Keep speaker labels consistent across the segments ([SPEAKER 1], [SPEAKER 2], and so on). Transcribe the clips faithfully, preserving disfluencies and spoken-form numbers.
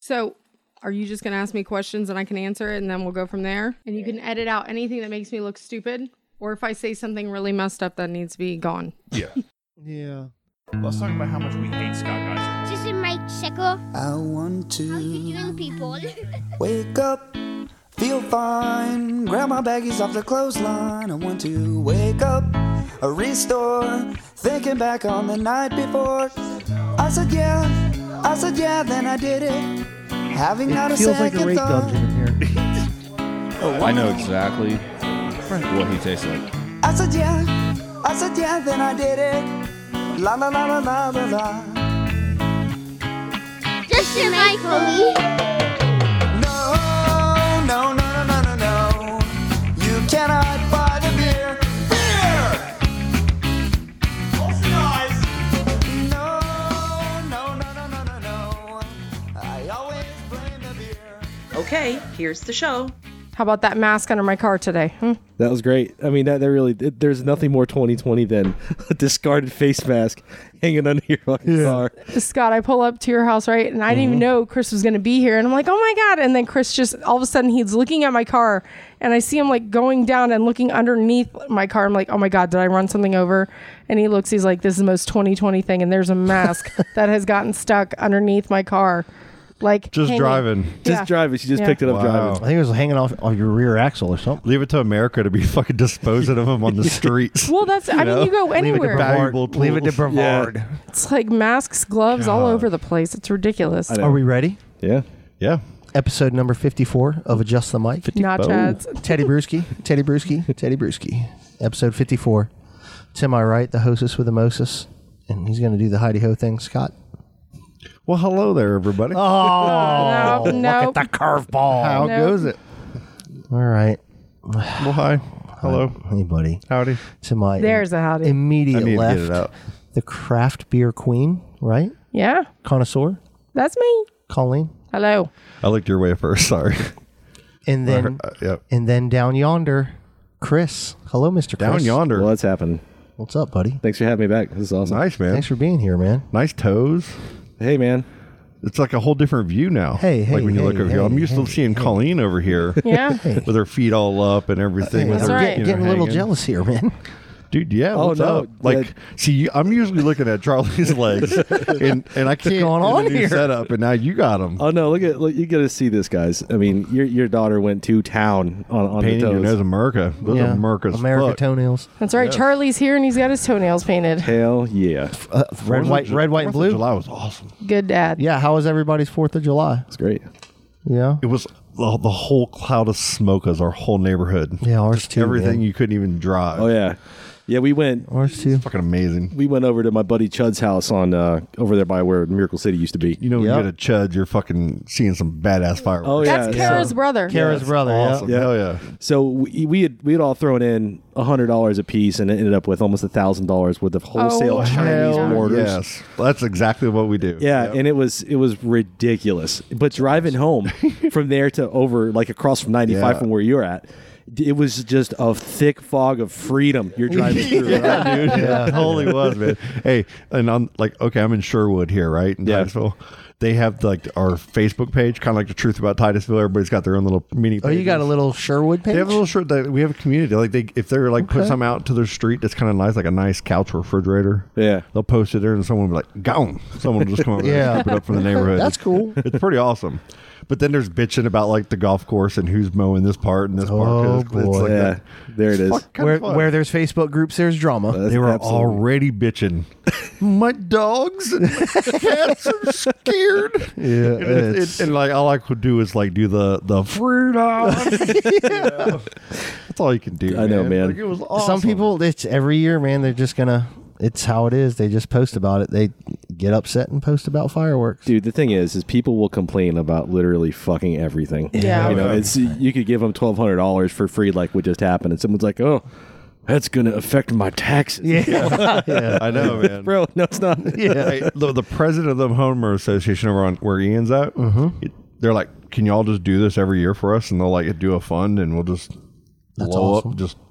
[SPEAKER 1] So are you just going to ask me questions and I can answer it and then we'll go from there? And you can edit out anything that makes me look stupid? Or if I say something really messed up that needs to be gone?
[SPEAKER 2] Yeah.
[SPEAKER 3] Yeah.
[SPEAKER 2] Let's talk about how much we hate Scott, guys.
[SPEAKER 4] This is Mike Sickle.
[SPEAKER 5] I want
[SPEAKER 4] How
[SPEAKER 5] to
[SPEAKER 4] you doing, people?
[SPEAKER 5] wake up, feel fine, grab my baggies off the clothesline. I want to wake up, a restore, thinking back on the night before. I said yeah, I said yeah, then I did it. Having not a
[SPEAKER 3] Feels like
[SPEAKER 5] second
[SPEAKER 3] a rape
[SPEAKER 5] thought.
[SPEAKER 3] dungeon in here.
[SPEAKER 5] Oh,
[SPEAKER 6] I know exactly what he tastes like.
[SPEAKER 5] I said yeah, I said yeah, then I did it. La la la la la la la.
[SPEAKER 4] Just a Mike, homie.
[SPEAKER 5] No, no, no, no, no, no, no. You cannot buy the beer. Beer! Also nice. No, no, no, no, no, no, no. I always blame the beer.
[SPEAKER 7] Okay, here's the show.
[SPEAKER 1] How about that mask under my car today? Hmm?
[SPEAKER 8] That was great. I mean, that, that really, it, there's nothing more twenty twenty than a discarded face mask hanging under your fucking car.
[SPEAKER 1] Scott, I pull up to your house, right? And I didn't even know Chris was going to be here. And I'm like, oh my God. And then Chris just, all of a sudden, he's looking at my car. And I see him like going down and looking underneath my car. I'm like, oh my God, did I run something over? And he looks, he's like, this is the most twenty twenty thing. And there's a mask that has gotten stuck underneath my car. Like
[SPEAKER 9] Just
[SPEAKER 1] hanging.
[SPEAKER 9] driving.
[SPEAKER 8] Just
[SPEAKER 1] Yeah.
[SPEAKER 8] driving. She just
[SPEAKER 1] Yeah.
[SPEAKER 8] picked it up
[SPEAKER 9] Wow.
[SPEAKER 8] driving.
[SPEAKER 3] I think it was hanging off, off your rear axle or something.
[SPEAKER 9] Leave it to America to be fucking disposing of them on the streets.
[SPEAKER 1] Well, that's, I
[SPEAKER 9] know?
[SPEAKER 1] mean, you go
[SPEAKER 3] Leave it to
[SPEAKER 1] anywhere.
[SPEAKER 9] Valuable
[SPEAKER 3] Brevard. Leave it to
[SPEAKER 9] tools.
[SPEAKER 3] Brevard.
[SPEAKER 1] It's like masks, gloves all
[SPEAKER 9] God.
[SPEAKER 1] over the place. It's ridiculous.
[SPEAKER 8] I know.
[SPEAKER 3] Are we ready?
[SPEAKER 8] Yeah.
[SPEAKER 9] Yeah.
[SPEAKER 3] Episode number fifty-four of Adjust the Mic.
[SPEAKER 1] Not Chad's.
[SPEAKER 3] Teddy Brewski, Teddy Brewski, Teddy Brewski. Episode fifty-four. Tim, I right, the hostess with the Moses. And he's going to do the Heidi Ho thing. Scott?
[SPEAKER 9] Well, hello there, everybody.
[SPEAKER 3] Oh,
[SPEAKER 1] No, no.
[SPEAKER 3] look at the curveball.
[SPEAKER 9] How
[SPEAKER 1] no.
[SPEAKER 9] goes it?
[SPEAKER 3] All right.
[SPEAKER 9] Well, hi. Hello.
[SPEAKER 3] Hey, buddy.
[SPEAKER 9] Howdy.
[SPEAKER 3] To my
[SPEAKER 1] There's a howdy.
[SPEAKER 3] immediate
[SPEAKER 9] I need to
[SPEAKER 3] left,
[SPEAKER 9] get it out.
[SPEAKER 3] the craft beer queen, right?
[SPEAKER 1] Yeah,
[SPEAKER 3] Connoisseur,
[SPEAKER 1] that's me.
[SPEAKER 3] Colleen.
[SPEAKER 1] Hello.
[SPEAKER 9] I looked your way first. Sorry.
[SPEAKER 3] And then,
[SPEAKER 9] Uh, yep.
[SPEAKER 3] and then down yonder, Chris. Hello, Mister Chris.
[SPEAKER 9] Down yonder.
[SPEAKER 8] Well, that's happened.
[SPEAKER 3] What's up, buddy?
[SPEAKER 8] Thanks for having me back. This is awesome.
[SPEAKER 9] Nice, man.
[SPEAKER 3] Thanks for being here, man.
[SPEAKER 9] Nice toes.
[SPEAKER 8] Hey, man.
[SPEAKER 9] It's like a whole different view now.
[SPEAKER 3] Hey, hey,
[SPEAKER 9] Like when you
[SPEAKER 3] hey,
[SPEAKER 9] look over here. I'm
[SPEAKER 3] hey,
[SPEAKER 9] used
[SPEAKER 3] hey,
[SPEAKER 9] to seeing
[SPEAKER 3] hey.
[SPEAKER 9] Colleen over here
[SPEAKER 1] Yeah.
[SPEAKER 9] with her feet all up and everything.
[SPEAKER 3] Hey,
[SPEAKER 9] with
[SPEAKER 1] That's
[SPEAKER 9] her,
[SPEAKER 3] I'm
[SPEAKER 1] right.
[SPEAKER 3] get-
[SPEAKER 9] you know,
[SPEAKER 3] getting a little
[SPEAKER 9] hanging.
[SPEAKER 3] jealous here, man.
[SPEAKER 9] Dude, yeah.
[SPEAKER 8] Oh,
[SPEAKER 9] What's
[SPEAKER 8] no,
[SPEAKER 9] up? Like,
[SPEAKER 8] that-
[SPEAKER 9] see, you- I'm usually looking at Charlie's legs, and, and I can't
[SPEAKER 3] going
[SPEAKER 9] get
[SPEAKER 3] on
[SPEAKER 9] a new
[SPEAKER 3] here?
[SPEAKER 9] setup, and now you got them.
[SPEAKER 8] Oh, no. Look at, look, you got to see this, guys. I mean, your your daughter went to town on, on the
[SPEAKER 9] Painting your
[SPEAKER 8] toes.
[SPEAKER 9] nose, America. Those are America's
[SPEAKER 3] America
[SPEAKER 9] fuck.
[SPEAKER 3] toenails.
[SPEAKER 1] That's right. Charlie's here and he's got his toenails painted.
[SPEAKER 8] Hell yeah.
[SPEAKER 3] Uh, red,
[SPEAKER 9] Fourth of
[SPEAKER 3] white,
[SPEAKER 9] Ju-
[SPEAKER 3] red, white, and
[SPEAKER 9] Fourth
[SPEAKER 3] blue.
[SPEAKER 9] of July was awesome.
[SPEAKER 1] Good dad.
[SPEAKER 3] Yeah, how was everybody's Fourth of July?
[SPEAKER 8] It's great.
[SPEAKER 3] Yeah,
[SPEAKER 9] It was the, the whole cloud of smoke as our whole neighborhood.
[SPEAKER 3] yeah, ours too.
[SPEAKER 9] Everything
[SPEAKER 3] man.
[SPEAKER 9] you couldn't even drive.
[SPEAKER 8] Oh, yeah. Yeah, we went
[SPEAKER 3] Ours too.
[SPEAKER 9] Fucking amazing.
[SPEAKER 8] we went over to my buddy Chud's house on uh, over there by where Miracle City used to be.
[SPEAKER 9] You know, when
[SPEAKER 3] Yep.
[SPEAKER 9] you get a Chud, you're fucking seeing some badass fireworks.
[SPEAKER 8] Oh, yeah.
[SPEAKER 1] That's Kara's
[SPEAKER 8] so,
[SPEAKER 1] brother.
[SPEAKER 3] Kara's brother.
[SPEAKER 9] Awesome.
[SPEAKER 3] Yeah.
[SPEAKER 9] Hell yeah.
[SPEAKER 8] so we, we had we had all thrown in a hundred dollars a piece, and it ended up with almost a thousand dollars worth of wholesale
[SPEAKER 1] Oh,
[SPEAKER 8] Chinese
[SPEAKER 1] hell
[SPEAKER 8] orders.
[SPEAKER 9] Yes. That's exactly what we do.
[SPEAKER 8] Yeah,
[SPEAKER 9] Yep.
[SPEAKER 8] and it was it was ridiculous. But driving home from there to over like across from ninety-five
[SPEAKER 9] Yeah.
[SPEAKER 8] from where you're at, it was just a thick fog of freedom you're driving through. Right?
[SPEAKER 9] Yeah, dude. Yeah, it totally was, man. Hey, and I'm like, okay, I'm in Sherwood here, right? In
[SPEAKER 8] Yeah.
[SPEAKER 9] Titusville. They have like our Facebook page, kind of like the Truth About Titusville. Everybody's got their own little mini.
[SPEAKER 3] Oh, you got a
[SPEAKER 9] pages.
[SPEAKER 3] little Sherwood page?
[SPEAKER 9] They have a little shirt that we have a community. Like they, if they're like put
[SPEAKER 3] Okay.
[SPEAKER 9] something out to their street that's kind of nice, like a nice couch or refrigerator.
[SPEAKER 8] Yeah.
[SPEAKER 9] they'll post it there, and someone will be like, "Gone." Someone will just come over there
[SPEAKER 3] Yeah.
[SPEAKER 9] and scoop it up from the neighborhood.
[SPEAKER 3] That's cool.
[SPEAKER 9] It's pretty awesome. But then there's bitching about like the golf course and who's mowing this part and this part.
[SPEAKER 3] Oh,
[SPEAKER 9] 'cause it's
[SPEAKER 3] boy.
[SPEAKER 9] like
[SPEAKER 8] Yeah,
[SPEAKER 9] that.
[SPEAKER 8] there it is.
[SPEAKER 9] Fuck, kinda
[SPEAKER 3] Where,
[SPEAKER 9] fun.
[SPEAKER 3] where there's Facebook groups, there's drama.
[SPEAKER 8] That's
[SPEAKER 9] They were
[SPEAKER 8] absolutely-
[SPEAKER 9] already bitching. My dogs and cats are scared.
[SPEAKER 3] Yeah,
[SPEAKER 9] and, it,
[SPEAKER 3] it's-
[SPEAKER 9] it, and like all I could do is like do the the freedom. Yeah. That's all you can do.
[SPEAKER 8] I know, man.
[SPEAKER 9] Like, it was awesome.
[SPEAKER 3] Some people, it's every year, man. They're just gonna. It's how it is. They just post about it. They get upset and post about fireworks.
[SPEAKER 8] Dude, the thing is, is people will complain about literally fucking everything.
[SPEAKER 1] Yeah.
[SPEAKER 8] You know, it's you could give them twelve hundred dollars for free, like what just happened, and someone's like, "Oh, that's gonna affect my taxes."
[SPEAKER 3] Yeah, yeah.
[SPEAKER 9] I know, man.
[SPEAKER 8] Bro, no, it's not.
[SPEAKER 9] Hey, the, the president of the homeowner association over on where Ian's at, it- they're like, "Can y'all just do this every year for us?" And they'll like do a fund, and we'll just
[SPEAKER 3] That's
[SPEAKER 9] blow
[SPEAKER 3] awesome.
[SPEAKER 9] up, just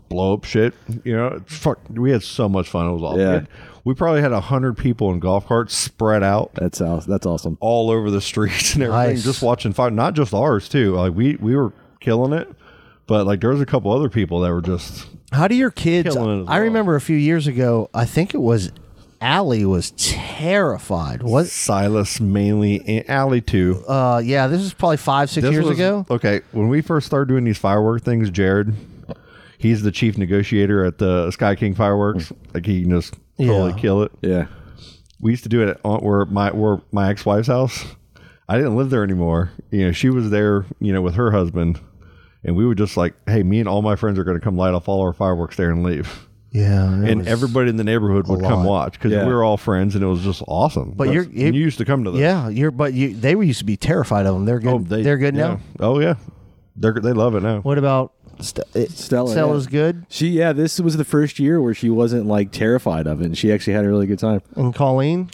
[SPEAKER 9] blow up shit. You know, fuck, we had so much fun. It was awesome.
[SPEAKER 8] Yeah.
[SPEAKER 9] We, had- we probably had a hundred people in golf carts spread out
[SPEAKER 8] That's aw- that's awesome.
[SPEAKER 9] all over the streets and everything,
[SPEAKER 3] Nice.
[SPEAKER 9] just watching fire. Not just ours too. Like we we were killing it, but like there was a couple other people that were just
[SPEAKER 3] How do your kids?
[SPEAKER 9] Killing it as
[SPEAKER 3] I
[SPEAKER 9] well.
[SPEAKER 3] remember a few years ago. I think it was Allie was terrified. What?
[SPEAKER 9] Silas mainly and Allie too.
[SPEAKER 3] Uh, yeah, this is probably five, six
[SPEAKER 9] This
[SPEAKER 3] years
[SPEAKER 9] was-
[SPEAKER 3] ago.
[SPEAKER 9] Okay, when we first started doing these firework things, Jared, he's the chief negotiator at the Sky King Fireworks. Like he can just totally
[SPEAKER 3] Yeah.
[SPEAKER 9] kill it.
[SPEAKER 8] Yeah.
[SPEAKER 9] We used to do it at on- where my where my ex wife's house. I didn't live there anymore. You know, she was there. You know, with her husband, and we would just like, hey, me and all my friends are going to come light off all our fireworks there and leave.
[SPEAKER 3] Yeah, it
[SPEAKER 9] And
[SPEAKER 3] was-
[SPEAKER 9] everybody in the neighborhood would come
[SPEAKER 3] lot.
[SPEAKER 9] watch because
[SPEAKER 8] Yeah.
[SPEAKER 9] we were all friends, and it was just awesome.
[SPEAKER 3] But
[SPEAKER 9] That's-
[SPEAKER 3] you're-
[SPEAKER 9] and you used to come to them.
[SPEAKER 3] Yeah, you're. But you, they were used to be terrified of them. They're good.
[SPEAKER 9] Oh, they,
[SPEAKER 3] They're good
[SPEAKER 9] yeah.
[SPEAKER 3] now.
[SPEAKER 9] Oh yeah, they're they love it now.
[SPEAKER 3] What about St- it-
[SPEAKER 8] Stella,
[SPEAKER 3] Stella's
[SPEAKER 8] yeah.
[SPEAKER 3] good,
[SPEAKER 8] She yeah, this was the first year where she wasn't like terrified of it, and she actually had a really good time.
[SPEAKER 3] and Colleen.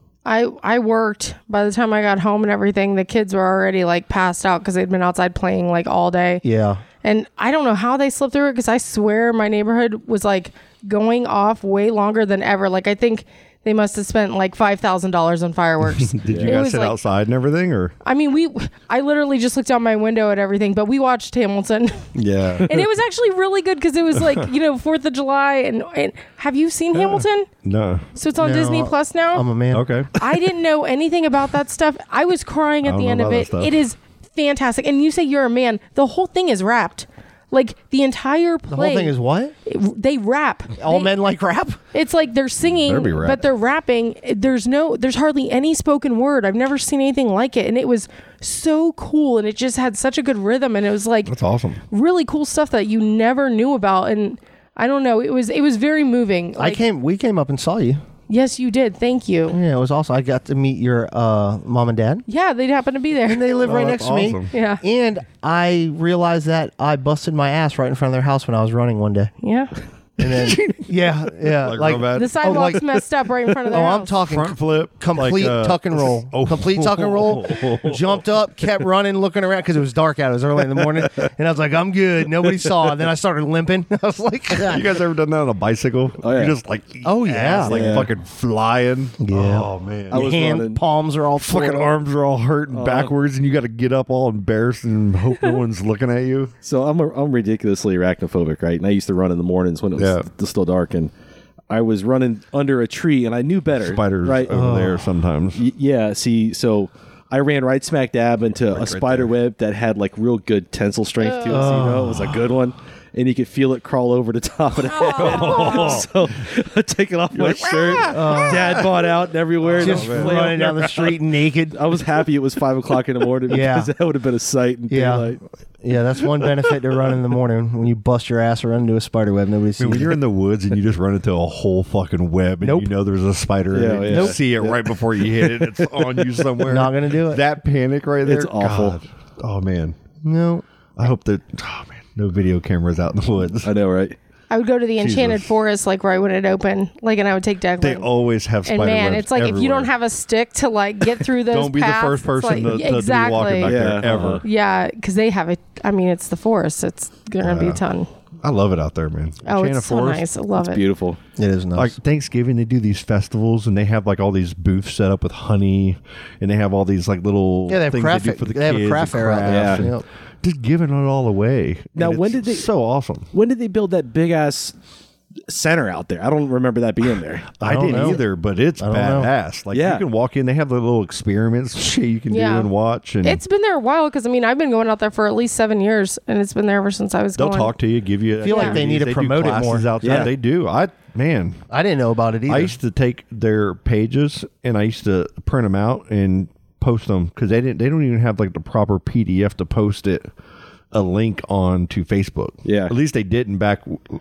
[SPEAKER 1] I I worked. By the time I got home and everything, the kids were already like passed out because they'd been outside playing like all day.
[SPEAKER 3] Yeah,
[SPEAKER 1] And I don't know how they slipped through it because I swear my neighborhood was like going off way longer than ever. Like I think they must have spent like five thousand dollars on fireworks.
[SPEAKER 9] Did you
[SPEAKER 1] It
[SPEAKER 9] guys
[SPEAKER 1] was
[SPEAKER 9] sit
[SPEAKER 1] like-
[SPEAKER 9] outside and everything, or
[SPEAKER 1] I mean, we. I literally just looked out my window at everything, but we watched Hamilton,
[SPEAKER 9] yeah?
[SPEAKER 1] and it was actually really good because it was like you know Fourth of July. And, and have you seen Hamilton?
[SPEAKER 9] No.
[SPEAKER 1] So it's on
[SPEAKER 3] No,
[SPEAKER 1] Disney Plus now.
[SPEAKER 3] I'm a man.
[SPEAKER 9] Okay.
[SPEAKER 1] I didn't know anything about that stuff. I was crying
[SPEAKER 9] I
[SPEAKER 1] at
[SPEAKER 9] don't
[SPEAKER 1] the
[SPEAKER 9] know
[SPEAKER 1] end of
[SPEAKER 9] about that
[SPEAKER 1] it.
[SPEAKER 9] stuff.
[SPEAKER 1] It is fantastic. And you say you're a man. The whole thing is wrapped. Like the entire
[SPEAKER 3] The
[SPEAKER 1] play.
[SPEAKER 3] whole thing is what?
[SPEAKER 1] they rap.
[SPEAKER 3] All
[SPEAKER 1] They-
[SPEAKER 3] men like rap.
[SPEAKER 1] It's like they're singing,
[SPEAKER 9] Better be rap.
[SPEAKER 1] but they're rapping. There's no, there's hardly any spoken word. I've never seen anything like it, and it was so cool. And it just had such a good rhythm, and it was like
[SPEAKER 9] That's awesome.
[SPEAKER 1] really cool stuff that you never knew about. And I don't know, it was it was very moving.
[SPEAKER 3] I
[SPEAKER 1] Like,
[SPEAKER 3] came. We came up and saw you.
[SPEAKER 1] yes, you did. Thank you.
[SPEAKER 3] Yeah, it was awesome. I got to meet your uh, mom and dad.
[SPEAKER 1] Yeah, they'd happen to be there.
[SPEAKER 3] And they live
[SPEAKER 9] Oh,
[SPEAKER 3] right
[SPEAKER 9] that's
[SPEAKER 3] next to me.
[SPEAKER 9] awesome.
[SPEAKER 1] Yeah.
[SPEAKER 3] And I realized that I busted my ass right in front of their house when I was running one day.
[SPEAKER 1] Yeah,
[SPEAKER 3] And then, yeah, yeah,
[SPEAKER 9] Like,
[SPEAKER 3] like,
[SPEAKER 9] real bad?
[SPEAKER 1] the sidewalk's
[SPEAKER 3] like-
[SPEAKER 1] messed up right in front of
[SPEAKER 3] oh,
[SPEAKER 1] their
[SPEAKER 3] I'm
[SPEAKER 1] house.
[SPEAKER 3] talking
[SPEAKER 9] Front flip,
[SPEAKER 3] complete
[SPEAKER 9] like, uh,
[SPEAKER 3] tuck and roll,
[SPEAKER 9] oh.
[SPEAKER 3] complete tuck and roll. Jumped up, kept running, looking around because it was dark out. It was early in the morning, and I was like, "I'm good." Nobody saw. And then I started limping. I was like,
[SPEAKER 9] You guys ever done that on a bicycle?
[SPEAKER 8] Oh, yeah.
[SPEAKER 9] You just like,
[SPEAKER 3] Oh, yeah.
[SPEAKER 9] ass, like
[SPEAKER 8] Yeah.
[SPEAKER 9] fucking flying.
[SPEAKER 3] Yeah.
[SPEAKER 9] Oh man.
[SPEAKER 8] I
[SPEAKER 3] your
[SPEAKER 8] was
[SPEAKER 3] hand
[SPEAKER 8] running-
[SPEAKER 3] palms are all
[SPEAKER 9] Fucking
[SPEAKER 3] fucking
[SPEAKER 9] arms are all hurting backwards, and you got to get up all embarrassed and hope no one's looking at you.
[SPEAKER 8] So I'm a, I'm ridiculously arachnophobic, right? And I used to run in the mornings when it was
[SPEAKER 9] Yeah.
[SPEAKER 8] st- still dark, and I was running under a tree, and I knew better.
[SPEAKER 9] Spiders
[SPEAKER 8] right?
[SPEAKER 9] over there sometimes.
[SPEAKER 8] Y- yeah. See, so I ran right smack dab into a
[SPEAKER 9] right
[SPEAKER 8] spider
[SPEAKER 9] there.
[SPEAKER 8] web that had like real good tensile strength to it. So, you know, it was a good one. And you could feel it crawl over the top of the head. So I taking off my shirt. Dad bought out and everywhere. and
[SPEAKER 3] just
[SPEAKER 8] I was flailing
[SPEAKER 3] running down the
[SPEAKER 8] around.
[SPEAKER 3] street naked.
[SPEAKER 8] I was happy it was five o'clock in the morning
[SPEAKER 3] Yeah.
[SPEAKER 8] because that would have been a sight in
[SPEAKER 3] Yeah.
[SPEAKER 8] daylight.
[SPEAKER 3] Yeah, that's one benefit to running in the morning. When you bust your ass or run into a spider web, nobody
[SPEAKER 9] I
[SPEAKER 3] sees
[SPEAKER 9] mean, when
[SPEAKER 3] you.
[SPEAKER 9] you're in the woods and you just run into a whole fucking web and
[SPEAKER 3] Nope.
[SPEAKER 9] you know there's a spider
[SPEAKER 8] Yeah,
[SPEAKER 9] in it,
[SPEAKER 8] yeah.
[SPEAKER 9] you
[SPEAKER 8] Nope.
[SPEAKER 9] see it right before you hit it, it's on you somewhere.
[SPEAKER 3] Not gonna do it.
[SPEAKER 9] That panic right there.
[SPEAKER 8] It's awful.
[SPEAKER 9] God. Oh man.
[SPEAKER 3] No.
[SPEAKER 9] I hope that oh man, no video cameras out in the woods.
[SPEAKER 8] I know, right?
[SPEAKER 1] I would go to the Enchanted
[SPEAKER 9] Jesus.
[SPEAKER 1] Forest like right when it opened, like, and I would take Declan.
[SPEAKER 9] They always have
[SPEAKER 1] and
[SPEAKER 9] spider
[SPEAKER 1] man,
[SPEAKER 9] webs
[SPEAKER 1] it's like if you
[SPEAKER 9] everywhere.
[SPEAKER 1] don't have a stick to like get through those
[SPEAKER 9] don't be
[SPEAKER 1] paths,
[SPEAKER 9] the first
[SPEAKER 1] it's
[SPEAKER 9] person
[SPEAKER 1] like,
[SPEAKER 9] to, to
[SPEAKER 1] exactly.
[SPEAKER 9] be walking back
[SPEAKER 8] Yeah,
[SPEAKER 9] there ever.
[SPEAKER 8] uh-huh.
[SPEAKER 1] Yeah, because they have it. I mean, it's the forest. It's gonna be a ton.
[SPEAKER 9] I love it out there, man.
[SPEAKER 1] Oh,
[SPEAKER 9] Enchanted
[SPEAKER 1] it's so
[SPEAKER 9] Forest.
[SPEAKER 1] nice. I love it.
[SPEAKER 8] Beautiful.
[SPEAKER 3] It is nice.
[SPEAKER 9] Like Thanksgiving, they do these festivals and they have like all these booths set up with honey, and they have all these like little
[SPEAKER 3] Yeah, they have
[SPEAKER 9] things
[SPEAKER 3] craft
[SPEAKER 9] they
[SPEAKER 3] fair-
[SPEAKER 9] do for the
[SPEAKER 3] they have a
[SPEAKER 9] kids.
[SPEAKER 3] craft
[SPEAKER 9] and
[SPEAKER 3] fair out there.
[SPEAKER 9] crafts,
[SPEAKER 3] Yeah.
[SPEAKER 9] and
[SPEAKER 3] Yep.
[SPEAKER 9] Just giving it all away.
[SPEAKER 8] Now,
[SPEAKER 9] And
[SPEAKER 8] when
[SPEAKER 9] it's
[SPEAKER 8] did they-
[SPEAKER 9] So awesome.
[SPEAKER 8] When did they build that big ass center out there? I don't remember that being there.
[SPEAKER 9] I,
[SPEAKER 3] don't
[SPEAKER 9] didn't
[SPEAKER 3] know.
[SPEAKER 9] either, but it's
[SPEAKER 3] I don't know.
[SPEAKER 9] badass. Like
[SPEAKER 8] Yeah.
[SPEAKER 9] you can walk in, they have the little experiments shit you can
[SPEAKER 1] Yeah.
[SPEAKER 9] do and watch, and
[SPEAKER 1] It's been there a while because I mean I've been going out there for at least seven years, and it's been there ever since I was
[SPEAKER 9] they'll
[SPEAKER 1] going.
[SPEAKER 9] talk to you, give you.
[SPEAKER 3] I feel like they need to
[SPEAKER 9] activities. do
[SPEAKER 3] promote it more.
[SPEAKER 9] classes Outside.
[SPEAKER 8] Yeah.
[SPEAKER 9] They do. I man,
[SPEAKER 3] I didn't know about it either.
[SPEAKER 9] I used to take their pages and I used to print them out and post them because they didn't. They don't even have like the proper P D F to post it. A link on to Facebook.
[SPEAKER 8] Yeah.
[SPEAKER 9] At least they didn't back.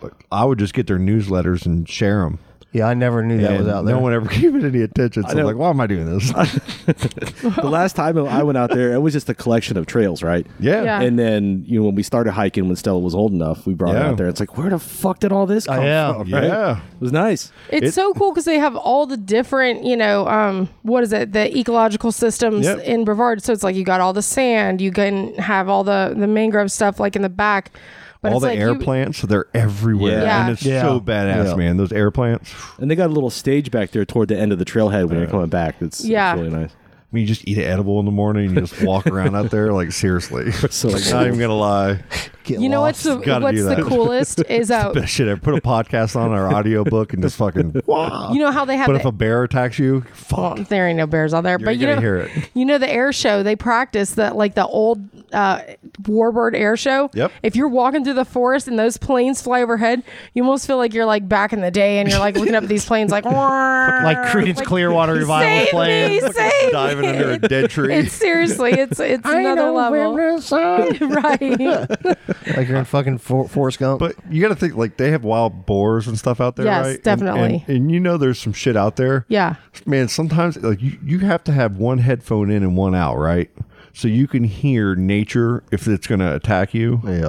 [SPEAKER 9] I would just get their newsletters and share them.
[SPEAKER 3] yeah, I never knew that
[SPEAKER 9] and
[SPEAKER 3] was out there.
[SPEAKER 9] no one ever gave it any attention. So I
[SPEAKER 8] know.
[SPEAKER 9] was like, why am I doing this?
[SPEAKER 8] The last time I went out there, it was just a collection of trails, right?
[SPEAKER 9] yeah.
[SPEAKER 1] Yeah.
[SPEAKER 8] And then, you know, when we started hiking, when Stella was old enough, we brought her
[SPEAKER 9] Yeah.
[SPEAKER 8] out there. It's like, where the fuck did all this come
[SPEAKER 3] yeah.
[SPEAKER 8] from? Right?
[SPEAKER 9] Yeah.
[SPEAKER 8] It was nice.
[SPEAKER 1] It's
[SPEAKER 9] It-
[SPEAKER 1] so cool because they have all the different, you know, um, what is it? The ecological systems
[SPEAKER 9] Yep.
[SPEAKER 1] in Brevard. So it's like you got all the sand, you can have all the the mangrove stuff like in the back. But
[SPEAKER 9] all
[SPEAKER 1] it's
[SPEAKER 9] the
[SPEAKER 1] like
[SPEAKER 9] air
[SPEAKER 1] you-
[SPEAKER 9] plants, they're everywhere,
[SPEAKER 8] Yeah.
[SPEAKER 9] and it's
[SPEAKER 3] Yeah.
[SPEAKER 9] so badass,
[SPEAKER 3] Yeah.
[SPEAKER 9] man. Those air plants.
[SPEAKER 8] And they got a little stage back there toward the end of the trailhead when you're coming back. It's,
[SPEAKER 1] Yeah.
[SPEAKER 8] it's really nice.
[SPEAKER 9] I mean, you just eat an edible in the morning and you just walk around out there, like, seriously.
[SPEAKER 8] So
[SPEAKER 9] like, not even gonna lie.
[SPEAKER 3] Get
[SPEAKER 1] You know
[SPEAKER 3] lost.
[SPEAKER 1] what's the,
[SPEAKER 9] Gotta
[SPEAKER 1] what's
[SPEAKER 9] do
[SPEAKER 1] the
[SPEAKER 9] that.
[SPEAKER 1] coolest is uh,
[SPEAKER 9] Best shit ever. Put a podcast on our audiobook and just fucking. Wow.
[SPEAKER 1] you know how they have
[SPEAKER 9] But
[SPEAKER 1] the,
[SPEAKER 9] if a bear attacks you,
[SPEAKER 1] well,
[SPEAKER 9] fuck.
[SPEAKER 1] there ain't no bears out there,
[SPEAKER 9] You're
[SPEAKER 1] but you
[SPEAKER 9] gonna
[SPEAKER 1] know
[SPEAKER 9] hear it.
[SPEAKER 1] you know the air show they practice that like the old uh, Warbird air show.
[SPEAKER 9] Yep.
[SPEAKER 1] If you're walking through the forest and those planes fly overhead, you almost feel like you're like back in the day and you're like looking up at these planes like
[SPEAKER 3] like Creedence Clearwater Revival
[SPEAKER 1] save
[SPEAKER 3] playing.
[SPEAKER 1] me, save
[SPEAKER 9] Diving
[SPEAKER 1] me.
[SPEAKER 9] under a dead tree.
[SPEAKER 1] It's seriously, it's it's another level, right?
[SPEAKER 3] Like you're in fucking For- Forrest Gump.
[SPEAKER 9] But you got to think, like, they have wild boars and stuff out there,
[SPEAKER 1] Yes,
[SPEAKER 9] right? And-
[SPEAKER 1] definitely.
[SPEAKER 9] And, and you know there's some shit out there.
[SPEAKER 1] Yeah.
[SPEAKER 9] Man, sometimes, like, you, you have to have one headphone in and one out, right? So you can hear nature if it's going to attack you
[SPEAKER 3] yeah.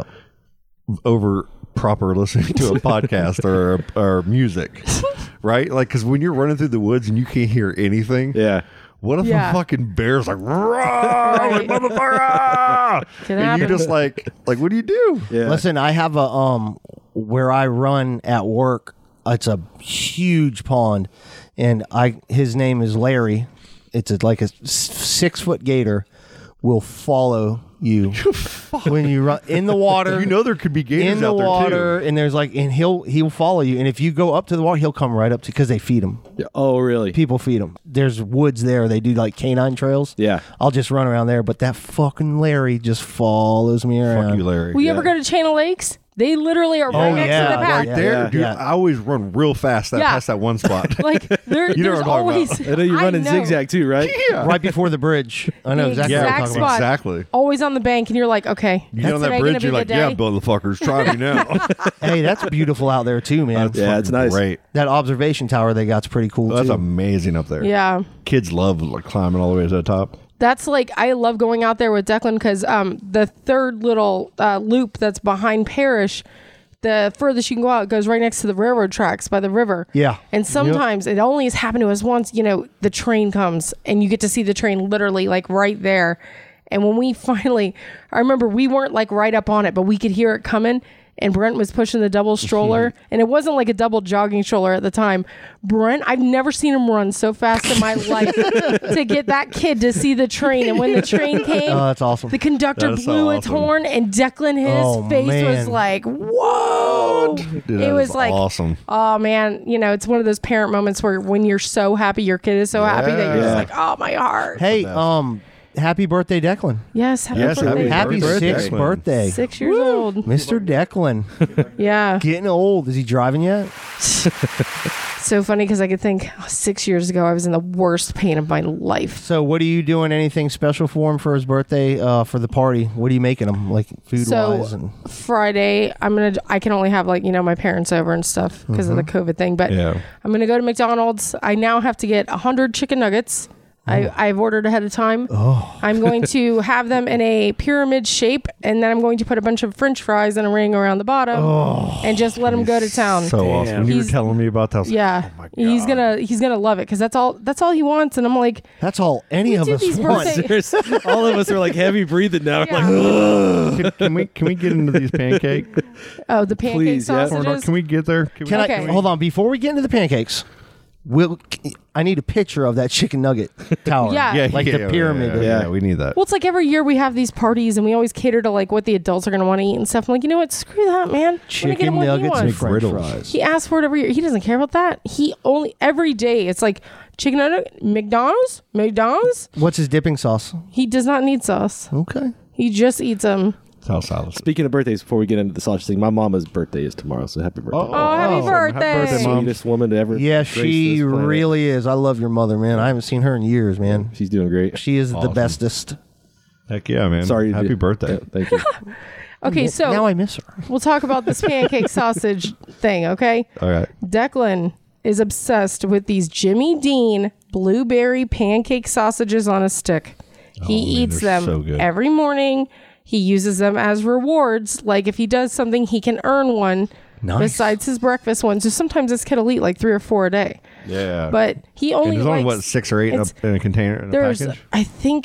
[SPEAKER 9] over proper listening to a podcast or, or music, right? Like, because when you're running through the woods and you can't hear anything.
[SPEAKER 8] Yeah.
[SPEAKER 9] What if
[SPEAKER 1] Yeah.
[SPEAKER 9] a fucking bear's like, "Rah!"
[SPEAKER 1] Right.
[SPEAKER 9] like motherfucker, ah!"
[SPEAKER 1] Can
[SPEAKER 9] and you
[SPEAKER 1] happen.
[SPEAKER 9] just like, like, what do you do?
[SPEAKER 8] Yeah.
[SPEAKER 3] Listen, I have a um where I run at work. It's a huge pond, and I his name is Larry. It's a, like a s- six foot gator will follow you when you run in the water.
[SPEAKER 9] You know there could be gators
[SPEAKER 3] in the
[SPEAKER 9] out there
[SPEAKER 3] water,
[SPEAKER 9] too.
[SPEAKER 3] and there's like, and he'll he'll follow you. And if you go up to the water, he'll come right up to because they feed him.
[SPEAKER 8] Yeah. Oh, really?
[SPEAKER 3] People feed them. There's woods there. They do like canine trails.
[SPEAKER 8] Yeah.
[SPEAKER 3] I'll just run around there, but that fucking Larry just follows me around.
[SPEAKER 9] Fuck you, Larry.
[SPEAKER 1] Will you ever go to Channel Lakes? They literally are right
[SPEAKER 3] Oh,
[SPEAKER 1] next
[SPEAKER 3] yeah,
[SPEAKER 1] to the path.
[SPEAKER 9] Right there,
[SPEAKER 3] Yeah.
[SPEAKER 9] dude.
[SPEAKER 3] Yeah.
[SPEAKER 9] I always run real fast that
[SPEAKER 1] Yeah.
[SPEAKER 9] past that one spot.
[SPEAKER 1] Like there,
[SPEAKER 9] You know
[SPEAKER 1] there's
[SPEAKER 9] what I'm talking
[SPEAKER 1] always.
[SPEAKER 9] about.
[SPEAKER 8] I know you're running
[SPEAKER 1] know.
[SPEAKER 8] zigzag too, right?
[SPEAKER 3] Right before the bridge. I know
[SPEAKER 1] The
[SPEAKER 3] exactly
[SPEAKER 1] exact
[SPEAKER 3] what you're talking about.
[SPEAKER 1] spot.
[SPEAKER 9] Exactly.
[SPEAKER 1] Always on the bank, and you're like, okay,
[SPEAKER 9] You get on
[SPEAKER 1] today
[SPEAKER 9] that
[SPEAKER 1] gonna
[SPEAKER 9] bridge,
[SPEAKER 1] be
[SPEAKER 9] you're
[SPEAKER 1] the
[SPEAKER 9] like,
[SPEAKER 1] day?
[SPEAKER 9] yeah, motherfuckers, try me now.
[SPEAKER 3] Hey, that's beautiful out there too, man.
[SPEAKER 9] That's
[SPEAKER 8] Yeah, it's
[SPEAKER 9] fucking
[SPEAKER 8] nice.
[SPEAKER 9] Great.
[SPEAKER 3] That observation tower they got's pretty cool
[SPEAKER 9] That's
[SPEAKER 3] too.
[SPEAKER 9] amazing up there.
[SPEAKER 1] Yeah.
[SPEAKER 9] Kids love like climbing all the way to the top.
[SPEAKER 1] That's like I love going out there with Declan because um, the third little uh, loop that's behind Parish, the furthest you can go out goes right next to the railroad tracks by the river.
[SPEAKER 3] Yeah.
[SPEAKER 1] And sometimes it only has happened to us once. You know, the train comes and you get to see the train literally like right there. And when we finally, I remember we weren't like right up on it, but we could hear it coming. And Brent was pushing the double stroller, and it wasn't like a double jogging stroller at the time. Brent, I've never seen him run so fast in my life to get that kid to see the train. And when the train came,
[SPEAKER 3] Oh, that's awesome.
[SPEAKER 1] the conductor
[SPEAKER 9] That's so
[SPEAKER 1] blew its
[SPEAKER 9] awesome.
[SPEAKER 1] horn, and Declan, his
[SPEAKER 3] Oh,
[SPEAKER 1] face was
[SPEAKER 3] man.
[SPEAKER 1] like, "Whoa!"
[SPEAKER 9] Dude,
[SPEAKER 1] it
[SPEAKER 9] that
[SPEAKER 1] was
[SPEAKER 9] is
[SPEAKER 1] like,
[SPEAKER 9] awesome.
[SPEAKER 1] oh man, you know, it's one of those parent moments where when you're so happy, your kid is so happy that you're just
[SPEAKER 8] Yeah.
[SPEAKER 1] like, oh my heart.
[SPEAKER 3] Hey, um, happy birthday, Declan.
[SPEAKER 1] Yes, happy
[SPEAKER 9] Yes,
[SPEAKER 1] birthday.
[SPEAKER 9] happy
[SPEAKER 3] Happy
[SPEAKER 9] birthday,
[SPEAKER 3] sixth
[SPEAKER 9] Declan.
[SPEAKER 3] birthday.
[SPEAKER 1] Six years old.
[SPEAKER 3] Mister Declan.
[SPEAKER 1] Yeah.
[SPEAKER 3] Getting old. Is he driving yet?
[SPEAKER 1] So funny because I could think oh, six years ago I was in the worst pain of my life.
[SPEAKER 3] So, what are you doing? Anything special for him for his birthday? Uh, for the party? What are you making him? Like food
[SPEAKER 1] So
[SPEAKER 3] wise and
[SPEAKER 1] Friday, I'm gonna. I can only have like you know my parents over and stuff because of the COVID thing. But
[SPEAKER 9] Yeah.
[SPEAKER 1] I'm gonna go to McDonald's. I now have to get a hundred chicken nuggets. I, I've ordered ahead of time.
[SPEAKER 3] Oh.
[SPEAKER 1] I'm going to have them in a pyramid shape, and then I'm going to put a bunch of French fries in a ring around the bottom, and just let him go to town.
[SPEAKER 9] So awesome. When you were
[SPEAKER 1] He's-
[SPEAKER 9] telling me about that, I was like,
[SPEAKER 1] yeah,
[SPEAKER 9] oh my God.
[SPEAKER 1] he's gonna he's gonna love it because that's all that's all he wants. And I'm like,
[SPEAKER 3] that's all any
[SPEAKER 1] We
[SPEAKER 3] of
[SPEAKER 1] do
[SPEAKER 3] us
[SPEAKER 1] these
[SPEAKER 3] want.
[SPEAKER 1] birthday-
[SPEAKER 8] There's- all of us are like heavy breathing now. We're
[SPEAKER 1] Yeah.
[SPEAKER 8] like,
[SPEAKER 9] can, can we can we get into these pancake?
[SPEAKER 1] oh, the pancake
[SPEAKER 8] Please, yeah.
[SPEAKER 1] sausages.
[SPEAKER 9] Can we get there? Can,
[SPEAKER 3] Can
[SPEAKER 9] we,
[SPEAKER 1] Okay.
[SPEAKER 3] I hold on before we get into the pancakes? Will I need a picture of that chicken nugget tower?
[SPEAKER 1] Yeah.
[SPEAKER 9] Yeah,
[SPEAKER 3] like
[SPEAKER 9] yeah,
[SPEAKER 3] the
[SPEAKER 9] yeah,
[SPEAKER 3] pyramid.
[SPEAKER 9] Yeah, yeah,
[SPEAKER 8] Yeah.
[SPEAKER 9] we need that.
[SPEAKER 1] Well, it's like every year we have these parties and we always cater to like what the adults are going to want to eat and stuff. I'm like, you know what? Screw that, man. I'm gonna get
[SPEAKER 3] Chicken
[SPEAKER 1] him what he
[SPEAKER 3] nuggets and
[SPEAKER 1] wants.
[SPEAKER 3] French
[SPEAKER 9] McGriddles.
[SPEAKER 3] fries.
[SPEAKER 1] He asks for it every year. He doesn't care about that. He only every day it's like chicken nugget, McDonald's, McDonald's.
[SPEAKER 3] What's his dipping sauce?
[SPEAKER 1] He does not need sauce.
[SPEAKER 3] Okay.
[SPEAKER 1] He just eats them.
[SPEAKER 9] House salad.
[SPEAKER 8] speaking of birthdays, before we get into the sausage thing, my mama's birthday is tomorrow, so happy birthday.
[SPEAKER 1] Oh, happy
[SPEAKER 9] awesome.
[SPEAKER 1] birthday!
[SPEAKER 9] Happy birthday, Mom.
[SPEAKER 8] Sweetest woman to ever.
[SPEAKER 3] Yeah,
[SPEAKER 8] grace
[SPEAKER 3] she
[SPEAKER 8] this planet.
[SPEAKER 3] really is. I love your mother, man. I haven't seen her in years, man.
[SPEAKER 8] She's doing great.
[SPEAKER 3] She is the
[SPEAKER 9] Awesome.
[SPEAKER 3] bestest.
[SPEAKER 9] Heck yeah, man.
[SPEAKER 8] Sorry.
[SPEAKER 9] Happy
[SPEAKER 8] to-
[SPEAKER 9] birthday.
[SPEAKER 8] Yeah, thank you.
[SPEAKER 1] Okay, so
[SPEAKER 3] now I miss her.
[SPEAKER 1] we'll talk about this pancake sausage thing. Okay,
[SPEAKER 9] All right.
[SPEAKER 1] Declan is obsessed with these Jimmy Dean blueberry pancake sausages on a stick. He
[SPEAKER 9] Oh, man,
[SPEAKER 1] eats
[SPEAKER 9] they're
[SPEAKER 1] them
[SPEAKER 9] so good.
[SPEAKER 1] every morning. He uses them as rewards. Like if he does something, he can earn one
[SPEAKER 3] Nice.
[SPEAKER 1] besides his breakfast one. So sometimes this kid will eat like three or four a day.
[SPEAKER 9] Yeah.
[SPEAKER 1] But he
[SPEAKER 9] and
[SPEAKER 1] only
[SPEAKER 9] there's only
[SPEAKER 1] likes,
[SPEAKER 9] what six or eight in a,
[SPEAKER 1] it's-
[SPEAKER 9] in a container in a
[SPEAKER 1] there's
[SPEAKER 9] package.
[SPEAKER 1] I think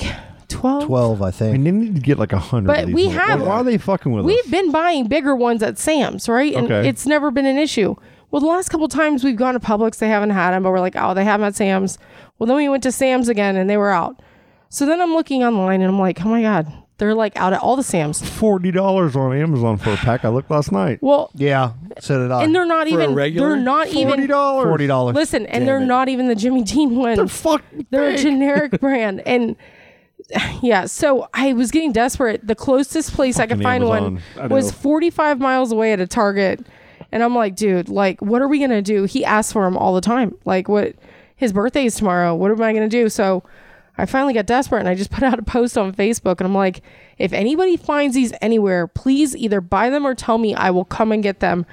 [SPEAKER 1] twelve.
[SPEAKER 3] twelve, I
[SPEAKER 9] I
[SPEAKER 3] think.
[SPEAKER 9] mean, they need to get like a hundred.
[SPEAKER 1] But
[SPEAKER 9] of these
[SPEAKER 1] we
[SPEAKER 9] little-
[SPEAKER 1] have-
[SPEAKER 9] Why, why are they fucking with
[SPEAKER 1] We've
[SPEAKER 9] us?
[SPEAKER 1] been buying bigger ones at Sam's, right? And
[SPEAKER 9] Okay.
[SPEAKER 1] it's never been an issue. Well, the last couple times we've gone to Publix, they haven't had them, but we're like, oh, they have them at Sam's. Well, then we went to Sam's again and they were out. So then I'm looking online and I'm like, oh my God, they're like out at all the Sam's.
[SPEAKER 9] Forty dollars on Amazon for a pack. I looked last night.
[SPEAKER 1] Well,
[SPEAKER 3] Yeah, so did I.
[SPEAKER 1] and they're not
[SPEAKER 8] For a
[SPEAKER 1] even,
[SPEAKER 8] regular?
[SPEAKER 1] they're not
[SPEAKER 9] Forty
[SPEAKER 1] even,
[SPEAKER 9] dollars.
[SPEAKER 3] forty dollars.
[SPEAKER 1] listen, and
[SPEAKER 8] Damn
[SPEAKER 1] they're
[SPEAKER 8] it.
[SPEAKER 1] not even the Jimmy Dean ones.
[SPEAKER 9] They're fucking.
[SPEAKER 1] They're a
[SPEAKER 9] big.
[SPEAKER 1] generic brand. And yeah, so I was getting desperate. The closest place I could
[SPEAKER 9] Fucking
[SPEAKER 1] find
[SPEAKER 9] Amazon. I
[SPEAKER 1] one was
[SPEAKER 9] know.
[SPEAKER 1] forty-five miles away at a Target. And I'm like, dude, like, what are we going to do? He asks for them all the time. Like, what? His birthday is tomorrow. What am I going to do? So I finally got desperate and I just put out a post on Facebook. And I'm like, if anybody finds these anywhere, please either buy them or tell me. I will come and get them.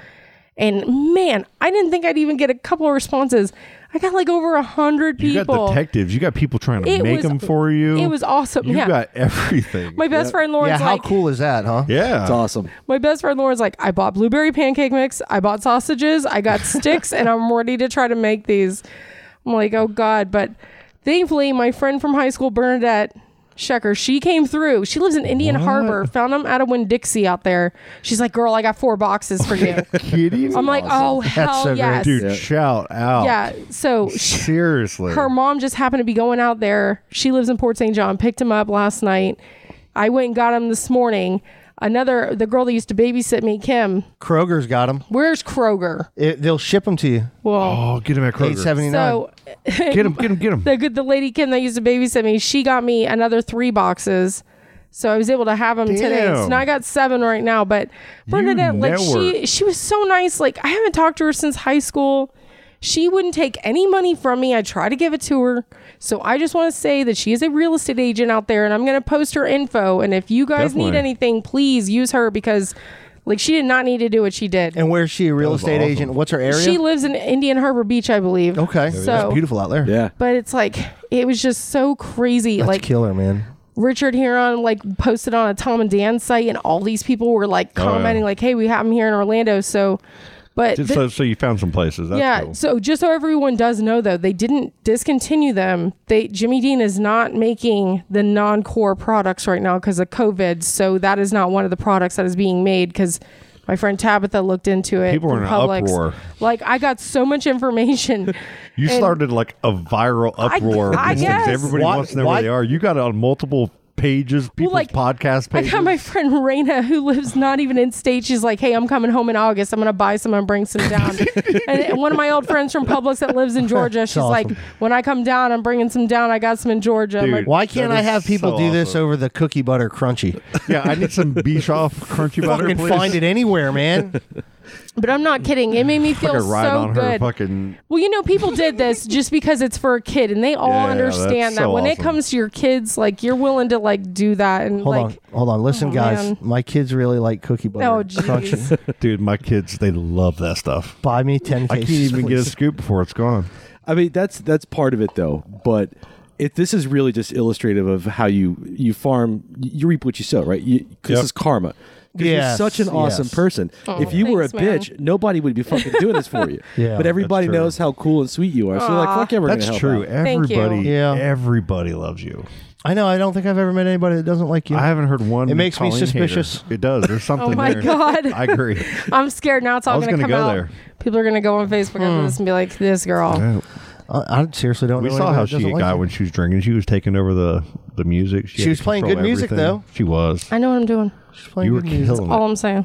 [SPEAKER 1] And man, I didn't think I'd even get a couple of responses. I got like over a hundred
[SPEAKER 9] You
[SPEAKER 1] people.
[SPEAKER 9] got detectives. You got people trying to
[SPEAKER 1] It
[SPEAKER 9] make
[SPEAKER 1] was-
[SPEAKER 9] them for you.
[SPEAKER 1] It was awesome.
[SPEAKER 9] You
[SPEAKER 1] yeah.
[SPEAKER 9] got everything.
[SPEAKER 1] My best friend Lauren's
[SPEAKER 3] yeah, how
[SPEAKER 1] like,
[SPEAKER 3] cool is that, huh?
[SPEAKER 9] yeah.
[SPEAKER 8] It's awesome.
[SPEAKER 1] my best friend Lauren's like, I bought blueberry pancake mix, I bought sausages, I got sticks, and I'm ready to try to make these. I'm like, oh God. But thankfully, my friend from high school, Bernadette Shecker, she came through. She lives in Indian
[SPEAKER 9] What?
[SPEAKER 1] Harbor, found them out of Winn-Dixie out there. She's like, girl, I got four boxes for you.
[SPEAKER 9] Kidding?
[SPEAKER 1] I'm like, oh, hell
[SPEAKER 3] so great.
[SPEAKER 1] yes.
[SPEAKER 9] dude,
[SPEAKER 8] Yeah.
[SPEAKER 9] shout out.
[SPEAKER 1] Yeah. So she,
[SPEAKER 9] Seriously.
[SPEAKER 1] her mom just happened to be going out there. She lives in Port Saint John, picked him up last night. I went and got him this morning. Another, the girl that used to babysit me, Kim,
[SPEAKER 3] Kroger's got them.
[SPEAKER 1] where's Kroger?
[SPEAKER 3] It, they'll ship them to you.
[SPEAKER 1] Well,
[SPEAKER 9] oh, get him at Kroger.
[SPEAKER 3] eight seventy-nine.
[SPEAKER 1] so
[SPEAKER 9] Get him, get him, get him.
[SPEAKER 1] the good the lady Kim that used to babysit me, she got me another three boxes. So I was able to have them today. So
[SPEAKER 9] Damn.
[SPEAKER 1] now I got seven right now. But Bernadette, like she
[SPEAKER 9] network.
[SPEAKER 1] she was so nice. Like I haven't talked to her since high school. She wouldn't take any money from me. I try to give it to her. So I just want to say that she is a real estate agent out there, and I'm going to post her info. And if you guys need
[SPEAKER 9] Definitely.
[SPEAKER 1] anything, please use her because, like, she did not need to do what she did.
[SPEAKER 3] And where's she? A real
[SPEAKER 9] was
[SPEAKER 3] estate
[SPEAKER 9] awesome.
[SPEAKER 3] agent? What's her area?
[SPEAKER 1] She lives in Indian Harbor Beach, I believe.
[SPEAKER 3] okay.
[SPEAKER 1] So-
[SPEAKER 3] That's beautiful out there.
[SPEAKER 8] Yeah.
[SPEAKER 1] But it's like it was just so crazy.
[SPEAKER 3] That's
[SPEAKER 1] like
[SPEAKER 3] killer, man.
[SPEAKER 1] Richard Huron like posted on a Tom and Dan site, and all these people were like
[SPEAKER 9] Oh, yeah.
[SPEAKER 1] commenting like, "Hey, we have them here in Orlando." So, but
[SPEAKER 9] Just
[SPEAKER 1] the-
[SPEAKER 9] so, so you found some places. That's
[SPEAKER 1] yeah.
[SPEAKER 9] cool.
[SPEAKER 1] So just so everyone does know, though, they didn't discontinue them. They Jimmy Dean is not making the non-core products right now because of COVID. So that is not one of the products that is being made because. My friend Tabitha looked into it.
[SPEAKER 9] People were
[SPEAKER 1] from
[SPEAKER 9] in an
[SPEAKER 1] Publix.
[SPEAKER 9] uproar.
[SPEAKER 1] Like I got so much information.
[SPEAKER 9] You
[SPEAKER 1] And-
[SPEAKER 9] started like a viral uproar.
[SPEAKER 1] I
[SPEAKER 9] of these
[SPEAKER 1] guess.
[SPEAKER 9] things. Everybody
[SPEAKER 3] Why-
[SPEAKER 9] wants to know
[SPEAKER 3] why-
[SPEAKER 9] where they are. You got it on multiple pages, people's
[SPEAKER 1] like,
[SPEAKER 9] podcast
[SPEAKER 1] I
[SPEAKER 9] pages.
[SPEAKER 1] got my friend Raina who lives not even in state. She's like, hey, I'm coming home in August. I'm going to buy some and bring some down. and, and one of my old friends from Publix that lives in Georgia, she's
[SPEAKER 3] awesome.
[SPEAKER 1] like, when I come down, I'm bringing some down. I got some in Georgia. I'm
[SPEAKER 9] Dude.
[SPEAKER 1] like,
[SPEAKER 3] Why can't
[SPEAKER 9] That
[SPEAKER 3] I
[SPEAKER 9] is
[SPEAKER 3] have people
[SPEAKER 9] so
[SPEAKER 3] do this
[SPEAKER 9] awesome.
[SPEAKER 3] over the cookie butter crunchy?
[SPEAKER 9] yeah, I need some Bischoff crunchy butter,
[SPEAKER 3] Fucking
[SPEAKER 9] please.
[SPEAKER 3] find it anywhere, man.
[SPEAKER 1] but I'm not kidding. It made me feel
[SPEAKER 9] Fucking ride
[SPEAKER 1] so
[SPEAKER 9] on her
[SPEAKER 1] good.
[SPEAKER 9] fucking.
[SPEAKER 1] Well, you know, people did this just because it's for a kid, and they all
[SPEAKER 9] Yeah,
[SPEAKER 1] understand
[SPEAKER 9] that's
[SPEAKER 1] that
[SPEAKER 9] so
[SPEAKER 1] when it
[SPEAKER 9] awesome.
[SPEAKER 1] comes to your kids, like you're willing to like do that and
[SPEAKER 3] Hold
[SPEAKER 1] like.
[SPEAKER 3] on, hold on. Listen,
[SPEAKER 1] Oh,
[SPEAKER 3] guys,
[SPEAKER 1] man.
[SPEAKER 3] my kids really like cookie butter
[SPEAKER 1] Oh,
[SPEAKER 3] crunchy.
[SPEAKER 1] jeez.
[SPEAKER 9] Dude, my kids, they love that stuff.
[SPEAKER 3] Buy me ten
[SPEAKER 9] I
[SPEAKER 3] cases.
[SPEAKER 9] can't even get a
[SPEAKER 3] please.
[SPEAKER 9] scoop before it's gone.
[SPEAKER 8] I mean, that's that's part of it, though. But if this is really just illustrative of how you you farm, you reap what you sow, right? You, this
[SPEAKER 9] Yep.
[SPEAKER 8] is karma. 'Cause
[SPEAKER 3] Yes,
[SPEAKER 8] you're such an awesome
[SPEAKER 3] yes.
[SPEAKER 8] person.
[SPEAKER 1] Oh,
[SPEAKER 8] if you were a
[SPEAKER 1] thanks, man.
[SPEAKER 8] bitch, nobody would be fucking doing this for you.
[SPEAKER 3] Yeah,
[SPEAKER 8] but everybody
[SPEAKER 9] that's true.
[SPEAKER 8] knows how cool and sweet you are. So they're like,
[SPEAKER 1] Aw.
[SPEAKER 8] fuck yeah, we're
[SPEAKER 9] That's
[SPEAKER 8] gonna help
[SPEAKER 9] true.
[SPEAKER 8] out.
[SPEAKER 1] Thank you.
[SPEAKER 9] Everybody,
[SPEAKER 3] Yeah.
[SPEAKER 9] everybody loves you.
[SPEAKER 3] I know. I don't think I've ever met anybody that doesn't like you.
[SPEAKER 9] I haven't heard one.
[SPEAKER 3] It makes me
[SPEAKER 9] Colleen
[SPEAKER 3] suspicious.
[SPEAKER 9] hater. It does. There's something
[SPEAKER 1] Oh my
[SPEAKER 9] there.
[SPEAKER 1] God.
[SPEAKER 9] I agree.
[SPEAKER 1] I'm scared now. It's all
[SPEAKER 9] I was
[SPEAKER 1] going to
[SPEAKER 9] gonna
[SPEAKER 1] come
[SPEAKER 9] go
[SPEAKER 1] out.
[SPEAKER 9] there.
[SPEAKER 1] People are going to go on Facebook after this and be like, "This girl."
[SPEAKER 9] Yeah.
[SPEAKER 3] I, I seriously don't
[SPEAKER 9] We
[SPEAKER 3] know.
[SPEAKER 9] saw
[SPEAKER 3] anybody
[SPEAKER 9] how
[SPEAKER 3] that
[SPEAKER 9] she
[SPEAKER 3] doesn't like
[SPEAKER 9] got
[SPEAKER 3] you.
[SPEAKER 9] when she was drinking. She was taking over the, the music.
[SPEAKER 3] She
[SPEAKER 9] had
[SPEAKER 3] was
[SPEAKER 9] to
[SPEAKER 3] playing
[SPEAKER 9] control
[SPEAKER 3] good music,
[SPEAKER 9] everything.
[SPEAKER 3] though.
[SPEAKER 9] She was.
[SPEAKER 1] I know what I'm doing.
[SPEAKER 3] She's playing
[SPEAKER 9] You were
[SPEAKER 3] good music.
[SPEAKER 9] killing
[SPEAKER 1] All
[SPEAKER 9] it.
[SPEAKER 1] I'm saying.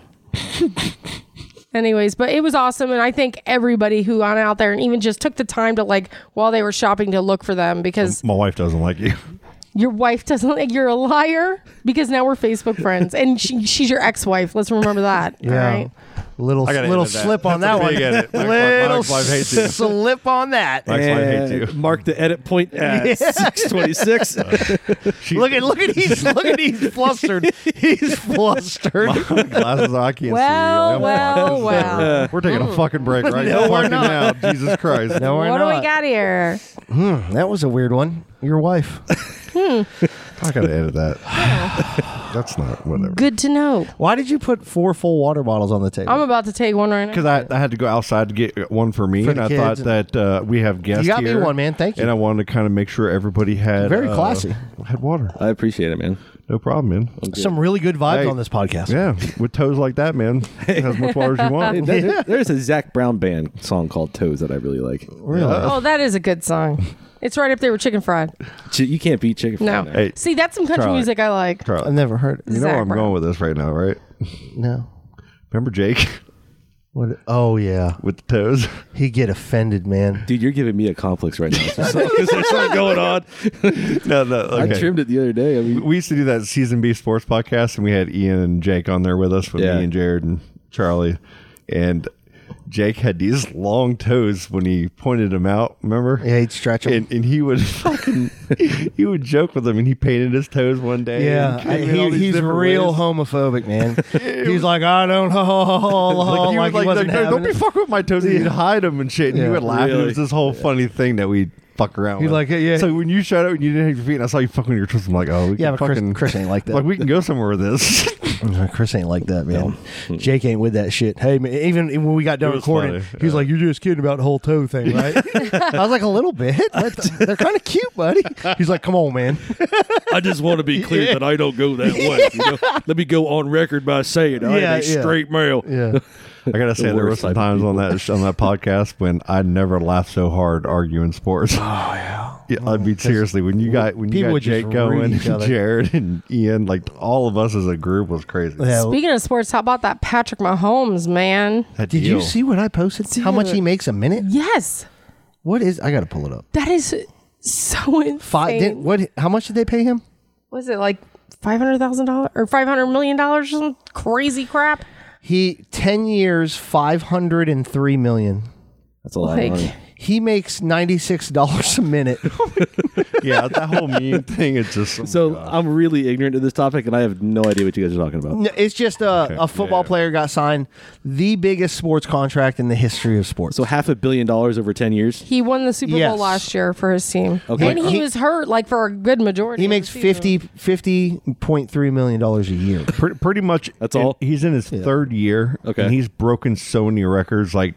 [SPEAKER 1] Anyways, but it was awesome, and I thank everybody who went out there and even just took the time to like while they were shopping to look for them because
[SPEAKER 9] My wife doesn't like you.
[SPEAKER 1] your wife doesn't think you're a liar because now we're Facebook friends and she, she's your ex-wife. Let's remember that.
[SPEAKER 3] Yeah.
[SPEAKER 1] All right.
[SPEAKER 3] Little
[SPEAKER 9] I gotta
[SPEAKER 3] little
[SPEAKER 9] edit that.
[SPEAKER 3] slip on
[SPEAKER 9] That's
[SPEAKER 3] that
[SPEAKER 9] a
[SPEAKER 3] one.
[SPEAKER 9] big edit. My- my
[SPEAKER 3] Little
[SPEAKER 9] ex-wife hates you.
[SPEAKER 3] slip on that.
[SPEAKER 9] My ex-wife hates
[SPEAKER 8] And
[SPEAKER 9] you.
[SPEAKER 8] mark the edit point at six twenty-six.
[SPEAKER 9] She-
[SPEAKER 3] Look at look at he's look at he's flustered. He's flustered.
[SPEAKER 9] my glasses on. I can't
[SPEAKER 1] Well,
[SPEAKER 9] see.
[SPEAKER 1] well,
[SPEAKER 9] you.
[SPEAKER 1] well.
[SPEAKER 9] We're taking a fucking break right
[SPEAKER 3] No,
[SPEAKER 9] now.
[SPEAKER 3] we're
[SPEAKER 9] Fucking
[SPEAKER 3] not.
[SPEAKER 9] now. Jesus Christ.
[SPEAKER 3] No, we're
[SPEAKER 1] What do
[SPEAKER 3] not.
[SPEAKER 1] we got here?
[SPEAKER 3] That was a weird one. Your wife.
[SPEAKER 9] I gotta edit that. That's not whatever.
[SPEAKER 1] Good to know.
[SPEAKER 3] Why did you put four full water bottles on the table?
[SPEAKER 1] I'm about to take one right now.
[SPEAKER 9] Because I, I had to go outside to get one for me,
[SPEAKER 3] For
[SPEAKER 9] and
[SPEAKER 3] the
[SPEAKER 9] I
[SPEAKER 3] kids
[SPEAKER 9] thought
[SPEAKER 3] and-
[SPEAKER 9] that uh, we have guests
[SPEAKER 3] You got
[SPEAKER 9] here.
[SPEAKER 3] me one, man. Thank you.
[SPEAKER 9] And I wanted to kind of make sure everybody had
[SPEAKER 3] Very
[SPEAKER 9] uh,
[SPEAKER 3] classy.
[SPEAKER 9] had water.
[SPEAKER 8] I appreciate it, man.
[SPEAKER 9] No problem, man.
[SPEAKER 3] Some really good vibes
[SPEAKER 9] Hey.
[SPEAKER 3] on this podcast.
[SPEAKER 9] Yeah, with toes like that, man. As much water as you want.
[SPEAKER 8] Hey, there- there- there's a Zach Brown band song called Toes that I really like.
[SPEAKER 3] Really?
[SPEAKER 1] Oh, that is a good song. It's right up there with Chicken Fried.
[SPEAKER 8] Ch- You can't beat chicken.
[SPEAKER 1] No.
[SPEAKER 8] Fried now.
[SPEAKER 9] Hey,
[SPEAKER 1] See, that's some country
[SPEAKER 9] Charlie.
[SPEAKER 1] music I like.
[SPEAKER 9] Charlie,
[SPEAKER 3] I've never heard.
[SPEAKER 9] you know
[SPEAKER 1] Zach
[SPEAKER 9] where I'm
[SPEAKER 1] Brown.
[SPEAKER 9] going with this right now, right?
[SPEAKER 3] No.
[SPEAKER 9] Remember Jake
[SPEAKER 3] What? Oh yeah.
[SPEAKER 9] with the toes?
[SPEAKER 3] He get offended, man.
[SPEAKER 8] Dude, you're giving me a complex right now. Because there's something going on.
[SPEAKER 9] no, no. Okay.
[SPEAKER 8] I trimmed it the other day. I mean,
[SPEAKER 9] We used to do that Season B sports podcast, and we had Ian and Jake on there with us, with
[SPEAKER 8] Yeah.
[SPEAKER 9] me and Jared and Charlie. And Jake had these long toes when he pointed them out, remember?
[SPEAKER 3] Yeah, he'd stretch 'em.
[SPEAKER 9] And, and he would fucking, he would joke with them, and he painted his toes one day.
[SPEAKER 3] Yeah,
[SPEAKER 9] and
[SPEAKER 3] I,
[SPEAKER 9] came in all
[SPEAKER 3] he,
[SPEAKER 9] these
[SPEAKER 3] he's
[SPEAKER 9] different
[SPEAKER 3] real
[SPEAKER 9] ways.
[SPEAKER 3] homophobic, man. He's like, I don't know,
[SPEAKER 9] Like, he
[SPEAKER 3] like,
[SPEAKER 9] would
[SPEAKER 3] he
[SPEAKER 9] like,
[SPEAKER 3] wasn't
[SPEAKER 9] like, "No, don't
[SPEAKER 3] having
[SPEAKER 9] be
[SPEAKER 3] it.
[SPEAKER 9] fucking with my toes. And he'd hide them and shit. And
[SPEAKER 3] Yeah.
[SPEAKER 9] he would laugh. It
[SPEAKER 8] Really?
[SPEAKER 9] was this whole funny thing that we fuck around
[SPEAKER 3] He'd
[SPEAKER 9] with.
[SPEAKER 3] like, yeah.
[SPEAKER 9] So when you showed up and you didn't have your feet, and I saw you fucking with your toes, I'm like, oh, we
[SPEAKER 3] Yeah,
[SPEAKER 9] can
[SPEAKER 3] but Chris,
[SPEAKER 9] fucking
[SPEAKER 3] Chris ain't like that.
[SPEAKER 9] like we can go somewhere with this.
[SPEAKER 3] Chris ain't like that, man. Jake ain't with that shit. Hey, man, even when we got done
[SPEAKER 9] It was
[SPEAKER 3] recording,
[SPEAKER 9] funny,
[SPEAKER 3] he was
[SPEAKER 9] yeah.
[SPEAKER 3] like, "You're just kidding about the whole toe thing, right?" I was like, "A little bit. But they're kind of cute, buddy." He's like, "Come on, man."
[SPEAKER 8] I just want to be clear that I don't go that way. You know? Let me go on record by saying I
[SPEAKER 3] Yeah,
[SPEAKER 8] am a
[SPEAKER 3] yeah.
[SPEAKER 8] straight male.
[SPEAKER 3] Yeah.
[SPEAKER 9] I gotta say,
[SPEAKER 8] The
[SPEAKER 9] there were
[SPEAKER 8] worst
[SPEAKER 9] some
[SPEAKER 8] type of
[SPEAKER 9] times on that on that podcast when I never laughed so hard arguing sports. Oh yeah, yeah. I mean, seriously, when you got when you
[SPEAKER 3] people
[SPEAKER 9] got
[SPEAKER 3] would just
[SPEAKER 9] Jake going,
[SPEAKER 3] read each
[SPEAKER 9] and
[SPEAKER 3] other.
[SPEAKER 9] Jared and Ian, like all of us as a group was crazy.
[SPEAKER 3] Yeah.
[SPEAKER 1] Speaking of sports, how about that Patrick Mahomes, man?
[SPEAKER 9] That
[SPEAKER 3] Did
[SPEAKER 9] deal.
[SPEAKER 3] you see what I posted? How much he makes a minute?
[SPEAKER 1] Yes.
[SPEAKER 3] What is? I got to pull it up.
[SPEAKER 1] That is so insane.
[SPEAKER 3] Five. Did, what? How much did they pay him?
[SPEAKER 1] Was it like five hundred thousand dollars or five hundred million dollars or some crazy crap?
[SPEAKER 3] He ten years, five hundred and three million.
[SPEAKER 8] That's a lot of money.
[SPEAKER 1] Like,
[SPEAKER 3] He makes ninety six dollars a minute.
[SPEAKER 9] Yeah, that whole meme thing. It's just oh my
[SPEAKER 8] So
[SPEAKER 9] God.
[SPEAKER 8] I'm really ignorant to this topic, and I have no idea what you guys are talking about.
[SPEAKER 3] No, it's just a,
[SPEAKER 9] Okay,
[SPEAKER 3] a football
[SPEAKER 9] yeah.
[SPEAKER 3] player got signed the biggest sports contract in the history of sports.
[SPEAKER 8] So half a billion dollars over ten years.
[SPEAKER 1] he won the Super
[SPEAKER 3] Yes.
[SPEAKER 1] Bowl last year for his team.
[SPEAKER 8] Okay.
[SPEAKER 1] And he,
[SPEAKER 3] He-
[SPEAKER 1] was hurt like for a good majority.
[SPEAKER 3] he
[SPEAKER 1] of
[SPEAKER 3] makes
[SPEAKER 1] the season.
[SPEAKER 3] fifty fifty point three million dollars a year.
[SPEAKER 9] pretty, pretty much
[SPEAKER 8] That's all?
[SPEAKER 9] in- he's in his third year.
[SPEAKER 8] Okay.
[SPEAKER 9] And he's broken so many records. Like,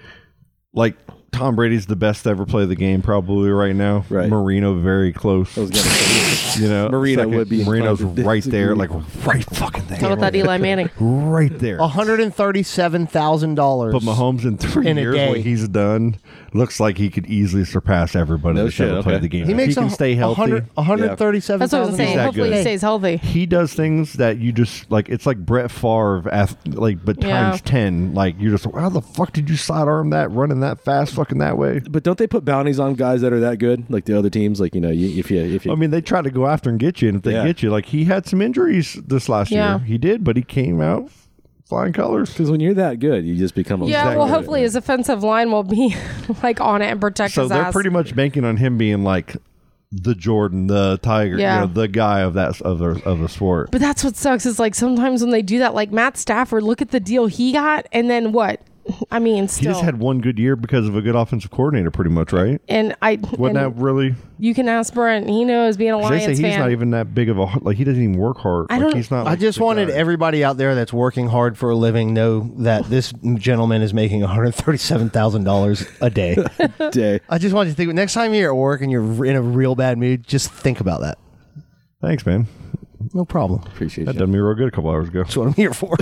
[SPEAKER 9] like Tom Brady's the best to ever play the game probably right now.
[SPEAKER 8] Right.
[SPEAKER 9] Marino very close.
[SPEAKER 8] I was gonna say,
[SPEAKER 9] You know,
[SPEAKER 8] Marino
[SPEAKER 9] second-
[SPEAKER 8] would be
[SPEAKER 9] Marino's
[SPEAKER 8] inclined to
[SPEAKER 9] right there,
[SPEAKER 8] disagree.
[SPEAKER 9] like right fucking there,
[SPEAKER 1] How about that Eli Manning?
[SPEAKER 9] right there.
[SPEAKER 3] One hundred and thirty seven thousand dollars.
[SPEAKER 9] But Mahomes in three
[SPEAKER 3] In a
[SPEAKER 9] years,
[SPEAKER 3] day.
[SPEAKER 9] what he's done looks like he could easily surpass everybody
[SPEAKER 8] No
[SPEAKER 9] that's
[SPEAKER 8] shit,
[SPEAKER 9] ever played
[SPEAKER 8] okay.
[SPEAKER 9] the game.
[SPEAKER 3] He
[SPEAKER 9] If
[SPEAKER 3] makes
[SPEAKER 9] he can
[SPEAKER 3] a,
[SPEAKER 9] stay healthy.
[SPEAKER 3] one hundred thirty-seven
[SPEAKER 1] That's what I'm saying.
[SPEAKER 9] that
[SPEAKER 1] Hopefully
[SPEAKER 9] good.
[SPEAKER 1] he stays healthy.
[SPEAKER 9] He does things that you just like. It's like Brett Favre, ath- like but
[SPEAKER 1] Yeah.
[SPEAKER 9] times ten. Like you're just, how the fuck did you sidearm that, running that fast, fucking that way?
[SPEAKER 8] but don't they put bounties on guys that are that good, like the other teams? Like you know, you, if you if you
[SPEAKER 9] I mean, they try to go after and get you, and if they
[SPEAKER 8] Yeah.
[SPEAKER 9] get you, like he had some injuries this last
[SPEAKER 1] Yeah.
[SPEAKER 9] year. He did, but he came out flying colors.
[SPEAKER 8] because when you're that good, you just become a
[SPEAKER 1] Yeah,
[SPEAKER 9] Exactly.
[SPEAKER 1] well, hopefully his offensive line will be like on it and protect
[SPEAKER 9] So
[SPEAKER 1] his
[SPEAKER 9] they're
[SPEAKER 1] ass.
[SPEAKER 9] pretty much banking on him being like the Jordan, the Tiger,
[SPEAKER 1] Yeah.
[SPEAKER 9] you know, the guy of that of the of the sport.
[SPEAKER 1] But that's what sucks is like sometimes when they do that, like Matt Stafford, look at the deal he got, and then what? I mean,
[SPEAKER 9] He
[SPEAKER 1] still.
[SPEAKER 9] just had one good year because of a good offensive coordinator, pretty much, right?
[SPEAKER 1] and I
[SPEAKER 9] Wasn't
[SPEAKER 1] and
[SPEAKER 9] that really?
[SPEAKER 1] you can ask Brent. He knows being a
[SPEAKER 9] They
[SPEAKER 1] Lions
[SPEAKER 9] say he's
[SPEAKER 1] fan.
[SPEAKER 9] not even that big of a like. He doesn't even work hard.
[SPEAKER 1] I
[SPEAKER 9] like,
[SPEAKER 1] don't-
[SPEAKER 9] He's not.
[SPEAKER 3] I
[SPEAKER 9] like,
[SPEAKER 3] just
[SPEAKER 9] the
[SPEAKER 3] wanted
[SPEAKER 9] guy.
[SPEAKER 3] everybody out there that's working hard for a living know that this gentleman is making one hundred thirty-seven thousand dollars a day.
[SPEAKER 8] day.
[SPEAKER 3] I just want you to think next time you're at work and you're in a real bad mood, just think about that.
[SPEAKER 9] Thanks, man.
[SPEAKER 3] No problem.
[SPEAKER 8] Appreciate
[SPEAKER 9] That
[SPEAKER 8] you.
[SPEAKER 9] done me real good a couple hours ago.
[SPEAKER 3] That's what I'm here for.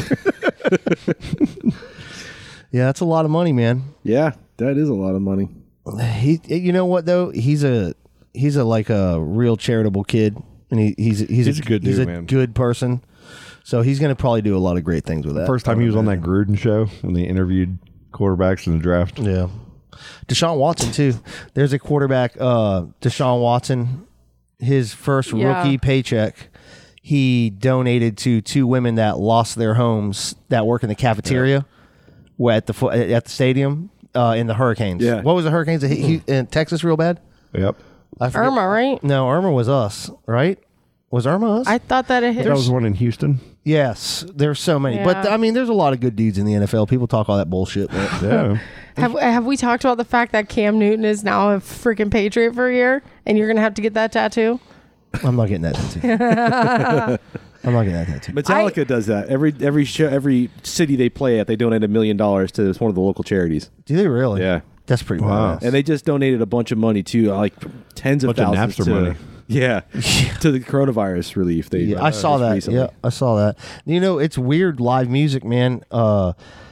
[SPEAKER 3] Yeah, that's a lot of money, man.
[SPEAKER 8] Yeah, that is a lot of money.
[SPEAKER 3] He, you know what though? He's a he's a like a real charitable kid, and he, he's he's,
[SPEAKER 9] He's a good
[SPEAKER 3] he's
[SPEAKER 9] dude,
[SPEAKER 3] a
[SPEAKER 9] man.
[SPEAKER 3] good person. So he's gonna probably do a lot of great things with that.
[SPEAKER 9] First time he was on that Gruden show when they interviewed quarterbacks in the draft.
[SPEAKER 3] Yeah. Deshaun Watson too. There's a quarterback, uh, Deshaun Watson. His first
[SPEAKER 1] Yeah.
[SPEAKER 3] rookie paycheck, he donated to two women that lost their homes that work in the cafeteria at the fo- at the stadium uh, in the hurricanes.
[SPEAKER 8] Yeah.
[SPEAKER 3] What was the hurricanes that hit Hu- in Texas real bad?
[SPEAKER 9] Yep.
[SPEAKER 3] I forget-
[SPEAKER 1] Irma, right?
[SPEAKER 3] No, Irma was us, right? Was Irma us?
[SPEAKER 1] I thought that it hit.
[SPEAKER 9] That was one in Houston.
[SPEAKER 3] yes. There's so many, but
[SPEAKER 1] Yeah.
[SPEAKER 3] I mean, there's a lot of good dudes in the N F L. People talk all that bullshit. But
[SPEAKER 9] Yeah.
[SPEAKER 1] Have have we talked about the fact that Cam Newton is now a freaking Patriot for a year, and you're gonna have to get that tattoo?
[SPEAKER 3] I'm not getting that tattoo. I'm not getting that tattoo.
[SPEAKER 8] Metallica does that every every show, every city they play at. They donate a million dollars to one of the local charities.
[SPEAKER 3] Do they really?
[SPEAKER 8] Yeah,
[SPEAKER 3] that's pretty
[SPEAKER 9] Wow.
[SPEAKER 3] badass.
[SPEAKER 8] and they just donated a bunch of money too, like tens of
[SPEAKER 9] Bunch of
[SPEAKER 8] thousands
[SPEAKER 9] Napster
[SPEAKER 8] to,
[SPEAKER 9] money.
[SPEAKER 8] Yeah, to the coronavirus relief. They
[SPEAKER 3] Yeah,
[SPEAKER 8] uh,
[SPEAKER 3] I saw
[SPEAKER 8] just
[SPEAKER 3] that.
[SPEAKER 8] recently.
[SPEAKER 3] Yeah, I saw that. You know, it's weird live music, man. Uh,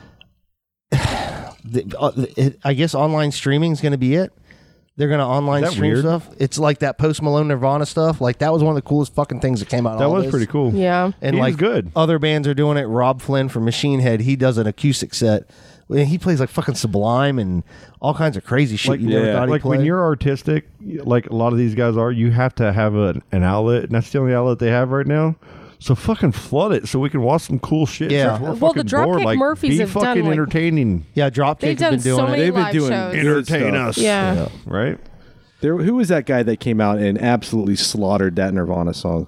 [SPEAKER 3] the, uh, it, I guess online streaming is going to be it. They're going to online
[SPEAKER 9] Is that
[SPEAKER 3] stream
[SPEAKER 9] weird?
[SPEAKER 3] stuff. It's like that Post Malone Nirvana stuff. Like that was one of the coolest fucking things that came out. of
[SPEAKER 9] That
[SPEAKER 3] all
[SPEAKER 9] was
[SPEAKER 3] this.
[SPEAKER 9] pretty cool.
[SPEAKER 1] Yeah.
[SPEAKER 3] And
[SPEAKER 9] He
[SPEAKER 3] like
[SPEAKER 9] was good.
[SPEAKER 3] other bands are doing it. Rob Flynn from Machine Head, he does an acoustic set. And he plays like fucking Sublime and all kinds of crazy shit
[SPEAKER 9] Like,
[SPEAKER 3] you never
[SPEAKER 8] yeah,
[SPEAKER 3] thought he
[SPEAKER 9] like
[SPEAKER 3] played.
[SPEAKER 9] when you're artistic, like a lot of these guys are, you have to have a, an outlet, and that's the only outlet they have right now. So fucking flood it so we can watch some cool shit.
[SPEAKER 3] Yeah.
[SPEAKER 9] Since we're
[SPEAKER 1] Well, the
[SPEAKER 9] fucking bored.
[SPEAKER 1] Dropkick
[SPEAKER 9] Like,
[SPEAKER 1] Murphys
[SPEAKER 9] be
[SPEAKER 1] have done,
[SPEAKER 9] fucking
[SPEAKER 1] like-
[SPEAKER 9] entertaining,
[SPEAKER 3] yeah, Dropkick
[SPEAKER 1] They've
[SPEAKER 3] has
[SPEAKER 1] done
[SPEAKER 3] been doing
[SPEAKER 1] so
[SPEAKER 3] it.
[SPEAKER 1] many
[SPEAKER 8] They've been
[SPEAKER 1] live
[SPEAKER 8] doing
[SPEAKER 1] shows.
[SPEAKER 8] good
[SPEAKER 9] entertain
[SPEAKER 8] stuff.
[SPEAKER 9] us.
[SPEAKER 1] Yeah.
[SPEAKER 9] Right?
[SPEAKER 8] There, who was that guy that came out and absolutely slaughtered that Nirvana song?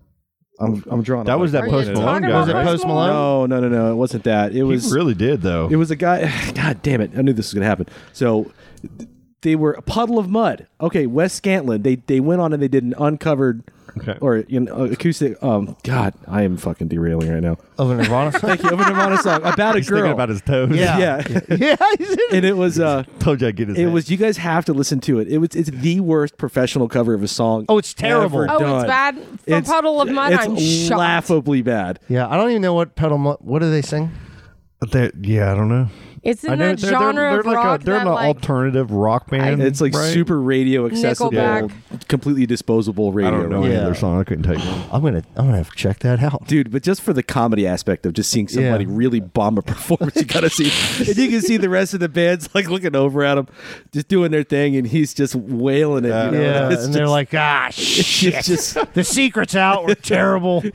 [SPEAKER 8] I'm, I'm drawing.
[SPEAKER 9] That
[SPEAKER 8] a
[SPEAKER 9] was that
[SPEAKER 8] blank
[SPEAKER 1] Are
[SPEAKER 8] right
[SPEAKER 9] Post
[SPEAKER 1] you
[SPEAKER 8] now.
[SPEAKER 9] Malone
[SPEAKER 1] talking
[SPEAKER 9] guy.
[SPEAKER 3] Was it
[SPEAKER 9] right?
[SPEAKER 3] Post Malone?
[SPEAKER 8] No, no, no, no. It wasn't that. It was
[SPEAKER 9] He really did though.
[SPEAKER 8] It was a guy. God damn it! I knew this was gonna happen. So th- they were a puddle of mud. Okay, Wes Scantlin. They they went on and they did an uncovered
[SPEAKER 9] Okay.
[SPEAKER 8] or you know acoustic. Um, God, I am fucking derailing right now.
[SPEAKER 3] Of a Nirvana song?
[SPEAKER 8] Thank you. Of a Nirvana song about a
[SPEAKER 9] He's
[SPEAKER 8] girl.
[SPEAKER 9] thinking about his toes.
[SPEAKER 3] Yeah.
[SPEAKER 8] yeah,
[SPEAKER 3] yeah, he's in it.
[SPEAKER 8] and it was uh,
[SPEAKER 9] Told you I'd get his.
[SPEAKER 8] it
[SPEAKER 9] head.
[SPEAKER 8] was. You guys have to listen to it. It was. It's the worst professional cover of a song.
[SPEAKER 3] Oh, it's terrible.
[SPEAKER 8] ever
[SPEAKER 1] Oh,
[SPEAKER 8] done.
[SPEAKER 1] it's bad. For
[SPEAKER 8] It's-
[SPEAKER 1] Puddle of Mud,
[SPEAKER 8] It's
[SPEAKER 1] I'm shocked.
[SPEAKER 8] laughably bad.
[SPEAKER 3] Yeah, I don't even know what pedal. Mu- what do they sing?
[SPEAKER 9] They- yeah, I don't know.
[SPEAKER 1] It's in
[SPEAKER 9] I know
[SPEAKER 1] that
[SPEAKER 9] they're,
[SPEAKER 1] genre
[SPEAKER 9] they're, they're
[SPEAKER 1] of
[SPEAKER 9] like
[SPEAKER 1] rock
[SPEAKER 9] a, they're
[SPEAKER 1] that,
[SPEAKER 9] an
[SPEAKER 1] like,
[SPEAKER 9] alternative rock band.
[SPEAKER 8] It's like
[SPEAKER 9] right?
[SPEAKER 8] super radio accessible,
[SPEAKER 1] Nickelback.
[SPEAKER 8] completely disposable radio.
[SPEAKER 9] I don't know
[SPEAKER 8] rock.
[SPEAKER 3] Yeah.
[SPEAKER 9] any of their song. I couldn't tell you.
[SPEAKER 3] I'm gonna. I'm gonna have to check that out.
[SPEAKER 8] Dude, but just for the comedy aspect of just seeing somebody
[SPEAKER 3] Yeah.
[SPEAKER 8] really bomb a performance, you gotta see. And you can see the rest of the band's like looking over at him, just doing their thing, and he's just wailing it. You know?
[SPEAKER 3] Yeah,
[SPEAKER 8] It's
[SPEAKER 3] and they're
[SPEAKER 8] just-
[SPEAKER 3] like, ah,
[SPEAKER 8] it's
[SPEAKER 3] shit.
[SPEAKER 8] just
[SPEAKER 3] The secret's out. We're terrible.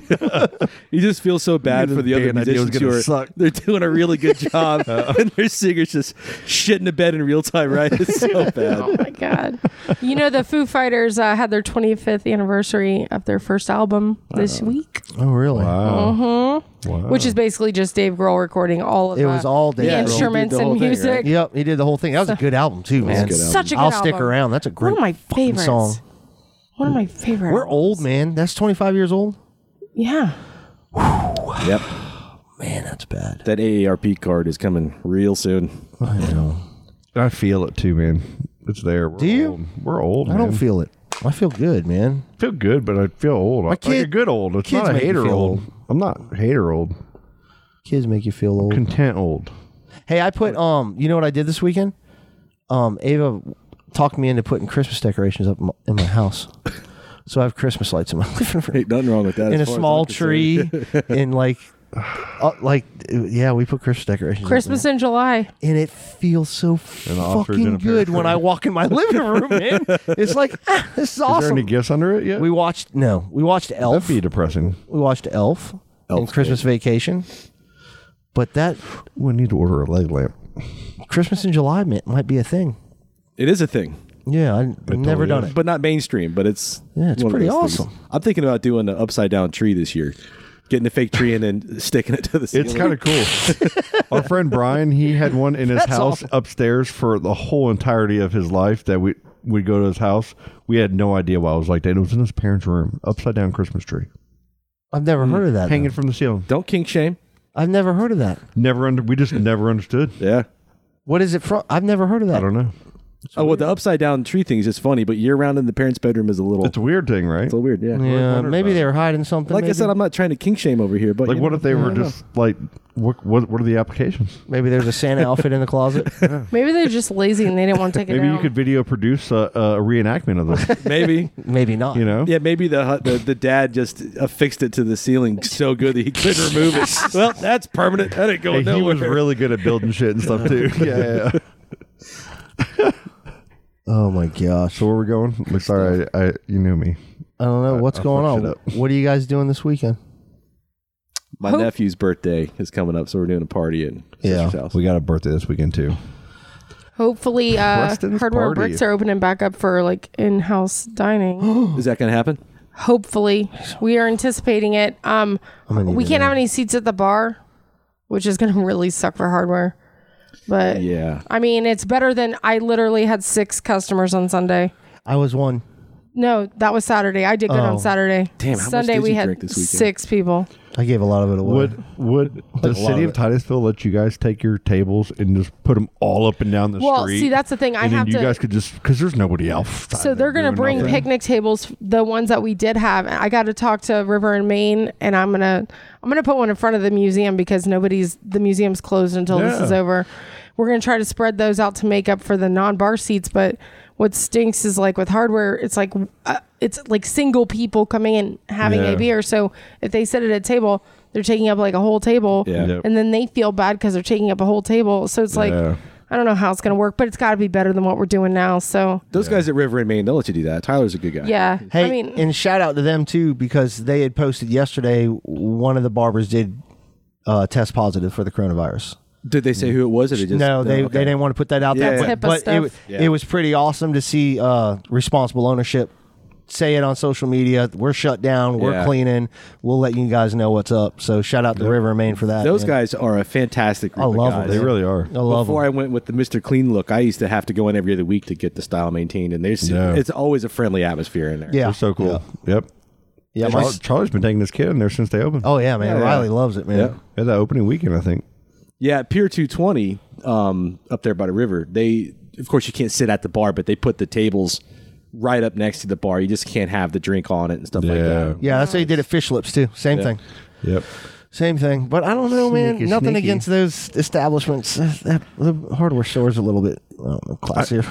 [SPEAKER 8] you just feel so bad
[SPEAKER 9] knew
[SPEAKER 8] for the
[SPEAKER 9] this
[SPEAKER 8] other
[SPEAKER 9] band idea was
[SPEAKER 8] musicians who
[SPEAKER 9] gonna
[SPEAKER 8] are
[SPEAKER 9] suck.
[SPEAKER 8] they're doing a really good job, and their singer's just shitting the bed in real time. Right? It's so bad.
[SPEAKER 1] Oh my god! You know the Foo Fighters uh, had their twenty-fifth anniversary of their first album this week,
[SPEAKER 3] Oh, really?
[SPEAKER 9] Wow. Wow.
[SPEAKER 1] which is basically just Dave Grohl recording all of
[SPEAKER 3] It
[SPEAKER 1] the,
[SPEAKER 3] was all
[SPEAKER 1] the
[SPEAKER 3] Dave Grohl.
[SPEAKER 1] instruments
[SPEAKER 8] He did the
[SPEAKER 1] and
[SPEAKER 8] whole thing,
[SPEAKER 1] music.
[SPEAKER 8] right?
[SPEAKER 3] Yep, he did the whole thing. That was a good album too, man.
[SPEAKER 8] good album.
[SPEAKER 1] Such a good
[SPEAKER 3] I'll stick
[SPEAKER 1] album.
[SPEAKER 3] around. That's a great
[SPEAKER 1] One of my
[SPEAKER 3] fucking
[SPEAKER 1] favorites.
[SPEAKER 3] song.
[SPEAKER 1] One of my favorite.
[SPEAKER 3] We're old,
[SPEAKER 1] albums.
[SPEAKER 3] man. That's twenty-five years old.
[SPEAKER 1] Yeah.
[SPEAKER 8] Yep.
[SPEAKER 3] Man, that's bad.
[SPEAKER 8] That A A R P card is coming real soon.
[SPEAKER 3] I know.
[SPEAKER 9] I feel it too, man. It's there. We're
[SPEAKER 3] Do you?
[SPEAKER 9] Old. We're old.
[SPEAKER 3] I don't
[SPEAKER 9] man.
[SPEAKER 3] feel it. I feel good, man.
[SPEAKER 9] feel good, but I feel old.
[SPEAKER 3] My
[SPEAKER 9] like
[SPEAKER 3] kid-
[SPEAKER 9] a good old. It's
[SPEAKER 3] kids
[SPEAKER 9] not a
[SPEAKER 3] make you
[SPEAKER 9] hater
[SPEAKER 3] feel
[SPEAKER 9] old.
[SPEAKER 3] old.
[SPEAKER 9] I'm not hater old.
[SPEAKER 3] Kids make you feel old.
[SPEAKER 9] Content old.
[SPEAKER 3] Hey, I put um. You know what I did this weekend? Um, Ava talked me into putting Christmas decorations up in my, in my house. So I have Christmas lights in my living room.
[SPEAKER 8] Ain't nothing wrong with that.
[SPEAKER 3] In a
[SPEAKER 8] as far as
[SPEAKER 3] small
[SPEAKER 8] I'm concerned.
[SPEAKER 3] tree, in like, uh, like, yeah, we put Christmas decorations. up
[SPEAKER 1] Christmas in July.
[SPEAKER 3] there. and it feels so
[SPEAKER 9] An ostrich
[SPEAKER 3] fucking
[SPEAKER 9] and a
[SPEAKER 3] good
[SPEAKER 9] pear
[SPEAKER 3] when
[SPEAKER 9] tree.
[SPEAKER 3] I walk in my living room, man. It's like ah, this is
[SPEAKER 9] Is there
[SPEAKER 3] awesome.
[SPEAKER 9] any gifts under it yet?
[SPEAKER 3] We watched no, we watched Elf.
[SPEAKER 9] That'd be depressing.
[SPEAKER 3] We watched Elf,
[SPEAKER 8] Elf's
[SPEAKER 3] and Christmas Vacation. But that
[SPEAKER 9] We need to order a leg lamp.
[SPEAKER 3] Christmas in July might, might be a thing.
[SPEAKER 8] It is a thing.
[SPEAKER 3] Yeah, I, I've never
[SPEAKER 9] totally
[SPEAKER 3] done
[SPEAKER 9] is.
[SPEAKER 3] it.
[SPEAKER 8] But not mainstream, but it's
[SPEAKER 3] Yeah, it's
[SPEAKER 8] one of
[SPEAKER 3] pretty
[SPEAKER 8] those things.
[SPEAKER 3] awesome.
[SPEAKER 8] I'm thinking about doing an upside down tree this year. Getting a fake tree and then sticking it to the ceiling.
[SPEAKER 9] It's kind of cool. Our friend Brian, he had one in his
[SPEAKER 3] That's
[SPEAKER 9] house
[SPEAKER 3] awesome.
[SPEAKER 9] upstairs for the whole entirety of his life that we we'd go to his house. We had no idea why it was like that. It was in his parents' room, upside down Christmas tree,
[SPEAKER 3] I've never heard of that.
[SPEAKER 9] hanging
[SPEAKER 3] though.
[SPEAKER 9] from the ceiling.
[SPEAKER 8] Don't kink shame.
[SPEAKER 3] I've never heard of that.
[SPEAKER 9] Never under. We just never understood.
[SPEAKER 8] Yeah.
[SPEAKER 3] What is it from? I've never heard of that.
[SPEAKER 9] I don't know.
[SPEAKER 8] Oh, well, the upside down tree thing is just funny, but year round in the parents' bedroom is a little,
[SPEAKER 9] It's a weird thing, right?
[SPEAKER 8] it's a little weird. Yeah.
[SPEAKER 3] Yeah,
[SPEAKER 9] wondered
[SPEAKER 3] maybe
[SPEAKER 9] about
[SPEAKER 3] they were hiding something.
[SPEAKER 8] Like I
[SPEAKER 3] maybe.
[SPEAKER 8] said, I'm not trying to kink shame over here, but
[SPEAKER 9] Like,
[SPEAKER 8] you
[SPEAKER 9] what
[SPEAKER 8] know,
[SPEAKER 9] if they were just like, what, what? What are the applications?
[SPEAKER 3] maybe there's a Santa outfit in the closet.
[SPEAKER 1] Maybe they're just lazy and they didn't want to take it
[SPEAKER 9] Maybe
[SPEAKER 1] down.
[SPEAKER 9] you could video produce a, a reenactment of this.
[SPEAKER 8] maybe.
[SPEAKER 3] Maybe not.
[SPEAKER 9] You know?
[SPEAKER 8] Yeah, maybe the, hu- the the dad just affixed it to the ceiling so good that he couldn't remove it. Well, that's permanent. That ain't
[SPEAKER 9] Hey,
[SPEAKER 8] going
[SPEAKER 9] he
[SPEAKER 8] nowhere.
[SPEAKER 9] was really good at building shit and stuff too. yeah, yeah.
[SPEAKER 3] Oh my gosh.
[SPEAKER 9] So where we going? I'm sorry, I, I you knew me.
[SPEAKER 3] I don't know
[SPEAKER 9] I-
[SPEAKER 3] what's
[SPEAKER 9] I
[SPEAKER 3] going
[SPEAKER 9] fucked
[SPEAKER 3] on.
[SPEAKER 9] shit up.
[SPEAKER 3] What are you guys doing this weekend?
[SPEAKER 8] My
[SPEAKER 1] Hope-
[SPEAKER 8] nephew's birthday is coming up, so we're doing a party at sister's house.
[SPEAKER 9] We got a birthday this weekend too.
[SPEAKER 1] Hopefully, uh,
[SPEAKER 9] Preston's
[SPEAKER 1] Hardware
[SPEAKER 9] party.
[SPEAKER 1] Bricks are opening back up for like in-house dining.
[SPEAKER 8] Is that going to happen?
[SPEAKER 1] Hopefully, we are anticipating it. Um,
[SPEAKER 3] gonna need
[SPEAKER 1] we
[SPEAKER 3] to
[SPEAKER 1] can't
[SPEAKER 3] know.
[SPEAKER 1] have any seats at the bar, which is going to really suck for Hardware. But
[SPEAKER 8] Yeah.
[SPEAKER 1] I mean, it's better than I literally had six customers on Sunday.
[SPEAKER 3] I was one.
[SPEAKER 1] No, that was Saturday. I did good
[SPEAKER 3] Oh.
[SPEAKER 1] on Saturday.
[SPEAKER 8] Damn, how much
[SPEAKER 1] Sunday
[SPEAKER 8] did
[SPEAKER 1] we
[SPEAKER 8] you
[SPEAKER 1] had
[SPEAKER 8] drink this weekend?
[SPEAKER 1] six people.
[SPEAKER 3] I gave a lot of it away.
[SPEAKER 9] Would would the
[SPEAKER 3] a lot
[SPEAKER 9] city
[SPEAKER 3] of
[SPEAKER 9] of Titusville let you guys take your tables and just put them all up and down the
[SPEAKER 1] Well,
[SPEAKER 9] street?
[SPEAKER 1] see, that's the thing. I
[SPEAKER 9] and then
[SPEAKER 1] have
[SPEAKER 9] you
[SPEAKER 1] to.
[SPEAKER 9] guys could just because there's nobody else.
[SPEAKER 1] So they're going to bring picnic tables, the ones that we did have. I got to talk to River and Maine, and I'm going to I'm going to put one in front of the museum because nobody's the museum's closed until this
[SPEAKER 9] Yeah.
[SPEAKER 1] is over. We're going to try to spread those out to make up for the non-bar seats, but what stinks is like with hardware, it's like uh, it's like single people coming in having
[SPEAKER 9] Yeah.
[SPEAKER 1] a beer. So if they sit at a table, they're taking up like a whole table,
[SPEAKER 8] Yeah.
[SPEAKER 9] Yep.
[SPEAKER 1] and then they feel bad because they're taking up a whole table. So it's like
[SPEAKER 9] Yeah.
[SPEAKER 1] I don't know how it's going to work, but it's got to be better than what we're doing now. So
[SPEAKER 8] Those guys at River and Maine, they'll let you do that. Tyler's a good guy.
[SPEAKER 1] yeah,
[SPEAKER 3] Hey,
[SPEAKER 1] I mean,
[SPEAKER 3] and shout out to them too because they had posted yesterday. One of the barbers did uh, test positive for the coronavirus.
[SPEAKER 8] Did they say who it was? Or they just
[SPEAKER 3] no, they,
[SPEAKER 8] okay.
[SPEAKER 3] they didn't want to put that out
[SPEAKER 8] Yeah,
[SPEAKER 3] there,
[SPEAKER 8] yeah.
[SPEAKER 3] but,
[SPEAKER 1] HIPAA
[SPEAKER 3] but it,
[SPEAKER 1] stuff.
[SPEAKER 3] wa-
[SPEAKER 8] Yeah.
[SPEAKER 3] it was pretty awesome to see uh, responsible ownership. Say it on social media. We're shut down. We're
[SPEAKER 8] Yeah.
[SPEAKER 3] cleaning. We'll let you guys know what's up. So shout out to River and Maine for that.
[SPEAKER 8] Those
[SPEAKER 3] man.
[SPEAKER 8] guys are a fantastic group
[SPEAKER 3] I love
[SPEAKER 8] of guys.
[SPEAKER 3] them.
[SPEAKER 9] They really are.
[SPEAKER 3] I love
[SPEAKER 8] Before
[SPEAKER 3] them.
[SPEAKER 8] I went with the Mister Clean look, I used to have to go in every other week to get the style maintained, and there's
[SPEAKER 9] Yeah.
[SPEAKER 8] it's always a friendly atmosphere in there.
[SPEAKER 3] Yeah,
[SPEAKER 9] They're so cool. Yep.
[SPEAKER 3] Yeah, my,
[SPEAKER 9] Charlie, Charlie's been taking this kid in there since they opened.
[SPEAKER 3] oh yeah, man.
[SPEAKER 8] Yeah, yeah.
[SPEAKER 3] Riley loves it, man.
[SPEAKER 8] Yeah.
[SPEAKER 9] Yeah, that opening weekend, I think.
[SPEAKER 8] Yeah, at Pier two twenty, um, up there by the river, they, of course, you can't sit at the bar, but they put the tables right up next to the bar. You just can't have the drink on it and stuff like
[SPEAKER 9] Yeah.
[SPEAKER 8] that.
[SPEAKER 3] Yeah, that's how you did at Fish Lips too. Same
[SPEAKER 8] Yeah.
[SPEAKER 3] thing.
[SPEAKER 9] Yep.
[SPEAKER 3] Same thing. But I don't know, man.
[SPEAKER 9] Sneaky,
[SPEAKER 3] Nothing
[SPEAKER 9] sneaky.
[SPEAKER 3] against those establishments. Uh, that- The hardware stores a little bit I don't know, classier.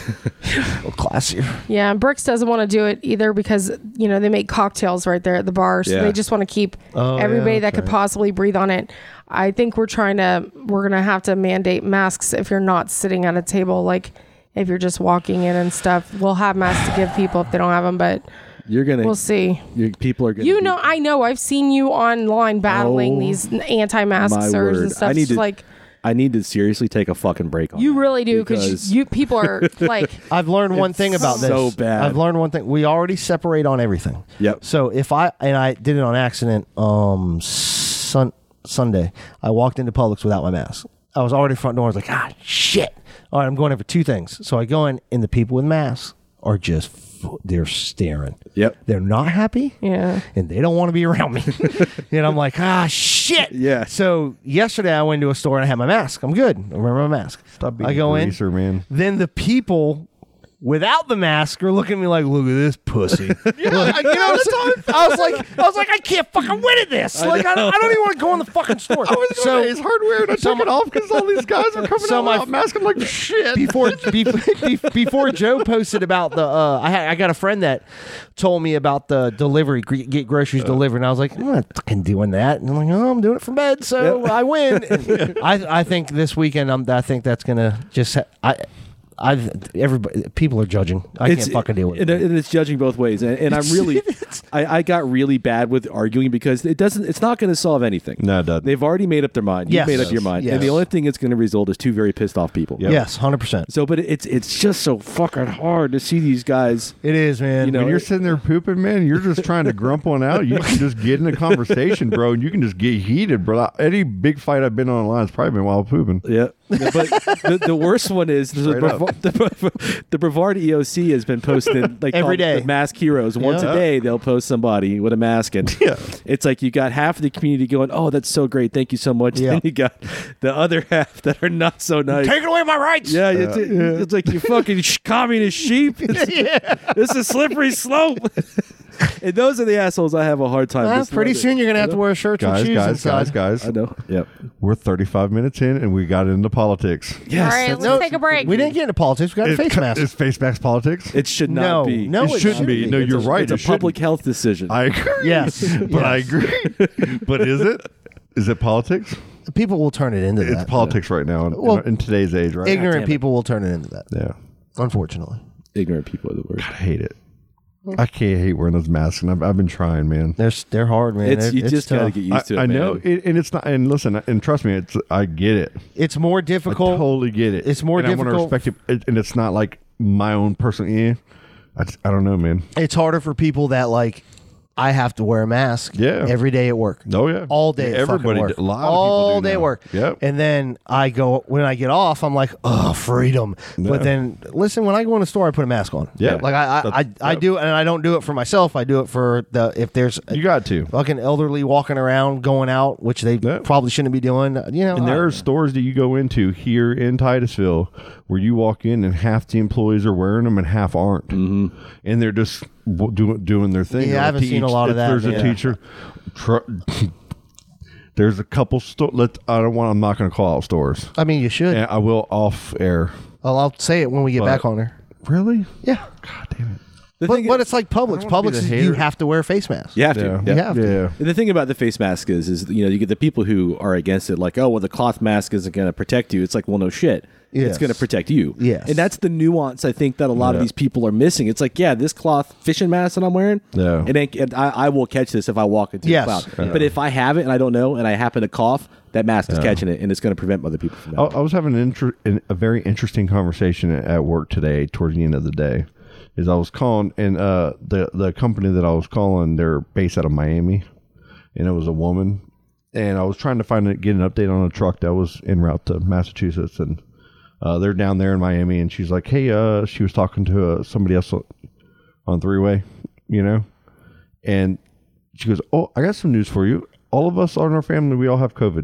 [SPEAKER 3] a little classier.
[SPEAKER 1] yeah, Bricks doesn't want to do it either because you know they make cocktails right there at the bar, so
[SPEAKER 8] Yeah.
[SPEAKER 1] they just want to keep
[SPEAKER 3] Oh,
[SPEAKER 1] everybody
[SPEAKER 3] yeah,
[SPEAKER 1] that could
[SPEAKER 3] that's
[SPEAKER 1] possibly breathe on it. I think we're trying to we're gonna have to mandate masks if you're not sitting at a table, like if you're just walking in and stuff. We'll have masks to give people if they don't have them, but
[SPEAKER 8] You're gonna,
[SPEAKER 1] we'll see.
[SPEAKER 8] your people are gonna.
[SPEAKER 1] You
[SPEAKER 8] be-
[SPEAKER 1] know, I know. I've seen you online battling
[SPEAKER 8] Oh,
[SPEAKER 1] these anti-maskers
[SPEAKER 8] my
[SPEAKER 1] and
[SPEAKER 8] word.
[SPEAKER 1] stuff.
[SPEAKER 8] I need
[SPEAKER 1] It's
[SPEAKER 8] to
[SPEAKER 1] like
[SPEAKER 8] I need to seriously take a fucking break on
[SPEAKER 1] you
[SPEAKER 8] that
[SPEAKER 1] really do
[SPEAKER 8] because
[SPEAKER 1] because you people are like
[SPEAKER 3] I've learned one
[SPEAKER 8] It's
[SPEAKER 3] thing about this.
[SPEAKER 8] so bad.
[SPEAKER 3] I've learned one thing. We already separate on everything.
[SPEAKER 8] Yep.
[SPEAKER 3] So if I and I did it on accident, um, sun, Sunday, I walked into Publix without my mask. I was already front door. I was like, ah, shit. All right, I'm going in for two things. So I go in, and the people with masks are just f- they're staring.
[SPEAKER 8] Yep.
[SPEAKER 3] They're not happy.
[SPEAKER 1] yeah.
[SPEAKER 3] And they don't want to be around me. And I'm like, ah, shit.
[SPEAKER 8] Yeah.
[SPEAKER 3] So yesterday I went to a store and I had my mask. I'm good. I remember my mask.
[SPEAKER 9] Stop being
[SPEAKER 3] I go in.
[SPEAKER 9] greaser, man.
[SPEAKER 3] Then the people without the mask are looking at me like, look at this pussy. Look, you know what I'm saying? I was like, I was like, I can't fucking win at this. Like, I, don't- I don't even want to go in the fucking store.
[SPEAKER 9] I was
[SPEAKER 3] so
[SPEAKER 9] going to Ace Hardware and I
[SPEAKER 3] so
[SPEAKER 9] took it
[SPEAKER 3] my-
[SPEAKER 9] off because all these guys were coming
[SPEAKER 3] So
[SPEAKER 9] out
[SPEAKER 3] my-
[SPEAKER 9] without masks. I'm like, shit.
[SPEAKER 3] before be, be, before Joe posted about the, uh, I had I got a friend that told me about the delivery, gr- get groceries delivered, and I was like, I'm not fucking doing that. And I'm like, oh, I'm doing it from bed, so I win. And I I think this weekend, I'm, I think that's gonna just ha- I. I everybody people are judging. I can't fucking deal with it.
[SPEAKER 8] And, and it's judging both ways, and, and I'm really, I, I got really bad with arguing because it doesn't, it's not going to solve anything.
[SPEAKER 9] No, it doesn't.
[SPEAKER 8] They've already made up their mind. You've
[SPEAKER 3] Yes.
[SPEAKER 8] made up your mind,
[SPEAKER 3] Yes.
[SPEAKER 8] and the only thing it's going to result is two very pissed off people.
[SPEAKER 9] Yep.
[SPEAKER 3] Yes, hundred percent.
[SPEAKER 8] So, but it's it's just so fucking hard to see these guys.
[SPEAKER 3] It is, man.
[SPEAKER 8] You know,
[SPEAKER 9] When you're
[SPEAKER 8] it-
[SPEAKER 9] sitting there pooping, man, you're just trying to grump one out. You can just get in a conversation, bro, and you can just get heated, bro. Any big fight I've been on online has probably been while pooping.
[SPEAKER 8] Yeah, but the, the worst one is the,
[SPEAKER 9] Straight up.
[SPEAKER 8] Brevard, the, the Brevard E O C has been posting like
[SPEAKER 3] Every
[SPEAKER 8] called
[SPEAKER 3] day.
[SPEAKER 8] the Mask Heroes. Once
[SPEAKER 9] Yeah.
[SPEAKER 8] a day, they'll post somebody with a mask, and it's like you got half of the community going, "Oh, that's so great, thank you so much."
[SPEAKER 3] Yeah.
[SPEAKER 8] Then you got the other half that are not so nice.
[SPEAKER 3] Taking away my rights.
[SPEAKER 8] Yeah, it's, it's like you fucking sh- communist sheep. It's, It's a slippery slope. And those are the assholes I have a hard time.
[SPEAKER 3] Uh,
[SPEAKER 8] just
[SPEAKER 3] pretty
[SPEAKER 8] letting-
[SPEAKER 3] soon you're gonna have to wear shirts
[SPEAKER 9] Guys,
[SPEAKER 3] with shoes
[SPEAKER 9] guys,
[SPEAKER 3] inside.
[SPEAKER 9] guys, guys.
[SPEAKER 8] I know. Yep.
[SPEAKER 9] We're thirty-five minutes in, and we got into politics.
[SPEAKER 8] Yes.
[SPEAKER 1] All right,
[SPEAKER 8] that's-
[SPEAKER 1] let's take a break.
[SPEAKER 3] We didn't get into politics. We got a face
[SPEAKER 9] Is-
[SPEAKER 3] mask.
[SPEAKER 9] Is face mask politics?
[SPEAKER 8] It should not
[SPEAKER 3] No,
[SPEAKER 8] be.
[SPEAKER 3] no,
[SPEAKER 9] it,
[SPEAKER 3] it
[SPEAKER 9] shouldn't
[SPEAKER 3] shouldn't
[SPEAKER 9] be.
[SPEAKER 3] be.
[SPEAKER 9] No,
[SPEAKER 8] It's
[SPEAKER 9] you're
[SPEAKER 8] a,
[SPEAKER 9] right.
[SPEAKER 8] It's a
[SPEAKER 9] it shouldn't.
[SPEAKER 8] public health decision.
[SPEAKER 9] I agree.
[SPEAKER 3] Yes.
[SPEAKER 9] but I agree. But is it? Is it politics?
[SPEAKER 3] People will turn it into
[SPEAKER 9] It's
[SPEAKER 3] that.
[SPEAKER 9] politics right now in,
[SPEAKER 3] Well,
[SPEAKER 9] in today's age, right?
[SPEAKER 3] Ignorant
[SPEAKER 8] damn it.
[SPEAKER 3] people will turn it into that.
[SPEAKER 9] Yeah.
[SPEAKER 3] Unfortunately,
[SPEAKER 8] Ignorant people are the worst.
[SPEAKER 9] I hate it. I can't hate wearing those masks, and I've, I've been trying, man.
[SPEAKER 3] they're s- they're hard, man.
[SPEAKER 8] It's,
[SPEAKER 3] They're-
[SPEAKER 8] you just gotta
[SPEAKER 3] tough.
[SPEAKER 8] get used to it.
[SPEAKER 9] I, I know,
[SPEAKER 8] man.
[SPEAKER 9] it, and it's not. And listen, and trust me, it's. I get it.
[SPEAKER 3] It's more
[SPEAKER 9] I
[SPEAKER 3] difficult.
[SPEAKER 9] totally get it.
[SPEAKER 3] It's more
[SPEAKER 9] and I
[SPEAKER 3] difficult-
[SPEAKER 9] want to respect it, it, and it's not like my own personal. Eh, I, just, I don't know, man.
[SPEAKER 3] It's harder for people that like. I have to wear a mask
[SPEAKER 9] Yeah.
[SPEAKER 3] every day at work.
[SPEAKER 9] Oh yeah,
[SPEAKER 3] All day.
[SPEAKER 9] Yeah,
[SPEAKER 3] at fucking
[SPEAKER 9] everybody,
[SPEAKER 3] work.
[SPEAKER 9] do- a lot of
[SPEAKER 3] all
[SPEAKER 9] people do
[SPEAKER 3] day
[SPEAKER 9] now.
[SPEAKER 3] work.
[SPEAKER 9] Yep.
[SPEAKER 3] And then I go when I get off, I'm like, oh, freedom.
[SPEAKER 9] Yeah.
[SPEAKER 3] But then listen, when I go in the store, I put a mask on.
[SPEAKER 9] Yeah.
[SPEAKER 3] Like I, I, I,
[SPEAKER 9] That's-
[SPEAKER 3] I
[SPEAKER 9] yep.
[SPEAKER 3] do, and I don't do it for myself. I do it for the if there's a
[SPEAKER 9] You got to.
[SPEAKER 3] fucking elderly walking around, going out, which they
[SPEAKER 9] Yeah.
[SPEAKER 3] probably shouldn't be doing. You know,
[SPEAKER 9] And there
[SPEAKER 3] I-
[SPEAKER 9] are stores that you go into here in Titusville where you walk in and half the employees are wearing them and half aren't, mm-hmm. and they're just w- doing doing their thing.
[SPEAKER 3] Yeah, I
[SPEAKER 9] They'll
[SPEAKER 3] haven't seen a
[SPEAKER 9] teach-
[SPEAKER 3] lot of
[SPEAKER 9] if
[SPEAKER 3] that,
[SPEAKER 9] There's a
[SPEAKER 3] yeah.
[SPEAKER 9] teacher. Tr- there's a couple stores. Let I don't want. I'm not going to call out stores.
[SPEAKER 3] I mean, you should.
[SPEAKER 9] And I will off air.
[SPEAKER 3] I'll, I'll say it when we get
[SPEAKER 9] But-
[SPEAKER 3] back on there.
[SPEAKER 9] Really?
[SPEAKER 3] Yeah.
[SPEAKER 9] God damn it.
[SPEAKER 8] The
[SPEAKER 3] But,
[SPEAKER 8] thing
[SPEAKER 3] but
[SPEAKER 8] is-
[SPEAKER 3] it's like Publix.
[SPEAKER 9] I don't wanna be
[SPEAKER 3] Publix,
[SPEAKER 9] the
[SPEAKER 3] is you
[SPEAKER 9] hater.
[SPEAKER 3] have to wear a face mask.
[SPEAKER 8] You have to.
[SPEAKER 9] Yeah.
[SPEAKER 8] Yeah.
[SPEAKER 3] You have to.
[SPEAKER 9] Yeah.
[SPEAKER 8] And the thing about the face mask is, is you know, you get the people who are against it, like, oh, well, the cloth mask isn't going to protect you. It's like, well, no shit.
[SPEAKER 3] Yes.
[SPEAKER 8] It's going to protect you.
[SPEAKER 3] Yes.
[SPEAKER 8] And that's the nuance I think that a lot of
[SPEAKER 9] Yeah.
[SPEAKER 8] these people are missing. It's like, yeah, this cloth fishing mask that I'm wearing,
[SPEAKER 9] Yeah.
[SPEAKER 8] it ain't, and I, I will catch this if I walk into
[SPEAKER 3] Yes.
[SPEAKER 8] the cloud.
[SPEAKER 9] Yeah.
[SPEAKER 8] But if I have it and I don't know and I happen to cough, that mask is
[SPEAKER 9] Yeah.
[SPEAKER 8] catching it, and it's going to prevent other people from
[SPEAKER 9] I,
[SPEAKER 8] that.
[SPEAKER 9] I was having an, inter- an, a very interesting conversation at- at work today. Towards the end of the day, is I was calling, and uh, the the company that I was calling, they're based out of Miami, and it was a woman, and I was trying to find a, get an update on a truck that was en route to Massachusetts, and uh, they're down there in Miami, and she's like, hey, uh, she was talking to uh, somebody else on, on three way, you know, and she goes, oh, I got some news for you. All of us in our family, we all have COVID.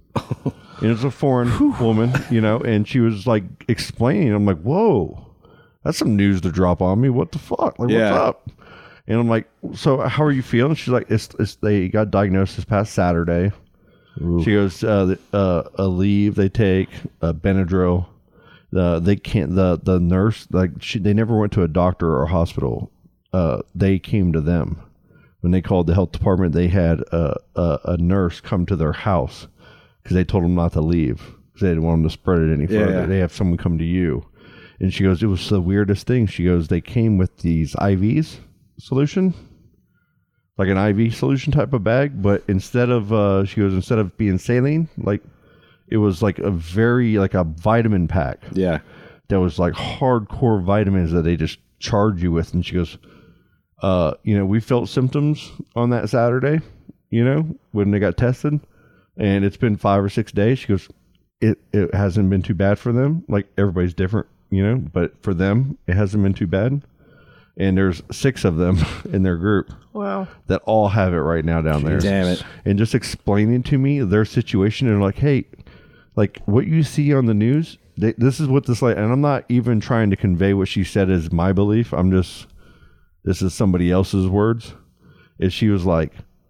[SPEAKER 9] And it's a foreign woman, you know, and she was like explaining. I'm like, whoa, that's some news to drop on me. What the fuck? Like,
[SPEAKER 8] Yeah.
[SPEAKER 9] what's up? And I'm like, so how are you feeling? She's like, it's, it's they got diagnosed this past Saturday. She goes, uh, the- uh, a leave they take, uh, Benadryl. The they can't the the nurse like she they never went to a doctor or a hospital. Uh, they came to them. When they called the health department, they had a, a, a nurse come to their house because they told them not to leave because they didn't want them to spread it any
[SPEAKER 8] Yeah,
[SPEAKER 9] further.
[SPEAKER 8] yeah.
[SPEAKER 9] They have someone come to you. And she goes, it was the weirdest thing. She goes, they came with these I Vs solution, like an I V solution type of bag. But instead of, uh, she goes, instead of being saline, like it was like a very, like a vitamin pack
[SPEAKER 8] Yeah.
[SPEAKER 9] that was like hardcore vitamins that they just charge you with. And she goes, uh, you know, we felt symptoms on that Saturday, you know, when they got tested, and it's been five or six days. She goes, it, it hasn't been too bad for them. Like everybody's different, you know, but for them, it hasn't been too bad. And there's six of them in their group
[SPEAKER 1] Wow.
[SPEAKER 9] that all have it right now down there.
[SPEAKER 8] Damn it.
[SPEAKER 9] And just explaining to me their situation and like, hey, like what you see on the news, they, this is what this like, and I'm not even trying to convey what she said as my belief. I'm just, this is somebody else's words. Is she was like,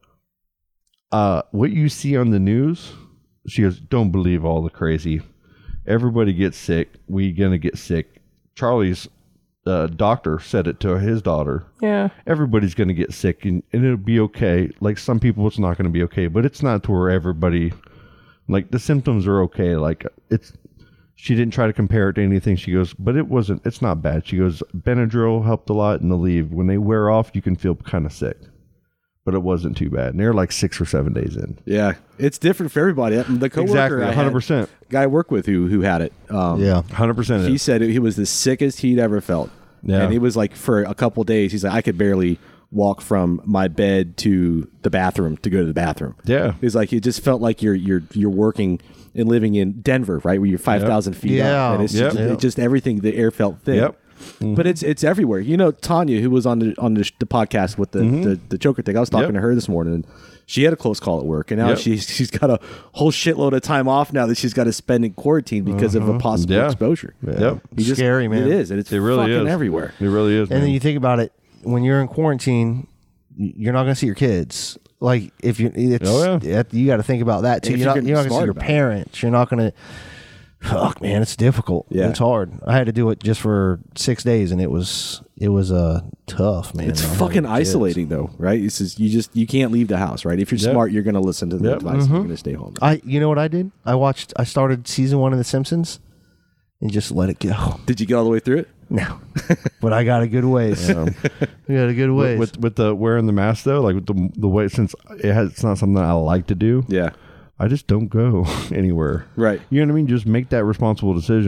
[SPEAKER 9] uh, what you see on the news, she goes, don't believe all the crazy. Everybody gets sick. We gonna get sick. Charlie's uh, doctor said it to his daughter.
[SPEAKER 1] Yeah.
[SPEAKER 9] Everybody's going to get sick and, and it'll be okay. Like some people, it's not going to be okay, but it's not to where everybody, like the symptoms are okay. Like it's, she didn't try to compare it to anything. She goes, but it wasn't, it's not bad. She goes, Benadryl helped a lot and the leave. When they wear off, you can feel kind of sick, but it wasn't too bad. And they're like six or seven days in.
[SPEAKER 8] Yeah. It's different for everybody. The coworker
[SPEAKER 9] Exactly,
[SPEAKER 8] I
[SPEAKER 9] one
[SPEAKER 8] had,
[SPEAKER 9] hundred percent.
[SPEAKER 8] guy I work with who who had it. Um,
[SPEAKER 3] Yeah.
[SPEAKER 9] one hundred percent.
[SPEAKER 8] He said he was the sickest he'd ever felt.
[SPEAKER 9] Yeah.
[SPEAKER 8] And he was like, for a couple of days, he's like, I could barely walk from my bed to the bathroom to go to the bathroom.
[SPEAKER 9] Yeah.
[SPEAKER 8] He's like, it just felt like you're you're you're working and living in Denver, right, where you're five thousand feet
[SPEAKER 3] Yeah.
[SPEAKER 8] up, and it's
[SPEAKER 9] Yep.
[SPEAKER 8] just,
[SPEAKER 9] Yep.
[SPEAKER 8] it just everything. The air felt thick.
[SPEAKER 9] Yep.
[SPEAKER 8] But it's it's everywhere. You know, Tanya, who was on the on the, the podcast with the, the the choker thing, I was talking
[SPEAKER 9] Yep.
[SPEAKER 8] to her this morning. And she had a close call at work, and now
[SPEAKER 9] Yep.
[SPEAKER 8] she's she's got a whole shitload of time off now that she's got to spend in quarantine because of a possible
[SPEAKER 9] Yeah.
[SPEAKER 8] exposure.
[SPEAKER 9] Yep.
[SPEAKER 8] You just-
[SPEAKER 3] Scary, man.
[SPEAKER 8] It is, and it's
[SPEAKER 9] It really
[SPEAKER 8] fucking
[SPEAKER 9] is.
[SPEAKER 8] everywhere.
[SPEAKER 9] It really is.
[SPEAKER 3] And then
[SPEAKER 9] man.
[SPEAKER 3] you think about it, when you're in quarantine, y- you're not going to see your kids. Like if you, it's,
[SPEAKER 9] Oh, yeah.
[SPEAKER 3] it- you got to think about that too.
[SPEAKER 8] And if
[SPEAKER 3] You're
[SPEAKER 8] you're
[SPEAKER 3] not, you're not going to see
[SPEAKER 8] smart
[SPEAKER 3] your
[SPEAKER 8] about it.
[SPEAKER 3] parents. You're not going to. Fuck, man, it's difficult.
[SPEAKER 8] Yeah.
[SPEAKER 3] It's hard. I had to do it just for six days, and it was it was uh tough, man.
[SPEAKER 8] It's
[SPEAKER 3] I had
[SPEAKER 8] fucking
[SPEAKER 3] kids.
[SPEAKER 8] isolating though, right? It's just you just you can't leave the house, right? If you're
[SPEAKER 9] Yep.
[SPEAKER 8] smart, you're gonna listen to the
[SPEAKER 9] Yep.
[SPEAKER 8] advice. You're gonna stay home.
[SPEAKER 3] I, you know what I did? I watched. I started season one of The Simpsons, and just let it go.
[SPEAKER 8] Did you get all the way through it?
[SPEAKER 3] No, but I got a good ways. I got a good ways.
[SPEAKER 9] with, with with the wearing the mask though, like with the the way, since it has, it's not something I like to do.
[SPEAKER 8] Yeah.
[SPEAKER 9] I just don't go anywhere.
[SPEAKER 8] Right.
[SPEAKER 9] You know what I mean? Just make that responsible decision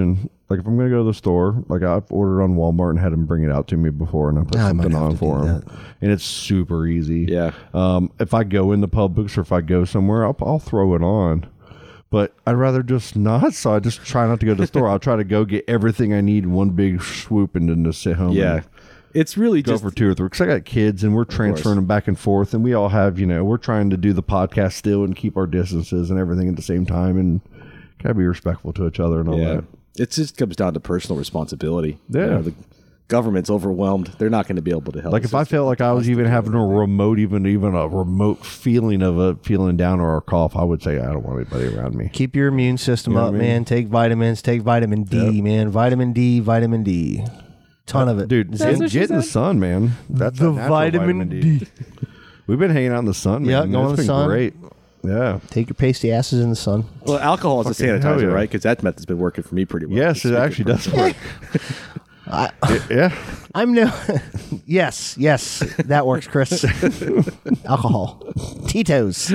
[SPEAKER 9] Like if I'm gonna go to the store, like I've ordered on Walmart and had them bring it out to me before, and I put
[SPEAKER 3] I might
[SPEAKER 9] something
[SPEAKER 3] have
[SPEAKER 9] on
[SPEAKER 3] to
[SPEAKER 9] for
[SPEAKER 3] do
[SPEAKER 9] them,
[SPEAKER 3] that.
[SPEAKER 9] and it's super easy.
[SPEAKER 8] Yeah.
[SPEAKER 9] Um, if I go in the Publix or if I go somewhere, I'll, I'll throw it on. But I'd rather just not, so I just try not to go to the store. I'll try to go get everything I need in one big swoop and then just sit home.
[SPEAKER 8] Yeah.
[SPEAKER 9] and
[SPEAKER 8] It's really
[SPEAKER 9] go
[SPEAKER 8] just
[SPEAKER 9] for two or three. Because I got kids and we're transferring them back and forth, and we all have, you know, we're trying to do the podcast still and keep our distances and everything at the same time, and gotta be respectful to each other and all
[SPEAKER 8] yeah.
[SPEAKER 9] that.
[SPEAKER 8] It just comes down to personal responsibility.
[SPEAKER 9] Yeah.
[SPEAKER 8] You know, the government's overwhelmed. They're not going to be able to help.
[SPEAKER 9] Like if I felt like I was even having a remote, even even a remote feeling of a feeling down or a cough, I would say I don't want anybody around me.
[SPEAKER 3] Keep your immune system
[SPEAKER 9] You know
[SPEAKER 3] up,
[SPEAKER 9] what I mean?
[SPEAKER 3] man. Take vitamins. Take vitamin D,
[SPEAKER 9] Yep.
[SPEAKER 3] man. Vitamin D, vitamin D. Ton of it.
[SPEAKER 9] Dude,
[SPEAKER 1] That's
[SPEAKER 9] get,
[SPEAKER 1] what she
[SPEAKER 9] get in the
[SPEAKER 1] said?
[SPEAKER 9] sun, man. That's
[SPEAKER 3] The
[SPEAKER 9] a natural
[SPEAKER 3] vitamin D.
[SPEAKER 9] We've been hanging out in the sun, man.
[SPEAKER 3] Yeah, go in
[SPEAKER 9] It's
[SPEAKER 3] the
[SPEAKER 9] been
[SPEAKER 3] sun.
[SPEAKER 9] great. Yeah.
[SPEAKER 3] Take your pasty asses in the sun.
[SPEAKER 8] well, alcohol is a
[SPEAKER 9] Fucking hell
[SPEAKER 8] sanitizer,
[SPEAKER 9] yeah.
[SPEAKER 8] right? Because that method's been working for me pretty well.
[SPEAKER 9] Yes,
[SPEAKER 8] Just
[SPEAKER 9] it
[SPEAKER 8] speaking
[SPEAKER 9] actually
[SPEAKER 8] for-
[SPEAKER 9] does work.
[SPEAKER 3] I,
[SPEAKER 9] yeah.
[SPEAKER 3] I'm no. yes, yes, that works, Chris. Alcohol, Tito's,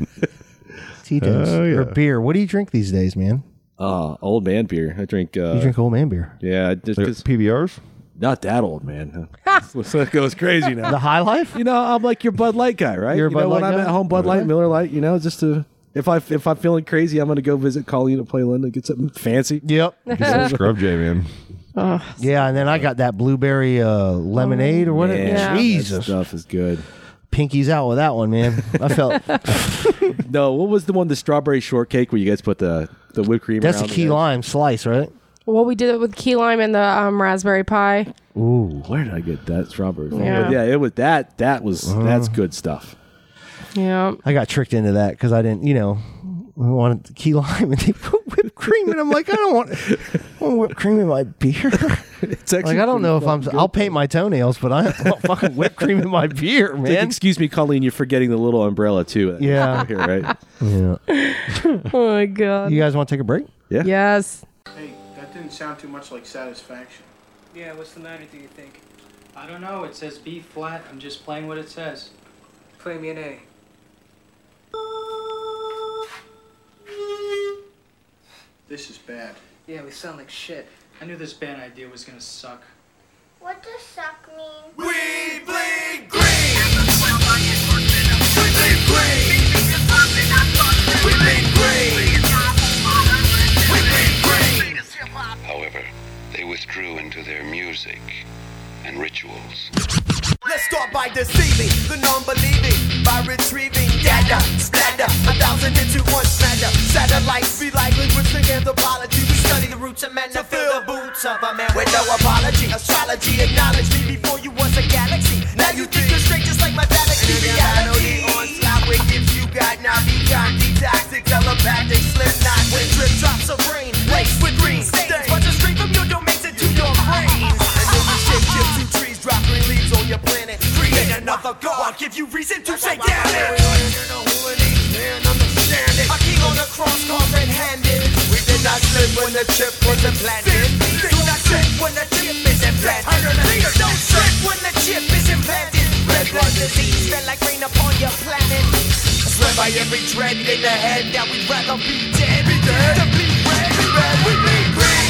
[SPEAKER 3] Tito's,
[SPEAKER 9] Oh, yeah.
[SPEAKER 3] or beer. What do you drink these days, man?
[SPEAKER 8] Uh, old man beer. I drink. Uh,
[SPEAKER 3] You drink old man beer.
[SPEAKER 8] yeah, just 'cause-
[SPEAKER 9] P B Rs?
[SPEAKER 8] not that old, man. So it goes crazy now.
[SPEAKER 3] The High Life.
[SPEAKER 8] You know, I'm like your Bud Light guy, right?
[SPEAKER 3] You're a
[SPEAKER 8] you know,
[SPEAKER 3] Bud
[SPEAKER 8] when
[SPEAKER 3] Light
[SPEAKER 8] I'm
[SPEAKER 3] guy?
[SPEAKER 8] at home, Bud Light,
[SPEAKER 3] Okay.
[SPEAKER 8] Miller Light. You know, just to if I if I'm feeling crazy, I'm gonna go visit Colleen at Playland and get something fancy.
[SPEAKER 3] Yep.
[SPEAKER 9] Scrub J, man.
[SPEAKER 3] Yeah, and then I got that blueberry uh, lemonade or whatever.
[SPEAKER 8] Yeah, that
[SPEAKER 3] Jesus,
[SPEAKER 8] stuff is good.
[SPEAKER 3] pinky's out with that one, man. I felt
[SPEAKER 8] No, what was the one, the strawberry shortcake where you guys put the the whipped cream?
[SPEAKER 3] that's a
[SPEAKER 8] around the
[SPEAKER 3] key
[SPEAKER 8] edge?
[SPEAKER 3] lime slice, right?
[SPEAKER 1] Well, we did it with key lime and the um, raspberry pie.
[SPEAKER 8] Ooh, where did I get that strawberry from?
[SPEAKER 1] Yeah.
[SPEAKER 8] But yeah, it was that. That was that's good stuff.
[SPEAKER 1] Yeah.
[SPEAKER 3] I got tricked into that because I didn't, you know, I wanted key lime and they put whipped cream, and I'm like, I don't want, I don't want whipped cream in my beer.
[SPEAKER 8] It's actually
[SPEAKER 3] Like I don't
[SPEAKER 8] pretty
[SPEAKER 3] know if I'm.
[SPEAKER 8] fucking good.
[SPEAKER 3] I'll paint my toenails, but I don't want fucking whipped cream in my beer,
[SPEAKER 8] It's like,
[SPEAKER 3] man.
[SPEAKER 8] excuse me, Colleen, you're forgetting the little umbrella too.
[SPEAKER 3] Yeah.
[SPEAKER 8] Here, right?
[SPEAKER 3] Yeah.
[SPEAKER 1] Oh my god.
[SPEAKER 3] You guys want to take a break?
[SPEAKER 8] Yeah.
[SPEAKER 1] Yes.
[SPEAKER 2] Hey, that didn't sound too much like satisfaction.
[SPEAKER 10] Yeah, what's the matter, do you think? I don't know, it says B flat. I'm just playing what it says. Play me an A.
[SPEAKER 2] This is bad.
[SPEAKER 10] Yeah, we sound like shit. I knew this band idea was gonna suck.
[SPEAKER 4] What does suck mean?
[SPEAKER 5] We bleed green. We bleed green. We bleed green. We bleed green.
[SPEAKER 11] However, they withdrew into their music and rituals.
[SPEAKER 5] Let's start by deceiving the non-believing, by retrieving data, splatter, a thousand into one splatter. Satellites be like linguistic anthropology. We study the roots of men to fill the boots of a man with no apology. Astrology acknowledged me before you was a galaxy. Now you think you're straight just like my galaxy reality. Onslaught with gifts you got now become detoxic, telepathic, slip knot with drip drops of rain, laced with green stains, but just straight from your domains into your brain. And then we shift chips to trees, drop green leaves on your planet. Create another god, give you reason to say damn it. A king on the cross, called red-handed. We did not slip when the chip was implanted. Do not trip when the chip is implanted. Don't trip when the chip is implanted. Red blood disease fell like rain upon your planet. I swear by every dread in the head that we'd rather be dead. Be dead. To be red, be red, we bleed green.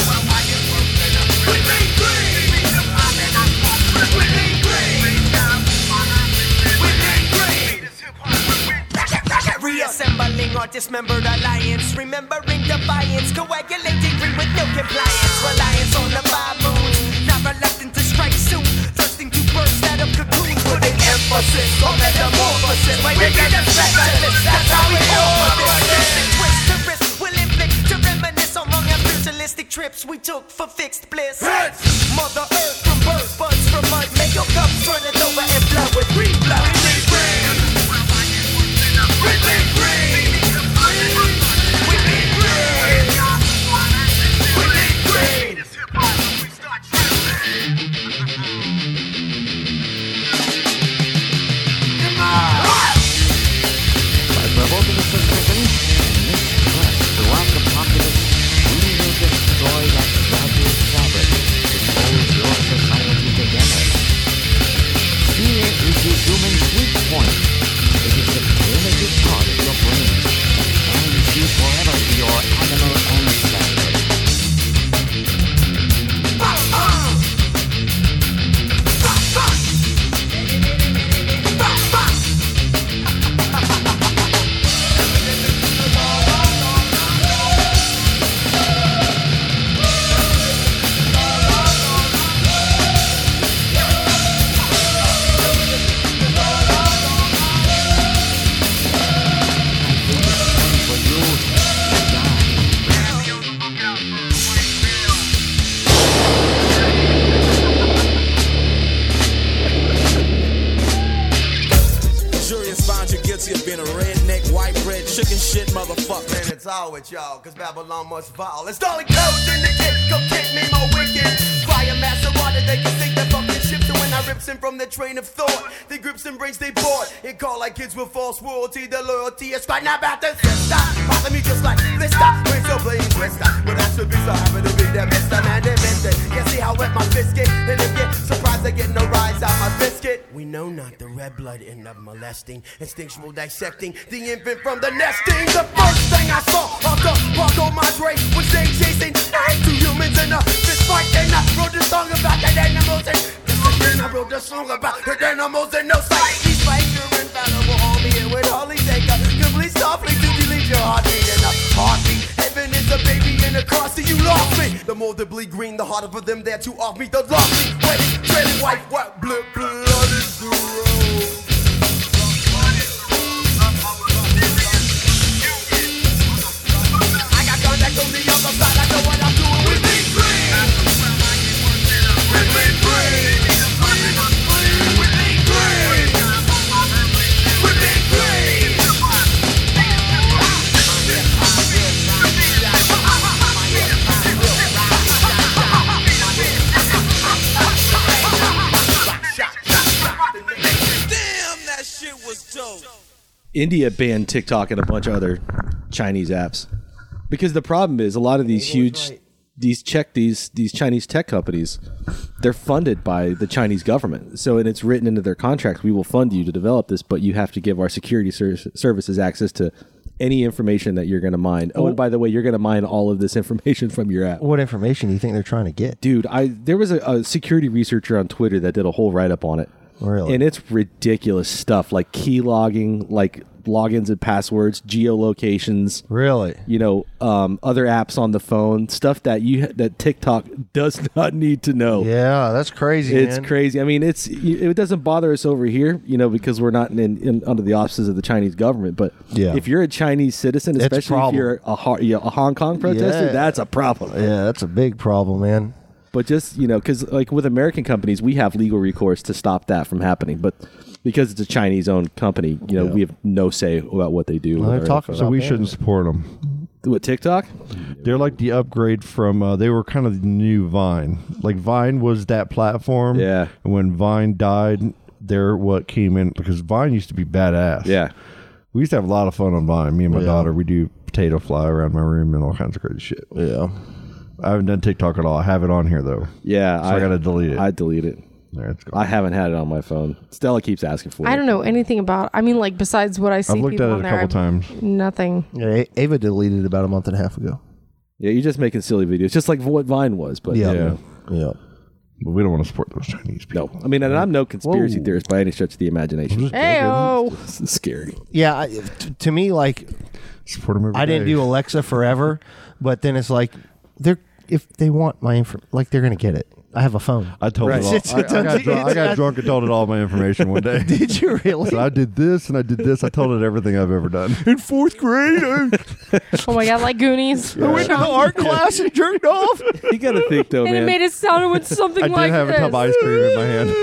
[SPEAKER 5] We bleed green. We bleed green. We bleed green. Reassembling our dismembered alliance, remembering defiance, coagulating green with no compliance, reliance on the five moons, not reluctant to strike soon, thirsting to burst out of cocoons, putting emphasis on metamorphosis. We get the specialist, that's how we do it. Twist to wrist, will inflict to reminisce on long and spiritualistic trips we took for fixed bliss. Mother Earth from birth, buds from mud, make your cup turn it over and flood with green blood. We bleed green. We bleed green. We bleed green. We bleed green. Come on.
[SPEAKER 12] By provoking suspicion, mistrust throughout the populace, we will destroy that fragile fabric
[SPEAKER 13] chicken shit, motherfucker.
[SPEAKER 14] Man, it's all with y'all, cause Babylon must fall. It's Dolly Codes in the kick, come kick me more wicked. Fire Maserati, they can sink their fucking ship. So when I rips him from the train of thought, they grips and brains they bought. It call like kids with false royalty, the loyalty is quite not about the sister. Bother me just like blister, brains so plain twister. But that should be so happy to be the mister man, they missed it. You see how wet my biscuit, and if you surprised I get no rise out my biscuit. We know not the red blood end of molesting, instinctual dissecting the infant from the nesting. The first thing I saw after Paco Madre was they chasing two humans in a fist fight, and I wrote a song about the animals and then I wrote a song about the animals and no sight. These fights are infallible, homie, and would hardly take a complete softly to delete your heartbeat and a heartbeat. Heaven is a baby in a car, so you lost me. The more they bleed green, the harder for them there to off me. The lost me, wet, trailing white, what blood, blood is the road. I got contact on the other side, I know what I'm doing with me. With me, with me.
[SPEAKER 8] India banned TikTok and a bunch of other Chinese apps because the problem is a lot of these huge, these check these these Chinese tech companies, they're funded by the Chinese government. So and it's written into their contracts, we will fund you to develop this, but you have to give our security ser- services access to any information that you're going to mine. Oh, and by the way, you're going to mine all of this information from your app.
[SPEAKER 3] What information do you think they're trying to get?
[SPEAKER 8] Dude, I there was a, a security researcher on Twitter that did a whole write-up on it.
[SPEAKER 3] Really?
[SPEAKER 8] And it's ridiculous stuff like key logging, like logins and passwords, geolocations.
[SPEAKER 3] Really?
[SPEAKER 8] You know, um, other apps on the phone, stuff that you that TikTok does not need to know.
[SPEAKER 3] Yeah, that's crazy.
[SPEAKER 8] It's
[SPEAKER 3] man.
[SPEAKER 8] crazy. I mean, it's it doesn't bother us over here, you know, because we're not in, in under the auspices of the Chinese government. But
[SPEAKER 3] yeah.
[SPEAKER 8] if you're a Chinese citizen,
[SPEAKER 3] It's
[SPEAKER 8] especially
[SPEAKER 3] a
[SPEAKER 8] if you're a, a, you know, a Hong Kong protester,
[SPEAKER 3] Yeah.
[SPEAKER 8] that's a problem.
[SPEAKER 3] Yeah, that's a big problem, man.
[SPEAKER 8] But just, you know, because like with American companies, we have legal recourse to stop that from happening. But because it's a Chinese-owned company, you know,
[SPEAKER 3] Yeah.
[SPEAKER 8] we have no say about what they do.
[SPEAKER 3] Well, they're
[SPEAKER 8] with our
[SPEAKER 3] talking
[SPEAKER 8] info.
[SPEAKER 9] So we shouldn't support them.
[SPEAKER 8] What, TikTok?
[SPEAKER 9] They're like the upgrade from, uh, they were kind of the new Vine. Like Vine was that platform.
[SPEAKER 8] Yeah.
[SPEAKER 9] And when Vine died, they're what came in, because Vine used to be badass.
[SPEAKER 8] Yeah.
[SPEAKER 9] We used to have a lot of fun on Vine. Me and my
[SPEAKER 3] Yeah.
[SPEAKER 9] daughter, we do potato fly around my room and all kinds of crazy shit.
[SPEAKER 3] Yeah.
[SPEAKER 9] I haven't done TikTok at all. I have it on here, though.
[SPEAKER 8] Yeah.
[SPEAKER 9] So I, got to delete it.
[SPEAKER 8] I delete it.
[SPEAKER 9] There, it's gone.
[SPEAKER 8] I haven't had it on my phone. Stella keeps asking for it.
[SPEAKER 1] I don't know anything about. I mean, like besides what I see
[SPEAKER 9] I've looked
[SPEAKER 1] people
[SPEAKER 9] at it
[SPEAKER 1] on
[SPEAKER 9] a
[SPEAKER 1] there,
[SPEAKER 9] couple
[SPEAKER 1] I've-
[SPEAKER 9] times.
[SPEAKER 1] Nothing.
[SPEAKER 3] Yeah, A- Ava deleted it about a month and a half ago.
[SPEAKER 8] Yeah, you're just making silly videos, just like what Vine was. But
[SPEAKER 3] Yeah.
[SPEAKER 8] you know.
[SPEAKER 3] Yeah.
[SPEAKER 9] But we don't want to support those Chinese people.
[SPEAKER 8] No, I mean, and I'm no conspiracy
[SPEAKER 3] Whoa.
[SPEAKER 8] theorist by any stretch of the imagination.
[SPEAKER 1] Hey, oh.
[SPEAKER 8] It's scary.
[SPEAKER 3] Yeah, I, t- to me, like,
[SPEAKER 9] Support them every
[SPEAKER 3] I didn't
[SPEAKER 9] day.
[SPEAKER 3] do Alexa forever, but then it's like, they're if they want my info, like they're gonna get it. I have a phone.
[SPEAKER 9] I told
[SPEAKER 3] Right.
[SPEAKER 9] it all.
[SPEAKER 3] It's-
[SPEAKER 9] I, I
[SPEAKER 3] it's-
[SPEAKER 9] got drunk, I got
[SPEAKER 3] it's-
[SPEAKER 9] drunk and told it all my information one day.
[SPEAKER 3] Did you really?
[SPEAKER 9] So I did this and I did this. I told it everything I've ever done.
[SPEAKER 3] In fourth grade, I,
[SPEAKER 1] Oh my god, like Goonies.
[SPEAKER 3] I went to the art class and jerked off.
[SPEAKER 8] You got to think though,
[SPEAKER 1] And it
[SPEAKER 8] man.
[SPEAKER 1] made it sound with something
[SPEAKER 9] I did
[SPEAKER 1] like
[SPEAKER 9] have
[SPEAKER 1] this.
[SPEAKER 9] a tub of ice cream in my hand.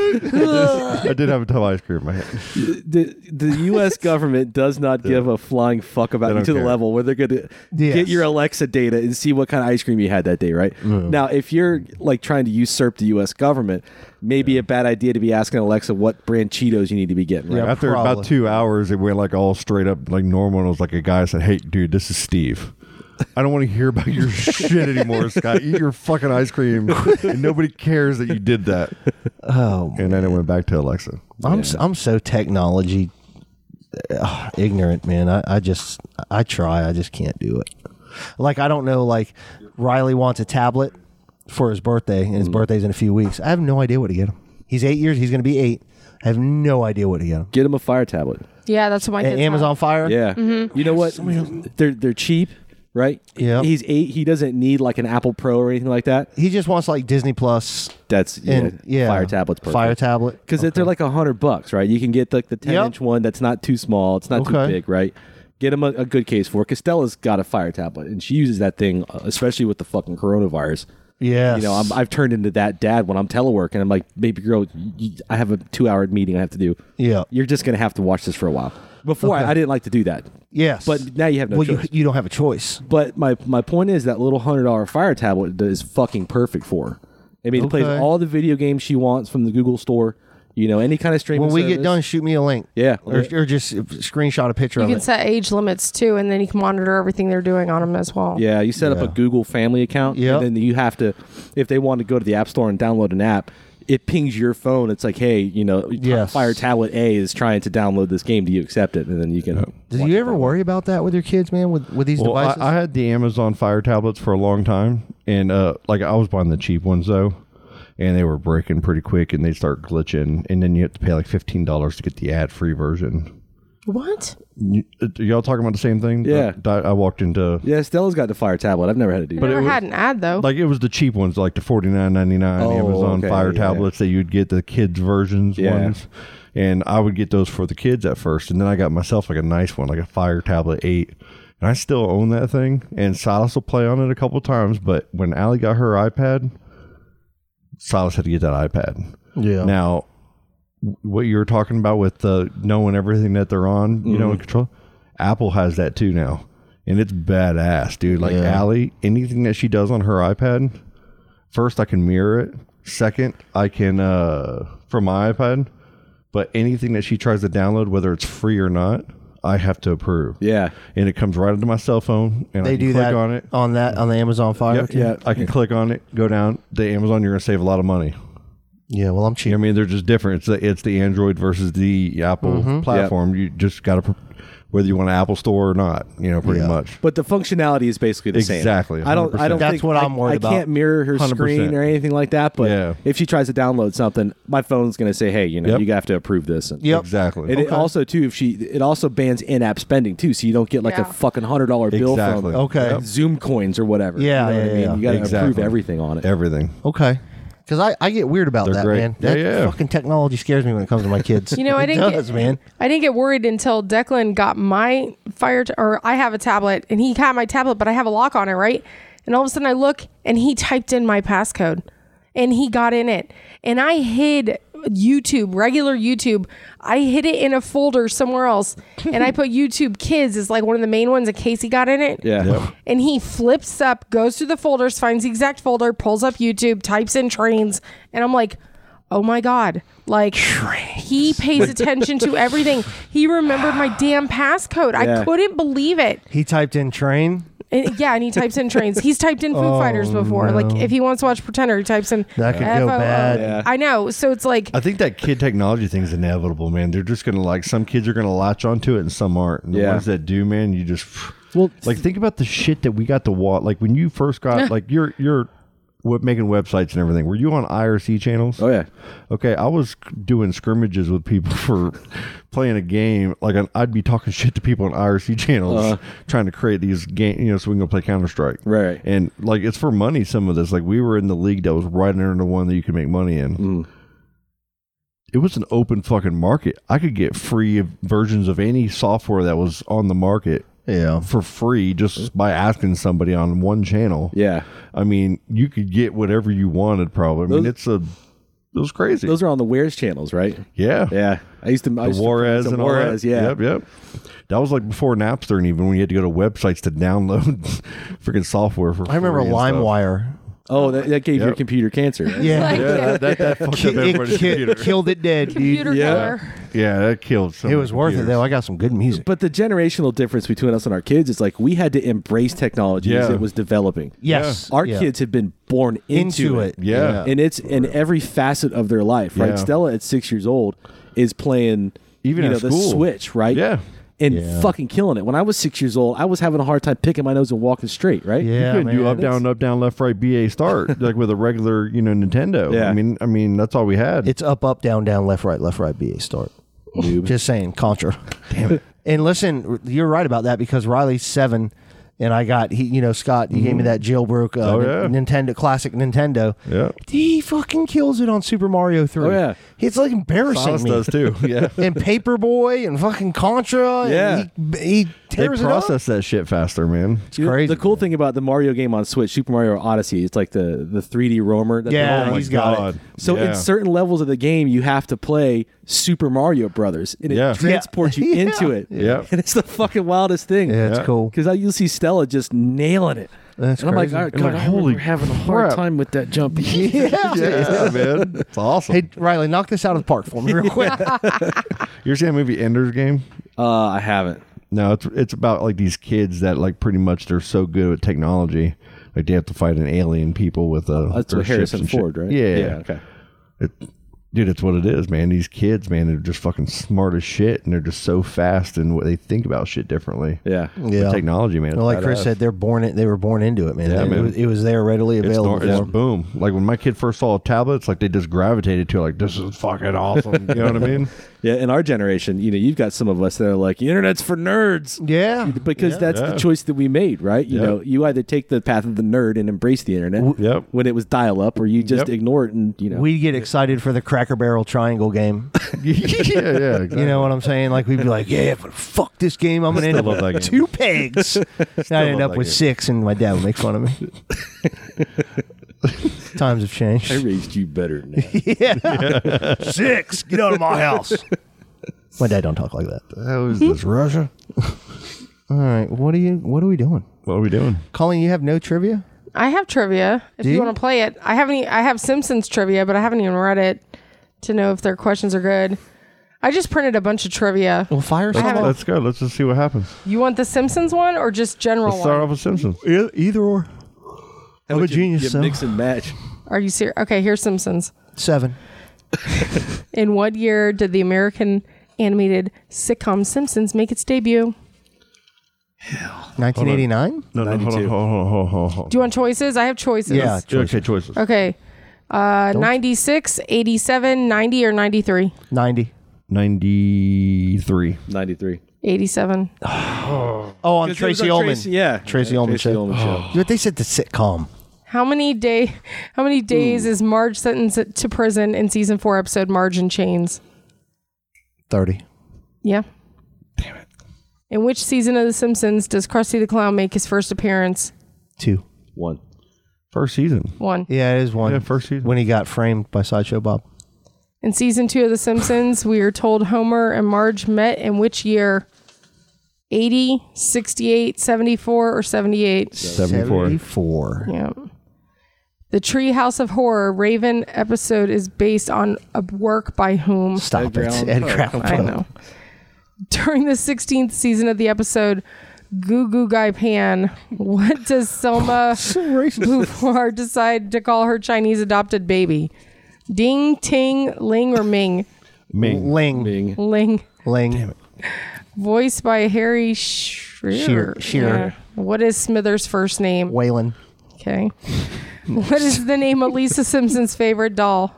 [SPEAKER 9] I did have a tub of ice cream in my hand.
[SPEAKER 8] the the U S government does not give a flying fuck about
[SPEAKER 9] They
[SPEAKER 8] you
[SPEAKER 9] don't
[SPEAKER 8] to the
[SPEAKER 9] care.
[SPEAKER 8] level where they're going to
[SPEAKER 3] Yes.
[SPEAKER 8] get your Alexa data and see what kind of ice cream you had that day, right? Now, if you're like trying to usurp the U S government, maybe a bad idea to be asking Alexa what brand Cheetos you need to be getting, right?
[SPEAKER 3] Yeah,
[SPEAKER 9] After
[SPEAKER 3] probably.
[SPEAKER 9] about two hours, it went like all straight up like normal. And it was like a guy said, "Hey, dude, this is Steve. I don't want to hear about your shit anymore, Scott. Eat your fucking ice cream, and nobody cares that you did that."
[SPEAKER 3] Oh,
[SPEAKER 9] And then it went back to Alexa.
[SPEAKER 3] I'm s I'm so technology uh, ignorant, man. I, I just I try, I just can't do it. Like I don't know. Like Riley wants a tablet for his birthday, and his birthday's in a few weeks. I have no idea what to get him. He's eight years. He's going to be eight. I have no idea what to get him.
[SPEAKER 8] Get him a Fire tablet.
[SPEAKER 1] Yeah, that's what my
[SPEAKER 3] A-
[SPEAKER 1] kids
[SPEAKER 3] Amazon
[SPEAKER 1] have.
[SPEAKER 3] Fire.
[SPEAKER 8] Yeah.
[SPEAKER 1] Mm-hmm.
[SPEAKER 8] You know what? They're they're cheap, right?
[SPEAKER 3] Yeah.
[SPEAKER 8] He's eight. He doesn't need like an Apple Pro or anything like that.
[SPEAKER 3] He just wants like Disney Plus.
[SPEAKER 8] That's yeah,
[SPEAKER 3] And yeah,
[SPEAKER 8] Fire tablet's perfect.
[SPEAKER 3] Fire tablet.
[SPEAKER 8] Because they're like a hundred bucks, right? You can get like the ten
[SPEAKER 3] Yep.
[SPEAKER 8] inch one that's not too small, it's not too
[SPEAKER 3] Okay.
[SPEAKER 8] big, right? Get him a, a good case for it. Costella's got a Fire tablet, and she uses that thing, uh, especially with the fucking coronavirus.
[SPEAKER 3] Yes.
[SPEAKER 8] You know, I'm, I've turned into that dad when I'm teleworking. I'm like, baby girl, you, I have a two hour meeting I have to do.
[SPEAKER 3] Yeah.
[SPEAKER 8] You're just gonna have to watch this for a while. Before
[SPEAKER 3] Okay.
[SPEAKER 8] I, I didn't like to do that.
[SPEAKER 3] Yes.
[SPEAKER 8] But now you have no
[SPEAKER 3] well,
[SPEAKER 8] choice.
[SPEAKER 3] You, you don't have a choice.
[SPEAKER 8] But my my point is that little hundred dollar Fire tablet is fucking perfect for her. I mean, it plays
[SPEAKER 3] Okay.
[SPEAKER 8] all the video games she wants from the Google Store. You know, any kind of streaming.
[SPEAKER 3] When we get
[SPEAKER 8] service.
[SPEAKER 3] done, shoot me a link.
[SPEAKER 8] Yeah.
[SPEAKER 3] Or, or just screenshot a picture
[SPEAKER 1] You
[SPEAKER 3] of
[SPEAKER 1] can
[SPEAKER 3] it.
[SPEAKER 1] set age limits too, and then you can monitor everything they're doing on them as well.
[SPEAKER 8] Yeah, you set
[SPEAKER 3] Yeah.
[SPEAKER 8] up a Google Family account,
[SPEAKER 3] Yep.
[SPEAKER 8] and then you have to, if they want to go to the App Store and download an app, it pings your phone. It's like, hey, you know,
[SPEAKER 3] Yes.
[SPEAKER 8] Fire Tablet A is trying to download this game. Do you accept it? And then you can.
[SPEAKER 3] Do you ever worry about that with your kids, man? With with these
[SPEAKER 9] Well, I,
[SPEAKER 3] devices?
[SPEAKER 9] I had the Amazon Fire tablets for a long time, and uh, like I was buying the cheap ones though, and they were breaking pretty quick, and they start glitching, and then you have to pay like fifteen dollars to get the ad-free version.
[SPEAKER 1] What?
[SPEAKER 9] Y- Are y'all talking about the same thing?
[SPEAKER 8] Yeah.
[SPEAKER 9] I, I walked into
[SPEAKER 8] Yeah, Stella's got the Fire Tablet. I've never had to do
[SPEAKER 1] I
[SPEAKER 8] that.
[SPEAKER 1] never
[SPEAKER 9] it was-
[SPEAKER 1] had an ad though.
[SPEAKER 9] like it was the cheap ones, like the forty-nine ninety-nine
[SPEAKER 8] Oh,
[SPEAKER 9] Amazon
[SPEAKER 8] okay,
[SPEAKER 9] Fire
[SPEAKER 8] yeah.
[SPEAKER 9] tablets that you'd get the kids versions
[SPEAKER 8] Yeah.
[SPEAKER 9] ones, and I would get those for the kids at first, and then I got myself like a nice one, like a Fire Tablet eight, and I still own that thing. And Silas will play on it a couple times, but when Allie got her iPad, Silas had to get that iPad.
[SPEAKER 3] yeah.
[SPEAKER 9] Now, what you were talking about with uh, knowing everything that they're on, you know, in control, Apple has that too now. And it's badass, dude. Like
[SPEAKER 3] Yeah.
[SPEAKER 9] Allie, anything that she does on her iPad, first I can mirror it. Second, I can, uh, from my iPad, but anything that she tries to download, whether it's free or not, I have to approve.
[SPEAKER 8] Yeah.
[SPEAKER 9] And it comes right into my cell phone, and I
[SPEAKER 3] They
[SPEAKER 9] can
[SPEAKER 3] do
[SPEAKER 9] click
[SPEAKER 3] that
[SPEAKER 9] on it.
[SPEAKER 3] on that on the Amazon Fire.
[SPEAKER 9] Yep, yeah, I can click on it, go down the Amazon. You're gonna save a lot of money.
[SPEAKER 3] Yeah. Well, I'm cheap.
[SPEAKER 9] I mean, they're just different. It's the, it's the Android versus the Apple
[SPEAKER 3] Mm-hmm.
[SPEAKER 9] platform. You just got to, whether you want an Apple Store or not, you know, pretty
[SPEAKER 3] Yeah.
[SPEAKER 9] much.
[SPEAKER 8] But the functionality is basically the same.
[SPEAKER 9] Exactly,
[SPEAKER 8] I don't. I don't.
[SPEAKER 3] That's
[SPEAKER 8] think,
[SPEAKER 3] what I'm
[SPEAKER 8] I,
[SPEAKER 3] worried
[SPEAKER 8] I
[SPEAKER 3] about.
[SPEAKER 8] can't mirror her
[SPEAKER 9] one hundred percent.
[SPEAKER 8] screen or anything like that. But
[SPEAKER 9] Yeah.
[SPEAKER 8] if she tries to download something, my phone's going to say, "Hey, you know,
[SPEAKER 9] Yep.
[SPEAKER 8] you have to approve this." And,
[SPEAKER 3] Yep.
[SPEAKER 9] Exactly.
[SPEAKER 8] And it also too, if she, it also bans in-app spending too, so you don't get like
[SPEAKER 1] Yeah.
[SPEAKER 8] a fucking hundred dollar bill
[SPEAKER 9] Exactly.
[SPEAKER 8] from
[SPEAKER 3] Okay.
[SPEAKER 9] Yep.
[SPEAKER 8] Zoom coins or whatever.
[SPEAKER 3] Yeah,
[SPEAKER 8] you know
[SPEAKER 3] yeah,
[SPEAKER 8] what I mean.
[SPEAKER 3] yeah.
[SPEAKER 8] You got to
[SPEAKER 9] Exactly.
[SPEAKER 8] approve everything on it.
[SPEAKER 9] Everything.
[SPEAKER 3] Okay. Because I, I get weird about
[SPEAKER 9] They're
[SPEAKER 3] that,
[SPEAKER 9] great.
[SPEAKER 3] man.
[SPEAKER 9] Yeah,
[SPEAKER 3] That
[SPEAKER 9] yeah.
[SPEAKER 3] fucking technology scares me when it comes to my kids.
[SPEAKER 1] You know, I
[SPEAKER 3] It
[SPEAKER 1] didn't
[SPEAKER 3] does,
[SPEAKER 1] get,
[SPEAKER 3] man.
[SPEAKER 1] I didn't get worried until Declan got my Fire, t- or I have a tablet, and he got my tablet, but I have a lock on it, right? And all of a sudden, I look, and he typed in my passcode, and he got in it, and I hid YouTube, regular YouTube. I hid it in a folder somewhere else, and I put YouTube Kids as like one of the main ones in case he got in it.
[SPEAKER 8] Yeah.
[SPEAKER 1] And he flips up, goes through the folders, finds the exact folder, pulls up YouTube, types in trains, and I'm like, oh my God. Like, he pays attention to everything. He remembered my damn passcode.
[SPEAKER 8] Yeah.
[SPEAKER 1] I couldn't believe it.
[SPEAKER 3] He typed in train.
[SPEAKER 1] And, yeah, and he types in trains. He's typed in Foo
[SPEAKER 3] Oh,
[SPEAKER 1] Fighters before.
[SPEAKER 3] no.
[SPEAKER 1] Like, if he wants to watch Pretender, he types in
[SPEAKER 3] That could go
[SPEAKER 1] F O O.
[SPEAKER 3] bad.
[SPEAKER 8] Yeah.
[SPEAKER 1] I know. So it's like,
[SPEAKER 9] I think that kid technology thing is inevitable, man. They're just going to like, some kids are going to latch onto it and some aren't. And the
[SPEAKER 8] Yeah.
[SPEAKER 9] ones that do, man, you just,
[SPEAKER 8] Well,
[SPEAKER 9] like, think about the shit that we got to watch. Like, when you first got, like, you're, you're, what making websites and everything. Were you on I R C channels?
[SPEAKER 8] Oh yeah.
[SPEAKER 9] Okay, I was doing scrimmages with people for playing a game. Like I'd be talking shit to people on I R C channels,
[SPEAKER 8] Uh.
[SPEAKER 9] trying to create these game, you know, so we can go play Counter Strike.
[SPEAKER 8] Right.
[SPEAKER 9] And like it's for money. Some of this, like we were in the league that was right under the one that you could make money in.
[SPEAKER 8] Mm.
[SPEAKER 9] It was an open fucking market. I could get free versions of any software that was on the market.
[SPEAKER 3] Yeah.
[SPEAKER 9] For free, just by asking somebody on one channel.
[SPEAKER 8] Yeah.
[SPEAKER 9] I mean, you could get whatever you wanted. Probably. I mean,
[SPEAKER 8] Those-
[SPEAKER 9] it's a. It was crazy.
[SPEAKER 8] Those are on the Wares channels, right?
[SPEAKER 9] Yeah.
[SPEAKER 8] Yeah. I used to. I
[SPEAKER 9] The
[SPEAKER 8] used to-
[SPEAKER 9] Juarez
[SPEAKER 8] the
[SPEAKER 9] and all
[SPEAKER 8] Juarez,
[SPEAKER 9] that.
[SPEAKER 8] yeah.
[SPEAKER 9] Yep, yep. That was like before Napster, and even when you had to go to websites to download freaking software for.
[SPEAKER 3] I remember
[SPEAKER 9] free and stuff.
[SPEAKER 3] LimeWire.
[SPEAKER 8] Oh, that, that gave your
[SPEAKER 9] Yep.
[SPEAKER 8] computer cancer. Right?
[SPEAKER 3] Yeah.
[SPEAKER 1] Like-
[SPEAKER 9] Yeah, that, that, that fucked up
[SPEAKER 3] Ki-
[SPEAKER 9] everybody's
[SPEAKER 3] it ki-
[SPEAKER 9] computer.
[SPEAKER 3] killed it dead, dude.
[SPEAKER 1] computer
[SPEAKER 8] Yeah.
[SPEAKER 1] killer.
[SPEAKER 9] Yeah, that killed. Some
[SPEAKER 3] It was worth it though. I got some good music.
[SPEAKER 8] But the generational difference between us and our kids is like we had to embrace technology as
[SPEAKER 9] Yeah.
[SPEAKER 8] it was developing.
[SPEAKER 3] Yes.
[SPEAKER 8] Our
[SPEAKER 3] Yeah.
[SPEAKER 8] kids have been born into,
[SPEAKER 3] Into
[SPEAKER 8] it.
[SPEAKER 3] it.
[SPEAKER 9] Yeah.
[SPEAKER 8] And it's in every facet of their life, right?
[SPEAKER 9] Yeah.
[SPEAKER 8] Stella at six years old is playing
[SPEAKER 9] Even
[SPEAKER 8] you know,
[SPEAKER 9] at
[SPEAKER 8] the
[SPEAKER 9] school.
[SPEAKER 8] Switch, right?
[SPEAKER 9] Yeah.
[SPEAKER 8] And
[SPEAKER 3] Yeah.
[SPEAKER 8] fucking killing it. When I was six years old, I was having a hard time picking my nose and walking straight, right?
[SPEAKER 3] Yeah,
[SPEAKER 9] You couldn't
[SPEAKER 3] man.
[SPEAKER 9] do up, down, up, down, left, right, B, A, start like with a regular, you know, Nintendo.
[SPEAKER 8] Yeah.
[SPEAKER 9] I mean, I mean, that's all we had.
[SPEAKER 3] It's up, up, down, down, left, right, left, right, B A start.
[SPEAKER 8] Noob.
[SPEAKER 3] Just saying, Contra. Damn it. And listen, you're right about that because Riley's seven, and I got he, you know, Scott. You gave me that jailbroke uh,
[SPEAKER 9] Oh, yeah.
[SPEAKER 3] N- Nintendo classic Nintendo.
[SPEAKER 9] yeah.
[SPEAKER 3] He fucking kills it on Super Mario three.
[SPEAKER 8] Oh, yeah.
[SPEAKER 3] It's like embarrassing
[SPEAKER 9] Silas
[SPEAKER 3] me.
[SPEAKER 9] does too. Yeah.
[SPEAKER 3] And Paperboy and fucking Contra.
[SPEAKER 8] Yeah.
[SPEAKER 3] And he, he
[SPEAKER 8] They
[SPEAKER 3] tears it up.
[SPEAKER 9] process that shit faster, man.
[SPEAKER 3] It's crazy.
[SPEAKER 8] The cool thing about the Mario game on Switch, Super Mario Odyssey, it's like the, the three D roamer. That
[SPEAKER 3] Yeah,
[SPEAKER 8] they have.
[SPEAKER 3] he's got it.
[SPEAKER 8] So
[SPEAKER 9] Yeah.
[SPEAKER 8] in certain levels of the game, you have to play Super Mario Brothers, and it
[SPEAKER 9] Yeah.
[SPEAKER 8] transports you
[SPEAKER 3] Yeah.
[SPEAKER 8] into it.
[SPEAKER 9] Yeah.
[SPEAKER 8] And it's the fucking wildest thing.
[SPEAKER 3] Yeah, it's
[SPEAKER 9] Yeah.
[SPEAKER 3] cool.
[SPEAKER 8] Because you'll see Stella just nailing it.
[SPEAKER 3] That's
[SPEAKER 8] and I'm
[SPEAKER 3] crazy.
[SPEAKER 8] like, all right,
[SPEAKER 9] And
[SPEAKER 8] God,
[SPEAKER 9] like,
[SPEAKER 8] I
[SPEAKER 9] holy
[SPEAKER 8] remember having a hard
[SPEAKER 9] crap.
[SPEAKER 8] time with that jumpy.
[SPEAKER 3] yeah.
[SPEAKER 9] Yeah, man. It's awesome.
[SPEAKER 3] Hey, Riley, knock this out of the park for me real quick.
[SPEAKER 9] You ever seen that movie Ender's Game?
[SPEAKER 8] Uh, I haven't.
[SPEAKER 9] No, it's it's about like these kids that like pretty much they're so good with technology, like they have to fight an alien people with uh,
[SPEAKER 8] That's
[SPEAKER 9] their
[SPEAKER 8] what
[SPEAKER 9] ships
[SPEAKER 8] Harrison
[SPEAKER 9] and shit.
[SPEAKER 8] Ford, right?
[SPEAKER 9] Yeah,
[SPEAKER 8] Yeah, okay.
[SPEAKER 9] It, dude, it's what it is, man. These kids, man, they're just fucking smart as shit, and they're just so fast, and what they think about shit differently.
[SPEAKER 8] Yeah,
[SPEAKER 3] Yeah.
[SPEAKER 9] With technology, man. it's
[SPEAKER 3] Well, like Chris
[SPEAKER 9] badass.
[SPEAKER 3] said, they're born. In, they were born into it, man.
[SPEAKER 9] Yeah,
[SPEAKER 3] They-
[SPEAKER 9] man.
[SPEAKER 3] It, was, it was there readily
[SPEAKER 9] It's,
[SPEAKER 3] available.
[SPEAKER 9] nor-
[SPEAKER 3] for
[SPEAKER 9] it's
[SPEAKER 3] them.
[SPEAKER 9] boom. Like when my kid first saw a tablet, it's like they just gravitated to it. Like this is fucking awesome. You know what I mean?
[SPEAKER 8] Yeah, in our generation, you know, you've got some of us that are like, the internet's for nerds.
[SPEAKER 3] Yeah,
[SPEAKER 8] Because
[SPEAKER 3] yeah.
[SPEAKER 8] that's
[SPEAKER 9] Yeah.
[SPEAKER 8] the choice that we made, right? You
[SPEAKER 9] Yep.
[SPEAKER 8] know, you either take the path of the nerd and embrace the internet
[SPEAKER 9] Yep.
[SPEAKER 8] when it was dial up, or you just
[SPEAKER 9] Yep.
[SPEAKER 8] ignore it and, you know.
[SPEAKER 3] We get excited for the Cracker Barrel triangle game.
[SPEAKER 9] yeah, yeah. Exactly.
[SPEAKER 3] You know what I'm saying? Like we'd be like, "Yeah, but fuck this game. I'm gonna end up
[SPEAKER 9] love that
[SPEAKER 3] with
[SPEAKER 9] game.
[SPEAKER 3] two pegs." And I end
[SPEAKER 9] love
[SPEAKER 3] up
[SPEAKER 9] that
[SPEAKER 3] with
[SPEAKER 9] game.
[SPEAKER 3] six, and my dad would make fun of me. Times have changed.
[SPEAKER 8] I raised you better than that.
[SPEAKER 3] yeah. Six. Get out of my house. My dad don't talk like that.
[SPEAKER 9] How is this Russia?
[SPEAKER 3] All right. What are you? What are we doing?
[SPEAKER 9] What are we doing?
[SPEAKER 3] Colleen, you have no trivia?
[SPEAKER 1] I have trivia. If
[SPEAKER 3] Do
[SPEAKER 1] you,
[SPEAKER 3] you?
[SPEAKER 1] want to play it, I haven't. e- I have Simpsons trivia, but I haven't even read it to know if their questions are good. I just printed a bunch of trivia.
[SPEAKER 3] Well, fire
[SPEAKER 1] I haven't-
[SPEAKER 9] Let's go. Let's just see what happens.
[SPEAKER 1] You want the Simpsons one or just general
[SPEAKER 9] Let's start
[SPEAKER 1] one?
[SPEAKER 9] off with Simpsons.
[SPEAKER 3] Either or.
[SPEAKER 8] How
[SPEAKER 3] I'm a
[SPEAKER 8] about you-
[SPEAKER 3] genius,
[SPEAKER 8] you
[SPEAKER 3] so.
[SPEAKER 8] mix and match.
[SPEAKER 1] Are you serious? Okay, here's Simpsons.
[SPEAKER 3] Seven.
[SPEAKER 1] In what year did the American animated sitcom Simpsons make its debut?
[SPEAKER 3] nineteen eighty-nine.
[SPEAKER 9] No, no, hold on,
[SPEAKER 8] ninety-two.
[SPEAKER 9] hold on, hold on, hold on, hold on.
[SPEAKER 1] Do you want choices? I have choices.
[SPEAKER 3] Yeah.
[SPEAKER 9] Okay, choices.
[SPEAKER 1] Okay. Uh, ninety-six, eighty-seven, ninety, or ninety-three?
[SPEAKER 3] ninety.
[SPEAKER 9] ninety-three.
[SPEAKER 8] ninety-three.
[SPEAKER 1] eighty-seven.
[SPEAKER 3] Oh, on
[SPEAKER 8] 'Cause it was
[SPEAKER 3] Tracy
[SPEAKER 8] on
[SPEAKER 3] Ullman.
[SPEAKER 8] Tracy- yeah.
[SPEAKER 3] Tracy
[SPEAKER 8] Yeah,
[SPEAKER 3] Ullman
[SPEAKER 8] Tracy
[SPEAKER 3] show.
[SPEAKER 8] Ullman show.
[SPEAKER 3] But they said the sitcom.
[SPEAKER 1] How many day? How many days is Marge sentenced to prison in season four episode Marge in Chains?
[SPEAKER 3] thirty.
[SPEAKER 1] Yeah. Damn it. In which season of The Simpsons does Krusty the Clown make his first appearance?
[SPEAKER 3] Two.
[SPEAKER 8] One.
[SPEAKER 9] First season.
[SPEAKER 1] One.
[SPEAKER 3] Yeah, it is one.
[SPEAKER 9] Yeah, first season.
[SPEAKER 3] When he got framed by Sideshow Bob.
[SPEAKER 1] In season two of The Simpsons, we are told Homer and Marge met in which year? eighty, sixty-eight, seventy-four, or seventy-eight?
[SPEAKER 9] seventy-four.
[SPEAKER 3] seventy-four.
[SPEAKER 1] Yeah. The Treehouse of Horror Raven episode is based on a work by whom?
[SPEAKER 3] Stop
[SPEAKER 8] Edgar
[SPEAKER 3] it.
[SPEAKER 8] Allan
[SPEAKER 3] Edgar
[SPEAKER 8] Poe.
[SPEAKER 3] Allan
[SPEAKER 1] I
[SPEAKER 3] Poe.
[SPEAKER 1] know. During the sixteenth season of the episode Goo Goo Gai Pan, what does Selma Beauvoir decide to call her Chinese adopted baby? Ding, Ting, Ling, or Ming?
[SPEAKER 9] Ming.
[SPEAKER 3] Ling.
[SPEAKER 8] Being
[SPEAKER 1] Ling.
[SPEAKER 3] Ling.
[SPEAKER 1] Voiced by Harry Shearer.
[SPEAKER 3] Shearer. Shearer.
[SPEAKER 1] Yeah. What is Smithers' first name?
[SPEAKER 3] Waylon.
[SPEAKER 1] Okay. What is the name of Lisa Simpson's favorite doll?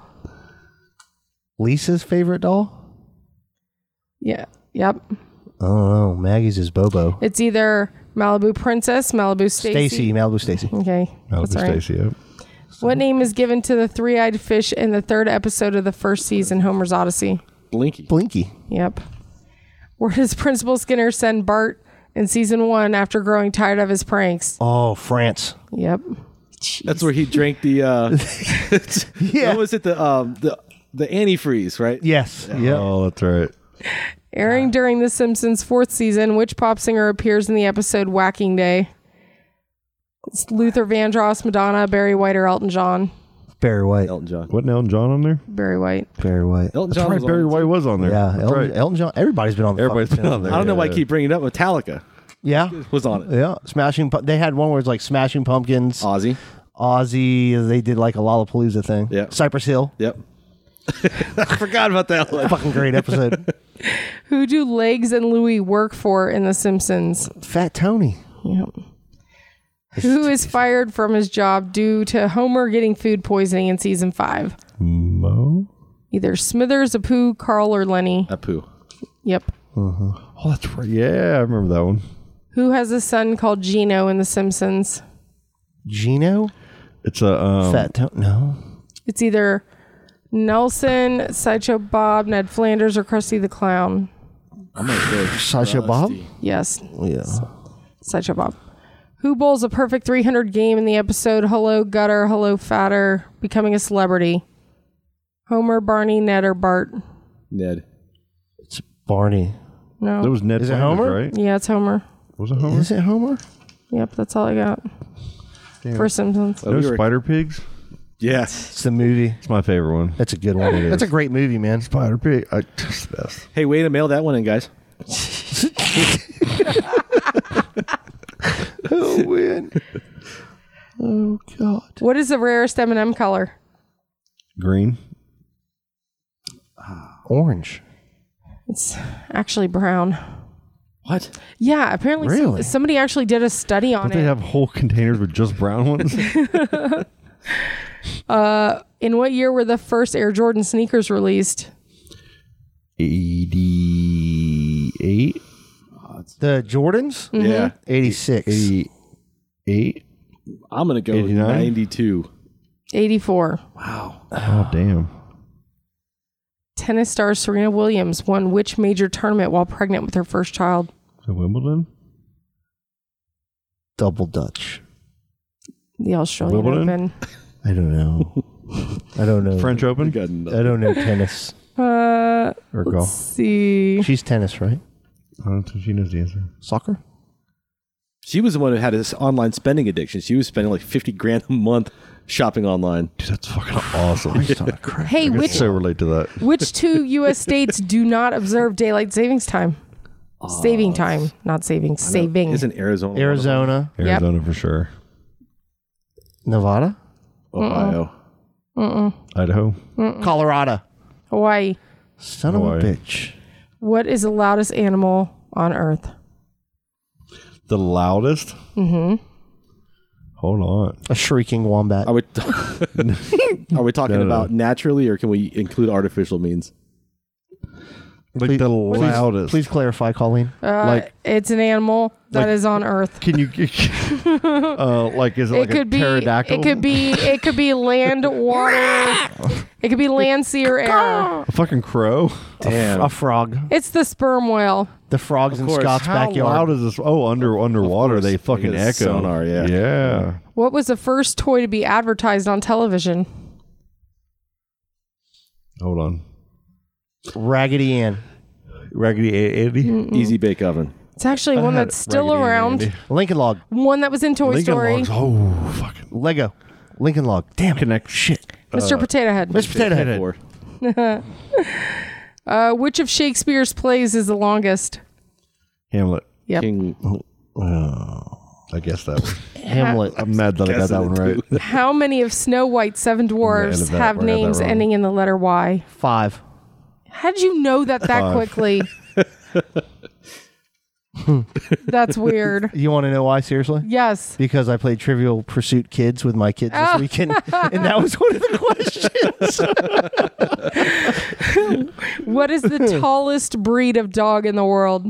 [SPEAKER 3] Lisa's favorite doll?
[SPEAKER 1] Yeah. Yep.
[SPEAKER 3] I don't know. Maggie's is Bobo.
[SPEAKER 1] It's either Malibu Princess, Malibu Stacy.
[SPEAKER 3] Stacy. Malibu Stacy.
[SPEAKER 1] Okay.
[SPEAKER 9] Malibu
[SPEAKER 1] That's right.
[SPEAKER 9] Stacy. Yep.
[SPEAKER 1] What name is given to the three-eyed fish in the third episode of the first season, Homer's Odyssey?
[SPEAKER 8] Blinky.
[SPEAKER 3] Blinky.
[SPEAKER 1] Yep. Where does Principal Skinner send Bart in season one after growing tired of his pranks?
[SPEAKER 3] Oh, France.
[SPEAKER 1] Yep.
[SPEAKER 8] That's where he drank the. Uh,
[SPEAKER 3] Yeah.
[SPEAKER 8] What was it? The um the the antifreeze, right?
[SPEAKER 3] Yes. Yeah.
[SPEAKER 9] Oh, that's right.
[SPEAKER 1] Airing during The Simpsons' fourth season, which pop singer appears in the episode Whacking Day? It's Luther Vandross, Madonna, Barry White, or Elton John?
[SPEAKER 3] Barry White.
[SPEAKER 8] Elton John.
[SPEAKER 9] Wasn't Elton John on there?
[SPEAKER 1] Barry White.
[SPEAKER 3] Barry White.
[SPEAKER 8] Elton
[SPEAKER 9] That's
[SPEAKER 8] John
[SPEAKER 9] right.
[SPEAKER 8] was on
[SPEAKER 9] Barry
[SPEAKER 8] it,
[SPEAKER 9] White
[SPEAKER 8] too.
[SPEAKER 9] was on there.
[SPEAKER 3] Yeah.
[SPEAKER 9] That's
[SPEAKER 3] Elton,
[SPEAKER 9] right.
[SPEAKER 3] Elton John. Everybody's been on the
[SPEAKER 9] Everybody's
[SPEAKER 3] fucking
[SPEAKER 9] been on
[SPEAKER 3] thing.
[SPEAKER 9] there.
[SPEAKER 8] I don't know why I
[SPEAKER 9] Yeah.
[SPEAKER 8] keep bringing it up. Metallica
[SPEAKER 3] Yeah.
[SPEAKER 8] was on it.
[SPEAKER 3] Yeah. Smashing. Pu- They had one where it's like Smashing Pumpkins.
[SPEAKER 8] Ozzy.
[SPEAKER 3] Ozzy. They did like a Lollapalooza thing.
[SPEAKER 8] Yeah.
[SPEAKER 3] Cypress Hill.
[SPEAKER 8] Yep. I forgot about that one.
[SPEAKER 3] Fucking great episode.
[SPEAKER 1] Who do Legs and Louie work for in The Simpsons?
[SPEAKER 3] Fat Tony.
[SPEAKER 1] Yep. Who is fired from his job due to Homer getting food poisoning in season five?
[SPEAKER 9] Mo?
[SPEAKER 1] Either Smithers, Apu, Carl, or Lenny.
[SPEAKER 8] Apu.
[SPEAKER 1] Yep.
[SPEAKER 9] Oh, that's right. Yeah, I remember that one.
[SPEAKER 1] Who has a son called Gino in The Simpsons?
[SPEAKER 3] Gino.
[SPEAKER 9] It's a um,
[SPEAKER 3] Fat Tony. No.
[SPEAKER 1] It's either Nelson, Sideshow Bob, Ned Flanders, or Krusty the Clown.
[SPEAKER 8] I'm gonna go
[SPEAKER 3] Sasha Bob?
[SPEAKER 8] Rusty.
[SPEAKER 1] Yes.
[SPEAKER 3] Yeah.
[SPEAKER 1] Sasha Bob. Who bowls a perfect three hundred game in the episode Hello Gutter, Hello Fatter, Becoming a Celebrity? Homer, Barney, Ned, or Bart?
[SPEAKER 8] Ned.
[SPEAKER 3] It's Barney.
[SPEAKER 1] No.
[SPEAKER 9] That was Ned
[SPEAKER 3] Is it
[SPEAKER 9] Flanders,
[SPEAKER 3] Homer?
[SPEAKER 9] right?
[SPEAKER 1] Yeah, it's Homer.
[SPEAKER 9] Was it Homer?
[SPEAKER 3] Is it Homer?
[SPEAKER 1] Yep, that's all I got.
[SPEAKER 9] Damn.
[SPEAKER 1] For Simpsons.
[SPEAKER 9] No Spider Pigs?
[SPEAKER 8] Yeah.
[SPEAKER 3] It's the movie.
[SPEAKER 9] It's my favorite one.
[SPEAKER 3] That's a good one.
[SPEAKER 9] It
[SPEAKER 3] That's a
[SPEAKER 9] is.
[SPEAKER 3] great movie, man.
[SPEAKER 9] Spider Pig. I, it's the best.
[SPEAKER 8] Hey, way to mail that one in, guys.
[SPEAKER 3] Oh, man. Oh, God.
[SPEAKER 1] What is the rarest M and M color?
[SPEAKER 9] Green.
[SPEAKER 3] Orange.
[SPEAKER 1] It's actually brown.
[SPEAKER 8] What?
[SPEAKER 1] Yeah, apparently some-
[SPEAKER 3] Really?
[SPEAKER 1] somebody actually did a study on
[SPEAKER 9] Don't
[SPEAKER 1] it.
[SPEAKER 9] they have whole containers with just brown ones?
[SPEAKER 1] uh, in what year were the first Air Jordan sneakers released?
[SPEAKER 9] eighty-eight?
[SPEAKER 3] The Jordans?
[SPEAKER 1] Mhm.
[SPEAKER 8] Yeah.
[SPEAKER 3] eighty-six.
[SPEAKER 9] eighty-eight?
[SPEAKER 8] I'm going to go
[SPEAKER 9] eighty-nine?
[SPEAKER 8] ninety-two.
[SPEAKER 1] eighty-four.
[SPEAKER 8] Wow.
[SPEAKER 9] Oh, damn.
[SPEAKER 1] Tennis star Serena Williams won which major tournament while pregnant with her first child?
[SPEAKER 9] Is it Wimbledon?
[SPEAKER 3] Double Dutch.
[SPEAKER 1] The Australian
[SPEAKER 9] Wimbledon?
[SPEAKER 1] Open.
[SPEAKER 3] I don't know. I don't know.
[SPEAKER 9] French Open?
[SPEAKER 3] I don't know tennis.
[SPEAKER 1] Uh,
[SPEAKER 3] Or
[SPEAKER 1] let's
[SPEAKER 3] golf.
[SPEAKER 1] see.
[SPEAKER 3] She's tennis, right?
[SPEAKER 9] I don't think she knows the answer.
[SPEAKER 3] Soccer?
[SPEAKER 8] She was the one who had this online spending addiction. She was spending like fifty grand a month shopping online.
[SPEAKER 9] Dude, that's fucking awesome.
[SPEAKER 1] Hey,
[SPEAKER 9] I can
[SPEAKER 1] which
[SPEAKER 9] so relate to that.
[SPEAKER 1] which two U S states do not observe daylight savings time? Saving time, not saving. Saving.
[SPEAKER 8] Isn't Arizona?
[SPEAKER 3] Arizona.
[SPEAKER 1] Yep.
[SPEAKER 9] Arizona for sure.
[SPEAKER 3] Nevada?
[SPEAKER 8] Ohio.
[SPEAKER 1] Mm-mm.
[SPEAKER 9] Idaho.
[SPEAKER 1] Mm-mm.
[SPEAKER 3] Colorado.
[SPEAKER 1] Hawaii.
[SPEAKER 3] Son
[SPEAKER 9] Hawaii.
[SPEAKER 3] of a bitch.
[SPEAKER 1] What is the loudest animal on Earth?
[SPEAKER 9] The loudest?
[SPEAKER 1] Mm-hmm.
[SPEAKER 9] Hold on.
[SPEAKER 3] A shrieking wombat.
[SPEAKER 8] Are we, are we talking
[SPEAKER 9] No, no,
[SPEAKER 8] about
[SPEAKER 9] no.
[SPEAKER 8] naturally, or can we include artificial means?
[SPEAKER 9] Like
[SPEAKER 3] Please-
[SPEAKER 9] the
[SPEAKER 3] please-
[SPEAKER 9] loudest.
[SPEAKER 3] Please clarify, Colleen.
[SPEAKER 1] Uh,
[SPEAKER 9] Like-
[SPEAKER 1] it's an animal that is
[SPEAKER 9] like-
[SPEAKER 1] on Earth.
[SPEAKER 9] Can you? uh, like is it,
[SPEAKER 1] It
[SPEAKER 9] like
[SPEAKER 1] could
[SPEAKER 9] a
[SPEAKER 1] be.
[SPEAKER 9] pterodactyl?
[SPEAKER 1] It could be. It could be land, water. It could be land, sea, or air.
[SPEAKER 9] a fucking crow.
[SPEAKER 8] Damn.
[SPEAKER 3] A frog.
[SPEAKER 1] It's the sperm whale.
[SPEAKER 3] The frogs in
[SPEAKER 8] course.
[SPEAKER 3] Scott's
[SPEAKER 9] How
[SPEAKER 3] backyard.
[SPEAKER 9] loud is this? Oh, under underwater,
[SPEAKER 8] course.
[SPEAKER 9] they fucking
[SPEAKER 8] Like a
[SPEAKER 9] echo.
[SPEAKER 8] sonar, yeah.
[SPEAKER 9] Yeah.
[SPEAKER 1] What was the first toy to be advertised on television?
[SPEAKER 9] Hold on.
[SPEAKER 3] Raggedy Ann.
[SPEAKER 9] Raggedy Andy.
[SPEAKER 8] Easy bake oven.
[SPEAKER 1] It's actually
[SPEAKER 9] I
[SPEAKER 1] one
[SPEAKER 9] had
[SPEAKER 1] that's still
[SPEAKER 9] Raggedy
[SPEAKER 1] around.
[SPEAKER 9] Andy.
[SPEAKER 3] Lincoln Log.
[SPEAKER 1] One that was in Toy
[SPEAKER 9] Lincoln
[SPEAKER 1] Story.
[SPEAKER 9] Logs. Oh, fucking
[SPEAKER 3] Lego. Lincoln Log. Damn it.
[SPEAKER 9] connect.
[SPEAKER 3] Shit.
[SPEAKER 1] Mister Potato Head.
[SPEAKER 3] Mister Potato Head.
[SPEAKER 8] Four.
[SPEAKER 1] uh, which of Shakespeare's plays is the longest?
[SPEAKER 9] Hamlet.
[SPEAKER 1] Yep.
[SPEAKER 8] King.
[SPEAKER 9] Oh, I guess that was.
[SPEAKER 3] Hamlet.
[SPEAKER 9] I'm mad that I got that one right.
[SPEAKER 1] How many of Snow White's seven dwarfs
[SPEAKER 9] ended that-
[SPEAKER 1] have
[SPEAKER 9] I got that
[SPEAKER 1] names
[SPEAKER 9] wrong.
[SPEAKER 1] ending in the letter Y?
[SPEAKER 3] Five.
[SPEAKER 1] How did you know that that
[SPEAKER 9] Five.
[SPEAKER 1] quickly? That's weird.
[SPEAKER 3] You want to know why, seriously?
[SPEAKER 1] Yes.
[SPEAKER 3] Because I played Trivial Pursuit Kids with my kids this
[SPEAKER 1] Oh.
[SPEAKER 3] weekend, and that was one of the questions.
[SPEAKER 1] What is the tallest breed of dog in the world?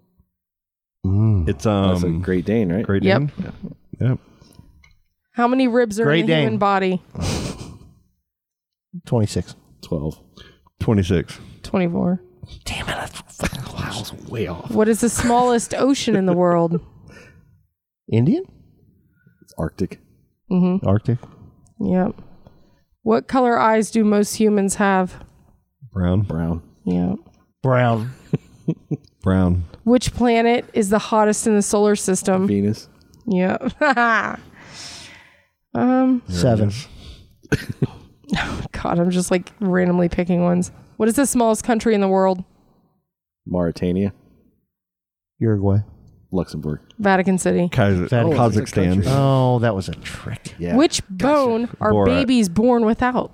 [SPEAKER 9] It's um.
[SPEAKER 8] That's a Great Dane, right?
[SPEAKER 9] Great
[SPEAKER 1] Yep.
[SPEAKER 9] Dane? Yep.
[SPEAKER 1] How many ribs are
[SPEAKER 3] Great
[SPEAKER 1] in the
[SPEAKER 3] Dane.
[SPEAKER 1] human body?
[SPEAKER 3] twenty-six.
[SPEAKER 8] Twelve.
[SPEAKER 9] Twenty-six.
[SPEAKER 1] twenty-four.
[SPEAKER 3] Damn it. That's fucking
[SPEAKER 8] Wow, way off.
[SPEAKER 1] What is the smallest ocean in the world?
[SPEAKER 3] Indian?
[SPEAKER 8] It's Arctic.
[SPEAKER 1] Mm-hmm.
[SPEAKER 3] Arctic.
[SPEAKER 1] Yep. What color eyes do most humans have?
[SPEAKER 9] Brown.
[SPEAKER 8] Brown.
[SPEAKER 1] Yep.
[SPEAKER 3] Brown.
[SPEAKER 9] Brown.
[SPEAKER 1] Which planet is the hottest in the solar system?
[SPEAKER 8] Venus.
[SPEAKER 1] Yep. um.
[SPEAKER 3] Seven.
[SPEAKER 1] God, I'm just like randomly picking ones. What is the smallest country in the world?
[SPEAKER 8] Mauritania.
[SPEAKER 3] Uruguay.
[SPEAKER 8] Luxembourg.
[SPEAKER 1] Vatican City.
[SPEAKER 9] Kaz-
[SPEAKER 3] Vatican
[SPEAKER 9] Kazakhstan.
[SPEAKER 3] Oh, that was a trick.
[SPEAKER 8] Yeah.
[SPEAKER 1] Which bone are
[SPEAKER 9] Borat.
[SPEAKER 1] babies born without?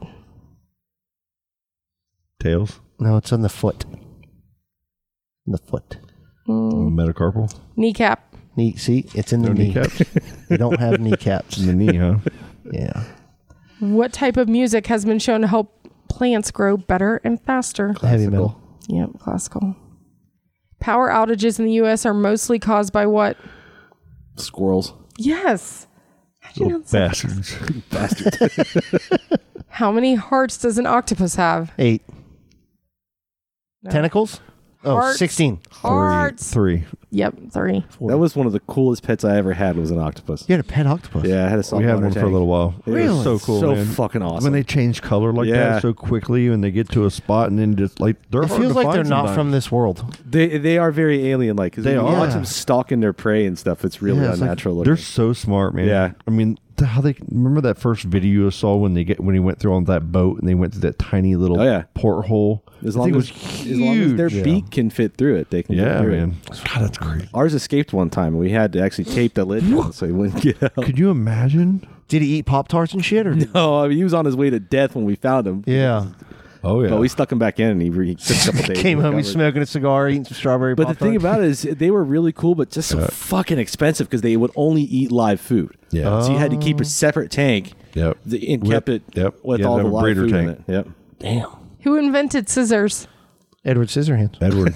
[SPEAKER 9] Tails.
[SPEAKER 3] No, it's on the foot. In the foot.
[SPEAKER 1] Mm,
[SPEAKER 9] Metacarpal.
[SPEAKER 1] kneecap.
[SPEAKER 3] Knee. See, it's in the
[SPEAKER 9] No
[SPEAKER 3] knee.
[SPEAKER 9] kneecaps.
[SPEAKER 3] They don't have kneecaps.
[SPEAKER 9] In the knee, huh?
[SPEAKER 3] Yeah.
[SPEAKER 1] What type of music has been shown to help plants grow better and faster?
[SPEAKER 3] Heavy metal.
[SPEAKER 1] Yep, classical. Power outages in the U S are mostly caused by what?
[SPEAKER 8] Squirrels.
[SPEAKER 1] Yes. How'd you know
[SPEAKER 9] Little
[SPEAKER 1] that?
[SPEAKER 9] bastards.
[SPEAKER 8] Bastard.
[SPEAKER 1] How many hearts does an octopus have?
[SPEAKER 3] Eight.
[SPEAKER 1] No.
[SPEAKER 3] Tentacles? Oh,
[SPEAKER 1] Hearts.
[SPEAKER 3] sixteen.
[SPEAKER 1] Hearts.
[SPEAKER 9] Three.
[SPEAKER 1] Yep, three.
[SPEAKER 8] That was one of the coolest pets I ever had. Was an octopus.
[SPEAKER 3] You had a pet octopus?
[SPEAKER 8] Yeah, I had a salt
[SPEAKER 9] We had
[SPEAKER 8] water
[SPEAKER 9] one for a
[SPEAKER 8] tank.
[SPEAKER 9] little while. It
[SPEAKER 8] Really?
[SPEAKER 9] was so cool,
[SPEAKER 8] So
[SPEAKER 9] man.
[SPEAKER 8] fucking awesome.
[SPEAKER 9] When they change color like
[SPEAKER 8] Yeah.
[SPEAKER 9] that so quickly, and they get to a spot, and then just like they're
[SPEAKER 3] It
[SPEAKER 9] hard
[SPEAKER 3] feels
[SPEAKER 9] to
[SPEAKER 3] like
[SPEAKER 9] find
[SPEAKER 3] they're not
[SPEAKER 9] sometimes.
[SPEAKER 3] from this world.
[SPEAKER 8] They they are very alien like.
[SPEAKER 9] They
[SPEAKER 8] They
[SPEAKER 9] are.
[SPEAKER 8] watch
[SPEAKER 3] Yeah.
[SPEAKER 8] them stalking their prey and stuff. It's really
[SPEAKER 9] Yeah, it's like-
[SPEAKER 8] unnatural looking.
[SPEAKER 9] they're so smart, man.
[SPEAKER 8] Yeah.
[SPEAKER 9] I mean, th- how they remember that first video you saw when they get when he went through on that boat and they went through that tiny little
[SPEAKER 8] Oh, yeah.
[SPEAKER 9] porthole.
[SPEAKER 8] As
[SPEAKER 9] That
[SPEAKER 8] long
[SPEAKER 9] thing
[SPEAKER 8] as,
[SPEAKER 9] was
[SPEAKER 8] as long as their
[SPEAKER 9] huge.
[SPEAKER 8] beak can fit through it, they can.
[SPEAKER 9] Yeah,
[SPEAKER 8] get through
[SPEAKER 9] man.
[SPEAKER 8] It.
[SPEAKER 9] God, that's crazy.
[SPEAKER 8] Ours escaped one time, and we had to actually tape the lid down so he wouldn't get out.
[SPEAKER 9] Could you imagine?
[SPEAKER 3] Did he eat Pop Tarts and shit? Or did-
[SPEAKER 8] No, I mean, he was on his way to death when we found him.
[SPEAKER 3] Yeah.
[SPEAKER 9] Oh yeah.
[SPEAKER 8] But we stuck him back in, and he, he took a couple days.
[SPEAKER 3] Came
[SPEAKER 8] to
[SPEAKER 3] home, he's
[SPEAKER 8] recover.
[SPEAKER 3] smoking a cigar, eating some strawberry
[SPEAKER 8] But the
[SPEAKER 3] Pop-Tarts.
[SPEAKER 8] thing about it is, they were really cool, but just so fucking expensive because they would only eat live food.
[SPEAKER 9] Yeah.
[SPEAKER 8] So you had to keep a separate tank.
[SPEAKER 9] Yep.
[SPEAKER 8] The, and
[SPEAKER 9] With-
[SPEAKER 8] kept it
[SPEAKER 9] yep.
[SPEAKER 8] with
[SPEAKER 9] You had
[SPEAKER 8] all
[SPEAKER 9] to
[SPEAKER 8] the
[SPEAKER 9] have a
[SPEAKER 8] live
[SPEAKER 9] breeder
[SPEAKER 8] food
[SPEAKER 9] tank.
[SPEAKER 8] in it. Yep.
[SPEAKER 3] Damn.
[SPEAKER 1] Who invented scissors?
[SPEAKER 3] Edward Scissorhands.
[SPEAKER 9] Edward.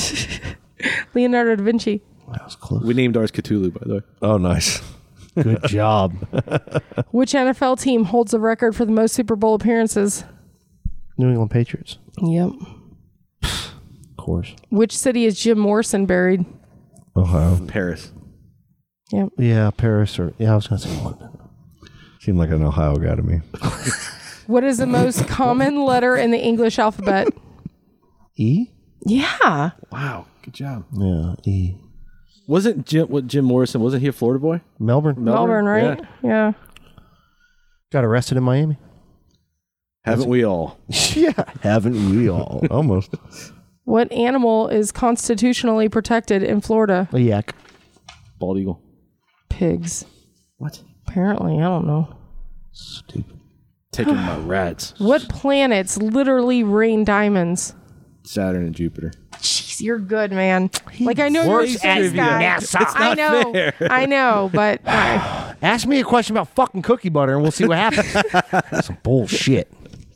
[SPEAKER 1] Leonardo da Vinci.
[SPEAKER 3] That was close.
[SPEAKER 8] We named ours Cthulhu, by the way.
[SPEAKER 9] Oh, nice.
[SPEAKER 3] Good job.
[SPEAKER 1] Which N F L team holds the record for the most Super Bowl appearances?
[SPEAKER 3] New England Patriots.
[SPEAKER 1] Yep.
[SPEAKER 3] Of course.
[SPEAKER 1] Which city is Jim Morrison buried?
[SPEAKER 9] Ohio.
[SPEAKER 8] Paris.
[SPEAKER 1] Yep.
[SPEAKER 3] Yeah, Paris or yeah, I was gonna say London.
[SPEAKER 9] Seemed like an Ohio guy to me.
[SPEAKER 1] What is the most common letter in the English alphabet?
[SPEAKER 3] E?
[SPEAKER 1] Yeah.
[SPEAKER 8] Wow. Good job.
[SPEAKER 3] Yeah, E.
[SPEAKER 8] Wasn't Jim, what, Jim Morrison, wasn't he a Florida boy?
[SPEAKER 3] Melbourne.
[SPEAKER 1] Melbourne, right? Yeah.
[SPEAKER 3] Got arrested in Miami.
[SPEAKER 8] Haven't we all?
[SPEAKER 3] Yeah. Haven't we all?
[SPEAKER 9] Almost.
[SPEAKER 1] What animal is constitutionally protected in Florida?
[SPEAKER 3] A yak.
[SPEAKER 8] Bald eagle.
[SPEAKER 1] Pigs.
[SPEAKER 8] What?
[SPEAKER 1] Apparently, I don't know.
[SPEAKER 3] Stupid.
[SPEAKER 8] Taking my rats.
[SPEAKER 1] What planets literally rain diamonds?
[SPEAKER 8] Saturn and Jupiter.
[SPEAKER 1] Jeez, you're good, man. Like I know you're a
[SPEAKER 3] works at
[SPEAKER 1] space guy.
[SPEAKER 3] NASA. It's
[SPEAKER 1] I
[SPEAKER 3] not
[SPEAKER 1] know.
[SPEAKER 8] fair.
[SPEAKER 1] I know, but uh,
[SPEAKER 3] Ask me a question about fucking cookie butter and we'll see what happens. Some bullshit.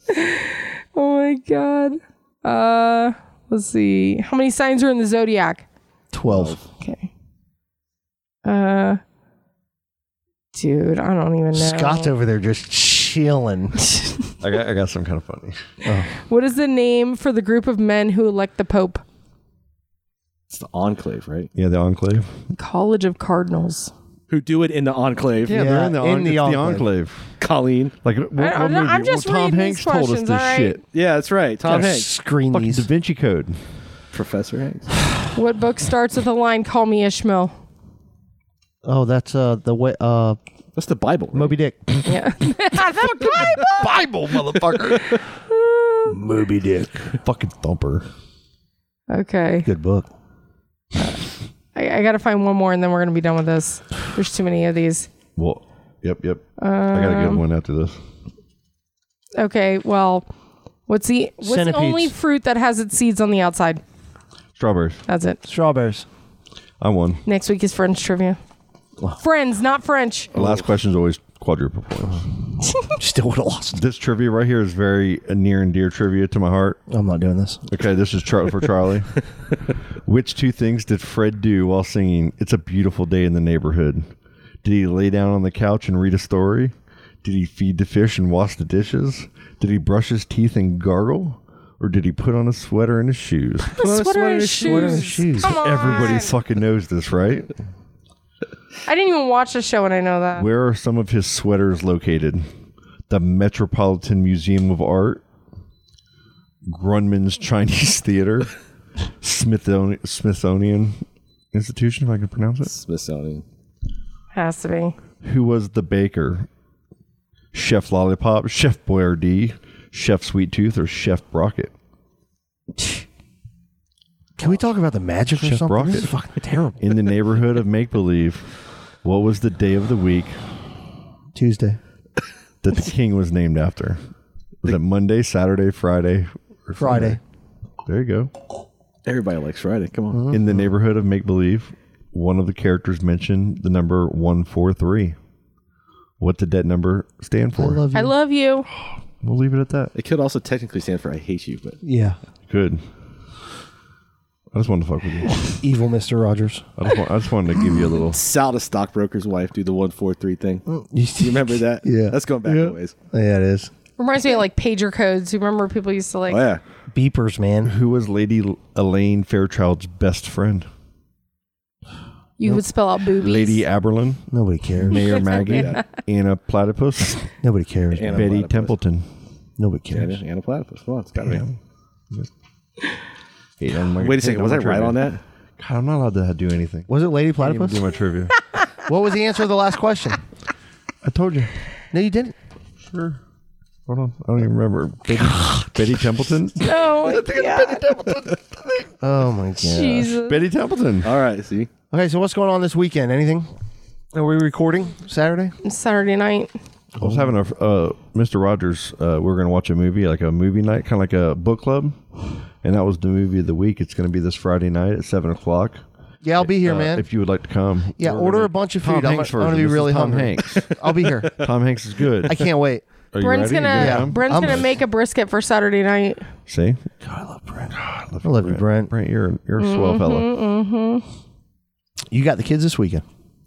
[SPEAKER 1] oh my god. Uh, let's see. How many signs are in the zodiac?
[SPEAKER 3] Twelve.
[SPEAKER 1] Okay. Uh, dude, I don't even know.
[SPEAKER 3] Scott's over there just chilling.
[SPEAKER 9] I got, I got some kind of funny.
[SPEAKER 3] Oh.
[SPEAKER 1] What is the name for the group of men who elect the Pope?
[SPEAKER 8] It's the Enclave, right?
[SPEAKER 9] Yeah, the Enclave.
[SPEAKER 1] College of Cardinals.
[SPEAKER 8] Who do it in the Enclave.
[SPEAKER 9] Yeah, they're in the,
[SPEAKER 3] in
[SPEAKER 9] on-
[SPEAKER 3] the
[SPEAKER 9] it's the
[SPEAKER 3] Enclave.
[SPEAKER 9] Enclave.
[SPEAKER 8] Colleen.
[SPEAKER 9] Like what, what
[SPEAKER 1] I don't know,
[SPEAKER 9] movie?
[SPEAKER 1] I'm just
[SPEAKER 9] well, Tom
[SPEAKER 1] reading
[SPEAKER 9] Hanks
[SPEAKER 1] these
[SPEAKER 9] told us
[SPEAKER 1] questions,
[SPEAKER 9] this
[SPEAKER 1] all right?
[SPEAKER 9] shit.
[SPEAKER 8] Yeah, that's right. Tom
[SPEAKER 3] Gotta
[SPEAKER 8] Hanks.
[SPEAKER 3] Screen
[SPEAKER 9] Fucking
[SPEAKER 3] these.
[SPEAKER 9] Da Vinci Code.
[SPEAKER 8] Professor Hanks.
[SPEAKER 1] What book starts with the line "Call me Ishmael"?
[SPEAKER 3] Oh, that's uh the way uh
[SPEAKER 8] That's the Bible. Right?
[SPEAKER 3] Moby Dick.
[SPEAKER 1] Yeah, the Bible.
[SPEAKER 9] Bible, motherfucker.
[SPEAKER 3] Moby Dick.
[SPEAKER 9] Fucking thumper.
[SPEAKER 1] Okay,
[SPEAKER 3] Good book.
[SPEAKER 1] I, I got to find one more, and then we're gonna be done with this. There's too many of these.
[SPEAKER 9] Well, yep, yep. I gotta
[SPEAKER 1] Um,
[SPEAKER 9] get one after this.
[SPEAKER 1] Okay, well, what's the what's the
[SPEAKER 3] Centipedes.
[SPEAKER 1] only fruit that has its seeds on the outside?
[SPEAKER 9] Strawberries.
[SPEAKER 1] That's it.
[SPEAKER 3] Strawberries.
[SPEAKER 9] I won.
[SPEAKER 1] Next week is French trivia. Friends, not French.
[SPEAKER 9] The last question is always quadruple points.
[SPEAKER 3] Still would have lost.
[SPEAKER 9] This trivia right here is very uh, near and dear trivia to my heart.
[SPEAKER 3] I'm not doing this.
[SPEAKER 9] Okay, this is Char- for Charlie. Which two things did Fred do while singing "It's a Beautiful Day in the Neighborhood"? Did he lay down on the couch and read a story? Did he feed the fish and wash the dishes? Did he brush his teeth and gargle? Or did he put on a sweater and his shoes?
[SPEAKER 1] Put a sweater and shoes.
[SPEAKER 3] shoes.
[SPEAKER 1] Come on.
[SPEAKER 9] Everybody fucking knows this, right?
[SPEAKER 1] I didn't even watch the show, and I know that.
[SPEAKER 9] Where are some of his sweaters located? The Metropolitan Museum of Art, Grunman's Chinese Theater, Smithsonian, Smithsonian Institution, if I can pronounce it.
[SPEAKER 8] Smithsonian.
[SPEAKER 1] Has to be.
[SPEAKER 9] Who was the baker? Chef Lollipop, Chef Boyardee, Chef Sweet Tooth, or Chef Brockett?
[SPEAKER 3] Can we talk about the magic or
[SPEAKER 9] Chef
[SPEAKER 3] something?
[SPEAKER 9] Brockett.
[SPEAKER 3] This is fucking terrible.
[SPEAKER 9] In the neighborhood of Make Believe, what was the day of the week
[SPEAKER 3] Tuesday.
[SPEAKER 9] that the king was named after? Was it Monday, Saturday, Friday, or
[SPEAKER 3] Friday.
[SPEAKER 9] Sunday? There you go.
[SPEAKER 8] Everybody likes Friday. Come on.
[SPEAKER 9] In the neighborhood of Make Believe, one of the characters mentioned the number one four three. What did that number stand for?
[SPEAKER 3] I love you.
[SPEAKER 1] I love you.
[SPEAKER 9] We'll leave it at that.
[SPEAKER 8] It could also technically stand for I hate you, but
[SPEAKER 3] Yeah.
[SPEAKER 9] Good. I just wanted to fuck with you.
[SPEAKER 3] Evil Mister Rogers.
[SPEAKER 9] I just, want, I just wanted to give you a little.
[SPEAKER 8] Sal, the stockbroker's wife, do the one four three thing.
[SPEAKER 3] You
[SPEAKER 8] Do you remember that?
[SPEAKER 3] Yeah.
[SPEAKER 8] That's going back
[SPEAKER 3] Yeah.
[SPEAKER 8] a ways.
[SPEAKER 3] Yeah, it is.
[SPEAKER 1] Reminds me of like pager codes. You remember people used to like.
[SPEAKER 8] Oh yeah.
[SPEAKER 3] Beepers, man.
[SPEAKER 9] Who was Lady Elaine Fairchild's best friend?
[SPEAKER 1] You nope. would spell out boobies.
[SPEAKER 9] Lady Aberlin.
[SPEAKER 3] Nobody cares.
[SPEAKER 9] Mayor Maggie. Yeah. Anna Platypus.
[SPEAKER 3] Nobody cares.
[SPEAKER 9] Anna Betty Platypus. Templeton.
[SPEAKER 3] Nobody cares.
[SPEAKER 8] Anna, Anna Platypus. Well, it's got to be.
[SPEAKER 9] Yeah,
[SPEAKER 8] Wait a second. Was I right on that?
[SPEAKER 9] God, I'm not allowed to do anything.
[SPEAKER 3] Was it Lady Platypus?
[SPEAKER 9] Do my trivia.
[SPEAKER 3] What was the answer to the last question?
[SPEAKER 9] I told you.
[SPEAKER 3] No, you didn't.
[SPEAKER 9] Sure. Hold on. I don't even remember. Betty, Betty Templeton?
[SPEAKER 1] No.
[SPEAKER 9] I think it's Betty Templeton.
[SPEAKER 3] Oh, my God.
[SPEAKER 1] Jesus.
[SPEAKER 9] Betty Templeton.
[SPEAKER 8] All right. See.
[SPEAKER 3] Okay, so what's going on this weekend? Anything? Are we recording Saturday?
[SPEAKER 1] Saturday night.
[SPEAKER 9] I was having a uh, Mister Rogers. Uh, we were going to watch a movie, like a movie night, kind of like a book club, and that was the movie of the week. It's going to be this Friday night at seven o'clock.
[SPEAKER 3] Yeah, I'll be here,
[SPEAKER 9] uh,
[SPEAKER 3] man.
[SPEAKER 9] If you would like to come.
[SPEAKER 3] Yeah,
[SPEAKER 9] we're
[SPEAKER 3] order
[SPEAKER 9] gonna,
[SPEAKER 3] a bunch of
[SPEAKER 9] Tom
[SPEAKER 3] food. I'm,
[SPEAKER 9] Hanks
[SPEAKER 3] I'm going to be
[SPEAKER 9] version.
[SPEAKER 3] really
[SPEAKER 9] This is Tom
[SPEAKER 3] hungry.
[SPEAKER 9] Hanks.
[SPEAKER 3] I'll be here.
[SPEAKER 9] Tom Hanks is good.
[SPEAKER 3] I can't wait.
[SPEAKER 9] Are you
[SPEAKER 1] Brent's
[SPEAKER 9] ready?
[SPEAKER 1] gonna
[SPEAKER 3] Yeah.
[SPEAKER 1] Brent's
[SPEAKER 3] I'm-
[SPEAKER 1] gonna make a brisket for Saturday night.
[SPEAKER 9] See?
[SPEAKER 3] God, I love Brent.
[SPEAKER 9] God, I love,
[SPEAKER 3] I love you, Brent.
[SPEAKER 9] Brent, you're, you're a swell fella.
[SPEAKER 1] Mm-hmm.
[SPEAKER 3] You got the kids this weekend?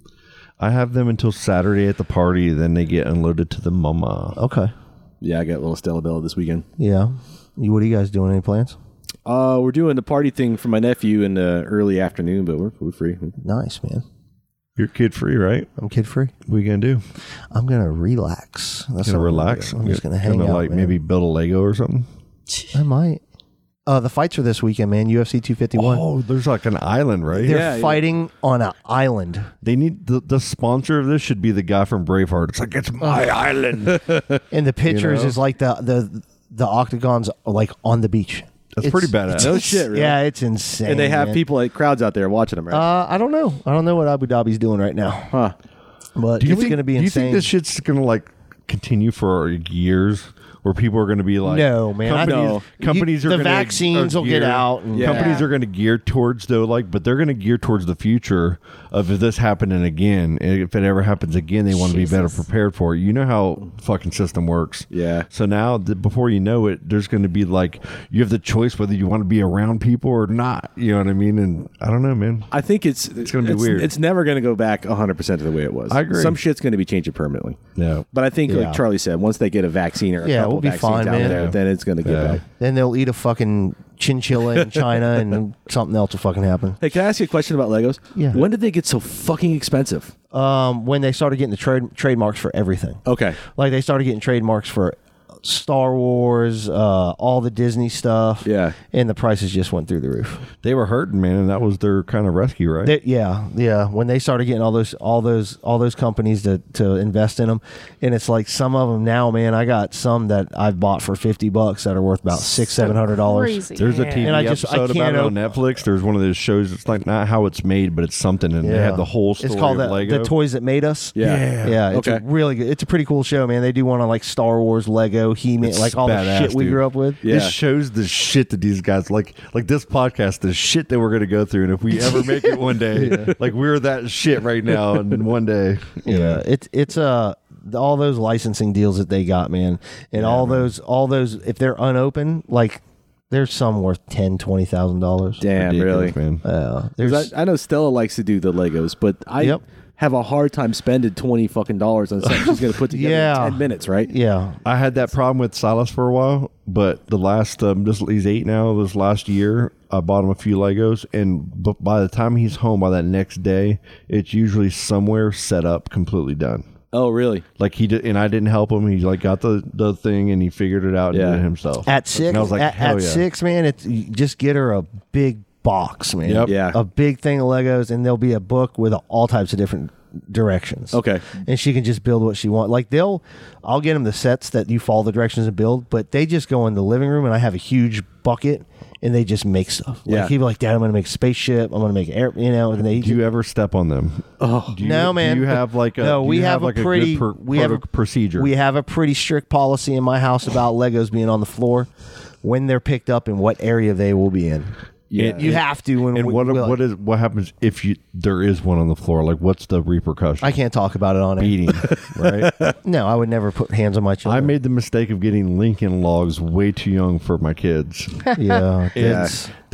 [SPEAKER 9] I have them until Saturday at the party, then they get unloaded to the mama.
[SPEAKER 3] Okay.
[SPEAKER 8] Yeah, I got a little Stella Bella this weekend.
[SPEAKER 3] Yeah. You, what are you guys doing? Any plans?
[SPEAKER 8] Uh, we're doing the party thing for my nephew in the early afternoon, but we're, we're free.
[SPEAKER 3] Nice, man.
[SPEAKER 9] You're kid free, right?
[SPEAKER 3] I'm kid free.
[SPEAKER 9] What are you going to do?
[SPEAKER 3] I'm going to relax. That's
[SPEAKER 9] Gonna
[SPEAKER 3] what I'm
[SPEAKER 9] relax?
[SPEAKER 3] gonna do. I'm just going to hang
[SPEAKER 9] Gonna,
[SPEAKER 3] out,
[SPEAKER 9] like
[SPEAKER 3] man.
[SPEAKER 9] maybe build a Lego or something?
[SPEAKER 3] I might. Uh, the fights are this weekend, man. U F C two fifty-one.
[SPEAKER 9] Oh, there's like an island, right?
[SPEAKER 3] They're
[SPEAKER 8] Yeah,
[SPEAKER 3] fighting yeah. on an island.
[SPEAKER 9] They need the, the sponsor of this should be the guy from Braveheart. It's like, it's my island.
[SPEAKER 3] And the pictures
[SPEAKER 9] know?
[SPEAKER 3] is like the the the octagons like on the beach.
[SPEAKER 9] That's
[SPEAKER 3] It's-
[SPEAKER 9] pretty badass.
[SPEAKER 8] No shit, really.
[SPEAKER 3] Yeah, it's insane.
[SPEAKER 8] And they have
[SPEAKER 3] man.
[SPEAKER 8] people, like crowds out there watching them, right?
[SPEAKER 3] Uh, I don't know. I don't know what Abu Dhabi's doing right now,
[SPEAKER 8] huh.
[SPEAKER 3] but
[SPEAKER 9] Do you
[SPEAKER 3] it's
[SPEAKER 9] think,
[SPEAKER 3] going to be
[SPEAKER 9] do you
[SPEAKER 3] insane.
[SPEAKER 9] think this shit's going to like continue for years? Where people are going to be like,
[SPEAKER 3] No, man, I
[SPEAKER 9] Companies,
[SPEAKER 3] know.
[SPEAKER 9] companies
[SPEAKER 3] You-
[SPEAKER 9] are
[SPEAKER 3] the
[SPEAKER 9] gonna,
[SPEAKER 3] vaccines
[SPEAKER 9] are
[SPEAKER 3] will get
[SPEAKER 9] gear-
[SPEAKER 3] out and-
[SPEAKER 8] Yeah.
[SPEAKER 9] Companies are going to gear towards though, like, but they're going to gear towards the future of if this happening again. And if it ever happens again, they want to be better prepared for it. You know how fucking system works.
[SPEAKER 8] Yeah.
[SPEAKER 9] So now, th- before you know it, there's going to be like you have the choice whether you want to be around people or not. You know what I mean? And I don't know, man.
[SPEAKER 8] I think it's
[SPEAKER 9] It's gonna be weird.
[SPEAKER 8] It's never going to go back one hundred percent to the way it was.
[SPEAKER 9] I agree.
[SPEAKER 8] Some shit's going to be changing permanently.
[SPEAKER 9] Yeah.
[SPEAKER 8] But I think,
[SPEAKER 3] Yeah.
[SPEAKER 8] like Charlie said, once they get a vaccine or a
[SPEAKER 3] Yeah,
[SPEAKER 8] couple
[SPEAKER 3] we'll be
[SPEAKER 8] vaccines
[SPEAKER 3] fine,
[SPEAKER 8] out
[SPEAKER 3] man.
[SPEAKER 8] there,
[SPEAKER 9] Yeah.
[SPEAKER 8] then it's going to get
[SPEAKER 9] Yeah.
[SPEAKER 8] back.
[SPEAKER 3] Then they'll eat a fucking chinchilla in China, and something else will fucking happen.
[SPEAKER 8] Hey, can I ask you a question about Legos?
[SPEAKER 3] Yeah.
[SPEAKER 8] When did they get so fucking expensive?
[SPEAKER 3] Um, when they started getting the trade trademarks for everything,
[SPEAKER 8] Okay.
[SPEAKER 3] like they started getting trademarks for Star Wars, uh, all the Disney stuff,
[SPEAKER 8] Yeah.
[SPEAKER 3] and the prices just went through the roof.
[SPEAKER 9] They were hurting, man, and that was their kind of rescue, right?
[SPEAKER 3] They, yeah, yeah. When they started getting all those, all those, all those companies to to invest in them, and it's like some of them now, man. I got some that I've bought for fifty bucks that are worth about six, seven hundred dollars.
[SPEAKER 1] Crazy.
[SPEAKER 9] There's a T V
[SPEAKER 3] And I just- I
[SPEAKER 9] episode about
[SPEAKER 3] can't
[SPEAKER 9] it on
[SPEAKER 3] op-
[SPEAKER 9] Netflix. There's one of those shows. It's like not how it's made, but it's something, and they have the whole story
[SPEAKER 3] It's called
[SPEAKER 9] of
[SPEAKER 3] the,
[SPEAKER 9] Lego.
[SPEAKER 3] the Toys That Made Us.
[SPEAKER 8] Yeah.
[SPEAKER 9] Yeah.
[SPEAKER 3] Yeah, it's
[SPEAKER 8] Okay.
[SPEAKER 3] a really good. It's a pretty cool show, man. They do one on like Star Wars, Lego, He-Man,
[SPEAKER 9] It's
[SPEAKER 3] like all the
[SPEAKER 9] badass,
[SPEAKER 3] shit we
[SPEAKER 9] dude.
[SPEAKER 3] grew up with.
[SPEAKER 8] Yeah.
[SPEAKER 9] This shows the shit that these guys like, like this podcast, the shit that we're gonna go through, and if we ever make it one day, like we're that shit right now, and one day, you
[SPEAKER 3] Yeah,
[SPEAKER 9] know.
[SPEAKER 3] it's it's uh all those licensing deals that they got, man, and all those all those if they're unopened, like there's some worth ten, twenty thousand dollars.
[SPEAKER 8] Damn, really?
[SPEAKER 9] Ridiculous, man.
[SPEAKER 3] Uh,
[SPEAKER 8] 'Cause
[SPEAKER 3] there's
[SPEAKER 8] I, I know Stella likes to do the Legos, but I
[SPEAKER 3] Yep.
[SPEAKER 8] have a hard time spending twenty fucking dollars on something she's going to put together
[SPEAKER 3] Yeah.
[SPEAKER 8] in ten minutes, right?
[SPEAKER 3] yeah,
[SPEAKER 9] I had that problem with Silas for a while, but the last um, this he's eight now. This last year, I bought him a few Legos, and b- by the time he's home, by that next day, it's usually somewhere set up, completely done.
[SPEAKER 8] Oh, really?
[SPEAKER 9] Like he did, and I didn't help him. He like got the, the thing, and he figured it out and
[SPEAKER 8] Yeah.
[SPEAKER 9] did it himself.
[SPEAKER 3] at six,
[SPEAKER 9] and I was like,
[SPEAKER 3] at,
[SPEAKER 9] hell
[SPEAKER 3] at
[SPEAKER 9] yeah.
[SPEAKER 3] six, man, it's you just get her a big box, man.
[SPEAKER 9] Yep.
[SPEAKER 8] Yeah.
[SPEAKER 3] a big thing of Legos, and there'll be a book with all types of different directions.
[SPEAKER 8] Okay.
[SPEAKER 3] And she can just build what she wants. Like they'll, I'll get them the sets that you follow the directions and build, but they just go in the living room, and I have a huge bucket, and they just make stuff. Like
[SPEAKER 8] Yeah.
[SPEAKER 3] he'd be like, "Dad, I'm going to make a spaceship. I'm going to make air," you know. And they
[SPEAKER 9] Do you ever step on them?
[SPEAKER 8] Oh,
[SPEAKER 9] Do you,
[SPEAKER 3] no, man.
[SPEAKER 9] Do you have like a
[SPEAKER 3] no?
[SPEAKER 9] do
[SPEAKER 3] We
[SPEAKER 9] you
[SPEAKER 3] have,
[SPEAKER 9] like
[SPEAKER 3] a pretty
[SPEAKER 9] good per,
[SPEAKER 3] we have a
[SPEAKER 9] proto- procedure.
[SPEAKER 3] We have a pretty strict policy in my house about Legos being on the floor when they're picked up and what area they will be in.
[SPEAKER 9] Yeah.
[SPEAKER 3] You have to. When
[SPEAKER 9] and
[SPEAKER 3] we,
[SPEAKER 9] what
[SPEAKER 3] we-
[SPEAKER 9] what is what happens if you there is one on the floor? Like what's the repercussion?
[SPEAKER 3] I can't talk about it on it.
[SPEAKER 9] Beating, right?
[SPEAKER 3] No, I would never put hands on my
[SPEAKER 9] I
[SPEAKER 3] children.
[SPEAKER 9] made the mistake of getting Lincoln Logs way too young for my kids.
[SPEAKER 3] yeah,
[SPEAKER 8] Yeah.
[SPEAKER 3] it's-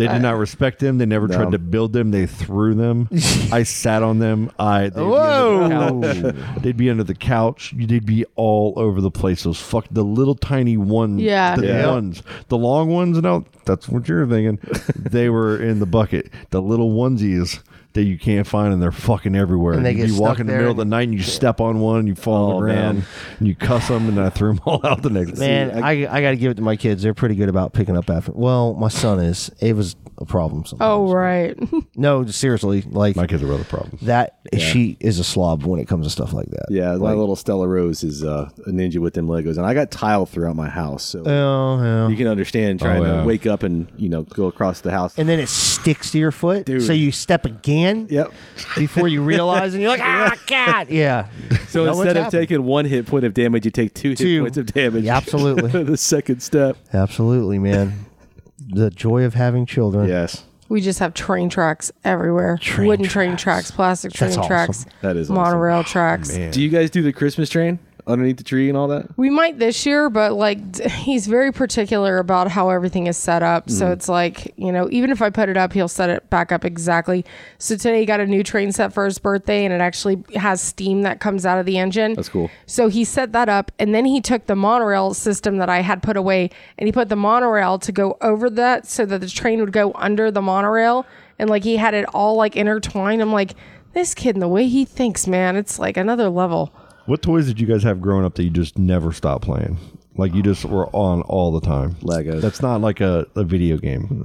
[SPEAKER 9] They did not respect them. They never
[SPEAKER 8] No.
[SPEAKER 9] tried to build them. They threw them. I sat on them. I they'd
[SPEAKER 3] Whoa.
[SPEAKER 9] Be under the couch. They'd be under the couch. They'd be all over the place. Those fuck the little tiny ones.
[SPEAKER 1] Yeah.
[SPEAKER 9] The
[SPEAKER 8] Yeah.
[SPEAKER 9] ones. The long ones. No, that's what you're thinking. They were in the bucket. The little onesies that you can't find, and they're fucking everywhere.
[SPEAKER 3] And they
[SPEAKER 9] you
[SPEAKER 3] get
[SPEAKER 9] you walk
[SPEAKER 3] stuck
[SPEAKER 9] in the
[SPEAKER 3] there
[SPEAKER 9] middle of the night and you step on one and you fall
[SPEAKER 8] Oh,
[SPEAKER 9] on the ground
[SPEAKER 8] man.
[SPEAKER 9] and you cuss them, and then I threw them all out the next day.
[SPEAKER 3] Man, I, I got to give it to my kids. They're pretty good about picking up after. Well, my son is. Ava's a problem sometimes.
[SPEAKER 1] Oh, right.
[SPEAKER 3] No, seriously. Like,
[SPEAKER 9] My kids are other problems.
[SPEAKER 3] that, she is a slob when it comes to stuff like that.
[SPEAKER 8] Yeah, my
[SPEAKER 3] Like,
[SPEAKER 8] little Stella Rose is uh, a ninja with them Legos, and I got tile throughout my house, so
[SPEAKER 3] Oh, yeah.
[SPEAKER 8] you can understand trying
[SPEAKER 9] Oh, yeah.
[SPEAKER 8] to wake up and you know go across the house.
[SPEAKER 3] And then it sticks to your foot.
[SPEAKER 8] Dude.
[SPEAKER 3] So you step again
[SPEAKER 8] Yep.
[SPEAKER 3] before you realize, and you're like, ah, God. Yeah.
[SPEAKER 8] So
[SPEAKER 3] Know what's
[SPEAKER 8] instead of
[SPEAKER 3] happened.
[SPEAKER 8] taking one hit point of damage, you take two,
[SPEAKER 3] Two.
[SPEAKER 8] hit points of damage.
[SPEAKER 3] Yeah, absolutely.
[SPEAKER 8] The second step.
[SPEAKER 3] Absolutely, man. The joy of having children.
[SPEAKER 8] Yes.
[SPEAKER 1] We just have train tracks everywhere.
[SPEAKER 3] Train
[SPEAKER 1] Wooden train
[SPEAKER 3] tracks.
[SPEAKER 1] tracks, plastic train
[SPEAKER 3] That's awesome.
[SPEAKER 1] tracks,
[SPEAKER 8] That is awesome.
[SPEAKER 1] monorail tracks.
[SPEAKER 9] Man.
[SPEAKER 8] Do you guys do the Christmas train underneath the tree and all that?
[SPEAKER 1] We might this year, but like d- he's very particular about how everything is set up. So
[SPEAKER 8] Mm.
[SPEAKER 1] it's like, you know, even if I put it up, he'll set it back up exactly. So today he got a new train set for his birthday, and it actually has steam that comes out of the engine.
[SPEAKER 8] That's cool.
[SPEAKER 1] So he set that up, and then he took the monorail system that I had put away, and he put the monorail to go over that so that the train would go under the monorail, and like he had it all like intertwined. I'm like, this kid and the way he thinks, man, it's like another level.
[SPEAKER 9] What toys did you guys have growing up that you just never stopped playing? Like you just were on all the time?
[SPEAKER 8] Legos.
[SPEAKER 9] That's not like a, a video game.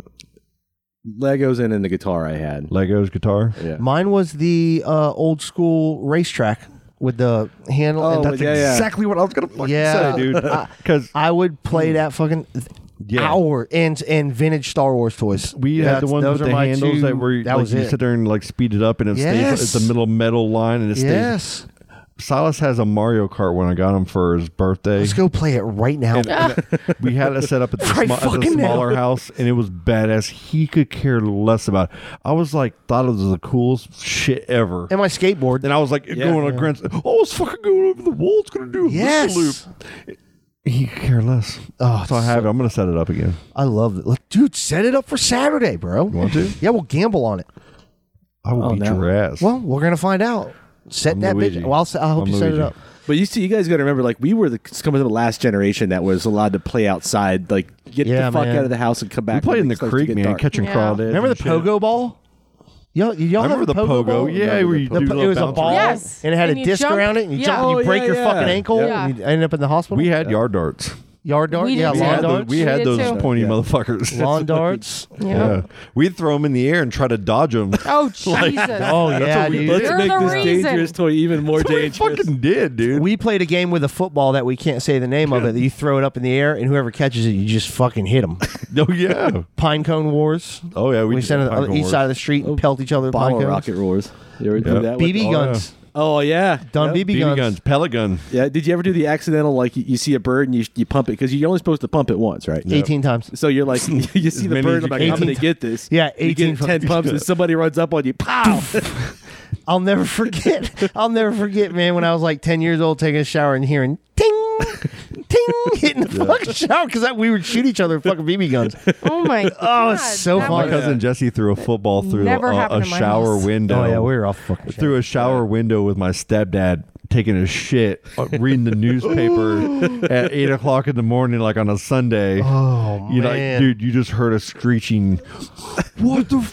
[SPEAKER 8] Legos and then the guitar I had.
[SPEAKER 9] Legos, guitar?
[SPEAKER 8] Yeah.
[SPEAKER 3] Mine was the uh, old school racetrack with the handle.
[SPEAKER 8] Oh,
[SPEAKER 3] and
[SPEAKER 9] That's
[SPEAKER 8] yeah, yeah.
[SPEAKER 9] exactly what I was going to fucking
[SPEAKER 3] Yeah.
[SPEAKER 9] say, dude.
[SPEAKER 3] I-
[SPEAKER 9] Because
[SPEAKER 3] I would play that fucking
[SPEAKER 9] Yeah.
[SPEAKER 3] hour and and vintage Star Wars toys.
[SPEAKER 9] we
[SPEAKER 3] Yeah,
[SPEAKER 9] had the ones
[SPEAKER 3] those
[SPEAKER 9] with
[SPEAKER 3] are
[SPEAKER 9] the
[SPEAKER 3] my
[SPEAKER 9] handles
[SPEAKER 3] two-
[SPEAKER 9] that were
[SPEAKER 3] that
[SPEAKER 9] like
[SPEAKER 3] was
[SPEAKER 9] you
[SPEAKER 3] it.
[SPEAKER 9] sit there and like speed it up and it
[SPEAKER 3] Yes.
[SPEAKER 9] stays. It's a middle metal line and it stays.
[SPEAKER 3] Yes.
[SPEAKER 9] Silas has a Mario Kart when I got him for his birthday.
[SPEAKER 3] Let's go play it right now.
[SPEAKER 9] We had it set up at the,
[SPEAKER 3] Right
[SPEAKER 9] sma- at the
[SPEAKER 3] fucking now.
[SPEAKER 9] smaller house, and it was badass. He could care less about it. I was like, thought it was the coolest shit ever.
[SPEAKER 3] And my skateboard.
[SPEAKER 9] And I was like, going on Grant's, oh, it's fucking going over the wall. It's going to do a
[SPEAKER 3] Yes.
[SPEAKER 9] loop. He could care less.
[SPEAKER 3] Oh,
[SPEAKER 9] So I have it. I'm going to set it up again.
[SPEAKER 3] I love it. Let- Dude, set it up for Saturday, bro.
[SPEAKER 9] You want to?
[SPEAKER 3] Yeah, we'll gamble on it.
[SPEAKER 9] I will
[SPEAKER 8] Oh,
[SPEAKER 9] beat
[SPEAKER 8] no.
[SPEAKER 9] your ass.
[SPEAKER 3] Well, we're gonna find out. Set
[SPEAKER 9] I'm
[SPEAKER 3] that
[SPEAKER 9] Luigi.
[SPEAKER 3] bitch. Well, I'll, s- I'll help
[SPEAKER 9] I'm
[SPEAKER 3] you set it
[SPEAKER 9] Luigi.
[SPEAKER 3] up.
[SPEAKER 8] But you see, you guys got to remember, like we were the coming to the last generation that was allowed to play outside, like get
[SPEAKER 3] Yeah,
[SPEAKER 8] the fuck
[SPEAKER 3] man.
[SPEAKER 8] out of the house and come
[SPEAKER 9] we
[SPEAKER 8] back.
[SPEAKER 9] played
[SPEAKER 8] when
[SPEAKER 9] in
[SPEAKER 8] it
[SPEAKER 9] the
[SPEAKER 8] starts to
[SPEAKER 9] creek,
[SPEAKER 8] get
[SPEAKER 9] man,
[SPEAKER 8] dark.
[SPEAKER 9] catching
[SPEAKER 1] Yeah.
[SPEAKER 9] crawdads.
[SPEAKER 3] Remember the
[SPEAKER 9] and shit.
[SPEAKER 3] pogo ball? Y'all, y'all
[SPEAKER 9] I remember
[SPEAKER 3] have
[SPEAKER 9] the
[SPEAKER 3] a
[SPEAKER 9] pogo.
[SPEAKER 3] ball?
[SPEAKER 9] Yeah, where you
[SPEAKER 3] The
[SPEAKER 9] do
[SPEAKER 3] po-
[SPEAKER 9] the
[SPEAKER 3] it was a
[SPEAKER 9] bounce
[SPEAKER 3] ball,
[SPEAKER 9] around.
[SPEAKER 1] Yes.
[SPEAKER 3] and it had
[SPEAKER 1] And
[SPEAKER 3] a
[SPEAKER 1] you
[SPEAKER 3] disc
[SPEAKER 1] jump-
[SPEAKER 3] around it, and you
[SPEAKER 1] yeah.
[SPEAKER 3] jump,
[SPEAKER 8] Oh,
[SPEAKER 3] you break
[SPEAKER 8] yeah,
[SPEAKER 3] your
[SPEAKER 8] yeah.
[SPEAKER 3] fucking ankle,
[SPEAKER 1] Yeah.
[SPEAKER 3] and you end up in the hospital.
[SPEAKER 9] We had yard darts.
[SPEAKER 3] Yard dart,
[SPEAKER 1] We did
[SPEAKER 3] yeah,
[SPEAKER 1] too.
[SPEAKER 9] We
[SPEAKER 3] lawn
[SPEAKER 9] had, those,
[SPEAKER 3] darts,
[SPEAKER 9] we
[SPEAKER 1] We
[SPEAKER 9] had
[SPEAKER 1] did
[SPEAKER 9] those
[SPEAKER 1] too.
[SPEAKER 9] pointy
[SPEAKER 8] Yeah.
[SPEAKER 9] motherfuckers.
[SPEAKER 3] lawn darts.
[SPEAKER 1] Yeah.
[SPEAKER 9] Yeah. We'd throw them in the air and try to dodge them.
[SPEAKER 1] Oh Jesus!
[SPEAKER 3] Oh yeah,
[SPEAKER 9] what we-
[SPEAKER 3] dude.
[SPEAKER 8] Let's
[SPEAKER 1] You're
[SPEAKER 8] make
[SPEAKER 1] the
[SPEAKER 8] this
[SPEAKER 1] reason.
[SPEAKER 8] dangerous toy even more
[SPEAKER 9] That's what we
[SPEAKER 8] dangerous.
[SPEAKER 9] fucking did, dude.
[SPEAKER 3] We played a game with a football that we can't say the name of it. That you throw it up in the air, and whoever catches it, you just fucking hit them.
[SPEAKER 9] oh, yeah.
[SPEAKER 3] Pine cone wars.
[SPEAKER 9] Oh, yeah.
[SPEAKER 3] We,
[SPEAKER 9] We,
[SPEAKER 3] stand on the- each side of the street and pelt each other with pine
[SPEAKER 8] Bottle
[SPEAKER 3] cones.
[SPEAKER 8] rocket roars. You ever do
[SPEAKER 9] Yep.
[SPEAKER 8] that?
[SPEAKER 3] B B
[SPEAKER 8] with-
[SPEAKER 3] guns.
[SPEAKER 8] Oh yeah,
[SPEAKER 3] Done
[SPEAKER 8] Yep.
[SPEAKER 3] B B
[SPEAKER 9] B B
[SPEAKER 3] guns.
[SPEAKER 9] guns, pellet gun.
[SPEAKER 8] Yeah. Did you ever do the accidental like you, you see a bird and you you pump it because you're only supposed to pump it once, right?
[SPEAKER 3] eighteen times.
[SPEAKER 8] So you're like you see the
[SPEAKER 9] many
[SPEAKER 8] bird,
[SPEAKER 9] as
[SPEAKER 8] I'm like
[SPEAKER 9] you
[SPEAKER 8] I'm
[SPEAKER 3] can.
[SPEAKER 8] gonna get this.
[SPEAKER 3] Yeah,
[SPEAKER 8] You
[SPEAKER 3] eighteen
[SPEAKER 8] get ten pumps and somebody runs up on you. Pow!
[SPEAKER 3] I'll never forget. I'll never forget, man, when I was like ten years old taking a shower and hearing ting, ting, hitting the fucking shower because we would shoot each other with fucking B B guns.
[SPEAKER 1] Oh my god!
[SPEAKER 3] Oh, it's so
[SPEAKER 1] That
[SPEAKER 3] fun.
[SPEAKER 9] My
[SPEAKER 1] was-
[SPEAKER 9] cousin Jesse threw a football through
[SPEAKER 1] Never
[SPEAKER 9] a,
[SPEAKER 1] happened
[SPEAKER 9] a
[SPEAKER 1] in my
[SPEAKER 9] shower
[SPEAKER 1] house.
[SPEAKER 9] window.
[SPEAKER 3] Oh, yeah, we were all fucking
[SPEAKER 9] through a shower window with my stepdad taking a shit, uh, reading the newspaper at eight o'clock in the morning, like on a Sunday.
[SPEAKER 3] Oh,
[SPEAKER 9] you know,
[SPEAKER 3] man.
[SPEAKER 9] dude, you just heard a screeching. What the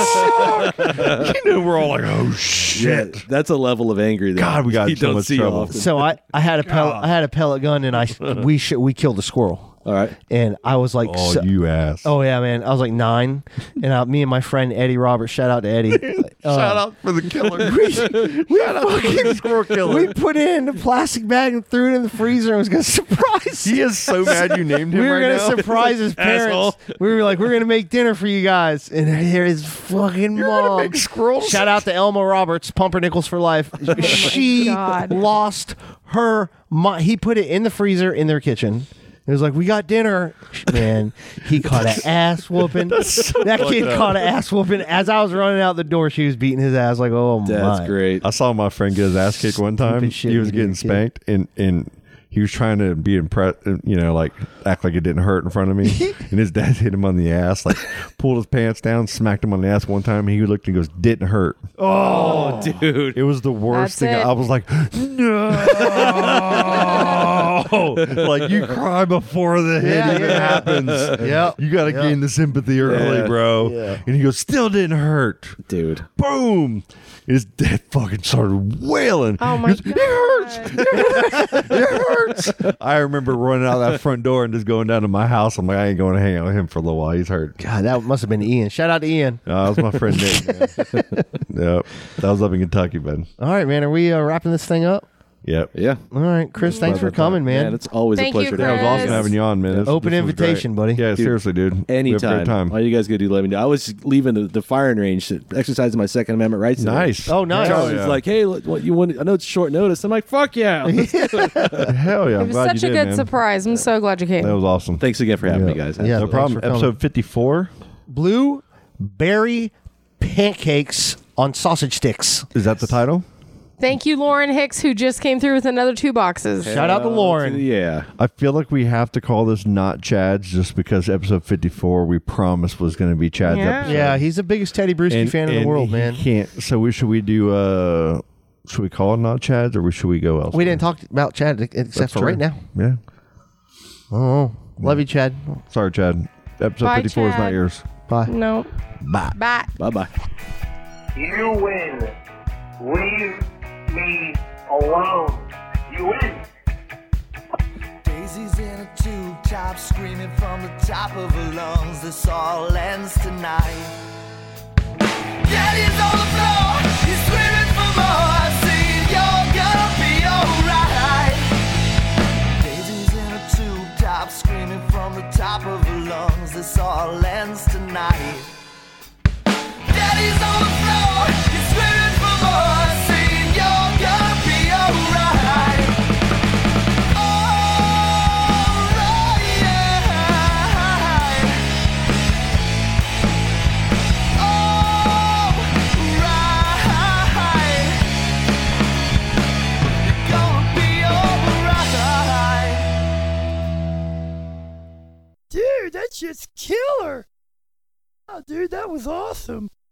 [SPEAKER 9] fuck? You know, we're all like, oh shit.
[SPEAKER 8] Yeah, that's a level of angry that
[SPEAKER 9] God, we got
[SPEAKER 8] you
[SPEAKER 9] in so
[SPEAKER 8] don't
[SPEAKER 9] much
[SPEAKER 8] see
[SPEAKER 9] trouble.
[SPEAKER 8] often.
[SPEAKER 3] So I, I had a pellet, I had a pellet gun and I we sh- we killed a squirrel.
[SPEAKER 8] All right.
[SPEAKER 3] And I was like,
[SPEAKER 9] Oh,
[SPEAKER 3] so-
[SPEAKER 9] you ass.
[SPEAKER 3] oh yeah, man. I was like nine, and uh, me and my friend Eddie Roberts. Shout out to Eddie. Uh,
[SPEAKER 9] Shout out for the killer.
[SPEAKER 3] we, we fucking
[SPEAKER 9] squirrel killer.
[SPEAKER 3] We put it in a plastic bag and threw it in the freezer and was gonna surprise.
[SPEAKER 9] He is so mad you named him
[SPEAKER 3] We were
[SPEAKER 9] right
[SPEAKER 3] gonna
[SPEAKER 9] now.
[SPEAKER 3] surprise his parents. We were like, we're gonna make dinner for you guys, and here is fucking
[SPEAKER 9] You're gonna
[SPEAKER 3] mom.
[SPEAKER 9] make squirrels?
[SPEAKER 3] Shout out to Elma Roberts, Pumpernickels for life. she
[SPEAKER 1] God.
[SPEAKER 3] lost her mind. He put it in the freezer in their kitchen. It was like, we got dinner. Man, he caught an ass whooping. That kid
[SPEAKER 9] up.
[SPEAKER 3] caught an ass whooping. As I was running out the door, she was beating his ass like, oh
[SPEAKER 8] That's
[SPEAKER 3] my.
[SPEAKER 8] great.
[SPEAKER 9] I saw my friend get his ass kicked one time.
[SPEAKER 3] Stupid shit
[SPEAKER 9] He was
[SPEAKER 3] you do,
[SPEAKER 9] getting
[SPEAKER 3] kid.
[SPEAKER 9] spanked, and and he was trying to be impressed, you know, like act like it didn't hurt in front of me. And his dad hit him on the ass, like pulled his pants down, smacked him on the ass one time. And he looked and goes, "Didn't hurt."
[SPEAKER 8] Oh, dude.
[SPEAKER 9] It was the worst
[SPEAKER 1] That's
[SPEAKER 9] thing.
[SPEAKER 1] it.
[SPEAKER 9] I was like, no. Like, you cry before the hit
[SPEAKER 3] Yeah,
[SPEAKER 9] even
[SPEAKER 3] yeah.
[SPEAKER 9] happens.
[SPEAKER 3] Yep.
[SPEAKER 9] You got to
[SPEAKER 3] Yep.
[SPEAKER 9] gain the sympathy early,
[SPEAKER 8] Yeah.
[SPEAKER 9] bro.
[SPEAKER 3] Yeah.
[SPEAKER 9] And he goes, "Still didn't hurt."
[SPEAKER 8] Dude.
[SPEAKER 9] Boom. His dad fucking started wailing.
[SPEAKER 1] Oh my
[SPEAKER 9] He goes,
[SPEAKER 1] god.
[SPEAKER 9] It hurts. It hurts. I remember running out that front door and just going down to my house. I'm like, I ain't going to hang out with him for a little while. He's hurt.
[SPEAKER 3] God, that must have been Ian. Shout out to Ian.
[SPEAKER 9] Uh, that was my friend Nick. Man. Yep. That was up in Kentucky, man.
[SPEAKER 3] All right, man. Are we uh, wrapping this thing up?
[SPEAKER 9] Yep.
[SPEAKER 8] Yeah.
[SPEAKER 3] All right, Chris. Thanks for coming, man.
[SPEAKER 8] Man, it's always
[SPEAKER 1] Thank
[SPEAKER 8] a
[SPEAKER 1] you,
[SPEAKER 8] pleasure to
[SPEAKER 1] Chris.
[SPEAKER 8] have
[SPEAKER 9] That was awesome having you on, man. This-
[SPEAKER 3] Open
[SPEAKER 9] this was
[SPEAKER 3] invitation,
[SPEAKER 9] great.
[SPEAKER 3] buddy.
[SPEAKER 9] Yeah,
[SPEAKER 8] Dude,
[SPEAKER 9] seriously, dude. We have a
[SPEAKER 8] Anytime.
[SPEAKER 9] great time.
[SPEAKER 8] All you guys gotta do, let me know. I was leaving the, the firing range to exercise my Second Amendment rights. today.
[SPEAKER 9] Nice.
[SPEAKER 3] Oh, nice.
[SPEAKER 8] Charles
[SPEAKER 9] Hell
[SPEAKER 8] was
[SPEAKER 9] yeah.
[SPEAKER 8] like, "Hey, look, what you want? I know it's short notice." I'm like, "Fuck yeah!" Let's do it.
[SPEAKER 9] Hell yeah. I'm
[SPEAKER 1] It was
[SPEAKER 9] glad
[SPEAKER 1] such
[SPEAKER 9] you
[SPEAKER 1] a
[SPEAKER 9] did,
[SPEAKER 1] good
[SPEAKER 9] man.
[SPEAKER 1] surprise. I'm so glad you came.
[SPEAKER 9] That was awesome.
[SPEAKER 8] Thanks again for having
[SPEAKER 3] Yeah.
[SPEAKER 8] me, guys.
[SPEAKER 3] Yeah.
[SPEAKER 9] No
[SPEAKER 3] Thanks
[SPEAKER 9] problem.
[SPEAKER 3] for coming.
[SPEAKER 9] Episode fifty-four.
[SPEAKER 3] Blueberry pancakes on sausage sticks.
[SPEAKER 9] Is that the title?
[SPEAKER 1] Thank you, Lauren Hicks, who just came through with another two boxes.
[SPEAKER 3] Shout out to Lauren.
[SPEAKER 8] Yeah.
[SPEAKER 9] I feel like we have to call this not Chad's just because episode fifty-four we promised was going to be Chad's
[SPEAKER 1] Yeah.
[SPEAKER 9] episode.
[SPEAKER 3] Yeah, he's the biggest Teddy Bruschi
[SPEAKER 9] And-
[SPEAKER 3] fan in the
[SPEAKER 9] and
[SPEAKER 3] world,
[SPEAKER 9] he
[SPEAKER 3] man.
[SPEAKER 9] Can't. So we should we do? uh Should we call it not Chad's or should we go elsewhere?
[SPEAKER 3] We didn't talk about Chad except
[SPEAKER 9] That's
[SPEAKER 3] for
[SPEAKER 9] true.
[SPEAKER 3] right now.
[SPEAKER 9] Yeah.
[SPEAKER 3] Oh, love you, Chad.
[SPEAKER 9] Sorry, Chad. Episode
[SPEAKER 1] Bye,
[SPEAKER 9] fifty-four is
[SPEAKER 1] Chad.
[SPEAKER 9] not yours.
[SPEAKER 3] Bye.
[SPEAKER 1] No.
[SPEAKER 3] Bye.
[SPEAKER 1] Bye.
[SPEAKER 8] Bye bye.
[SPEAKER 13] You win. Leave me alone. You win.
[SPEAKER 5] Daisy's in a tube top, screaming from the top of her lungs. This all ends tonight. Daddy's on the floor, he's screaming for more. Saying you're gonna be alright. Daisy's in a tube top, screaming from the top of her lungs. This all ends tonight. Daddy's on the floor, he's screaming for more. Saying you're gonna be alright. Alright, yeah. Alright. You're gonna be alright.
[SPEAKER 15] Dude, that shit's killer. Oh, dude, that was awesome.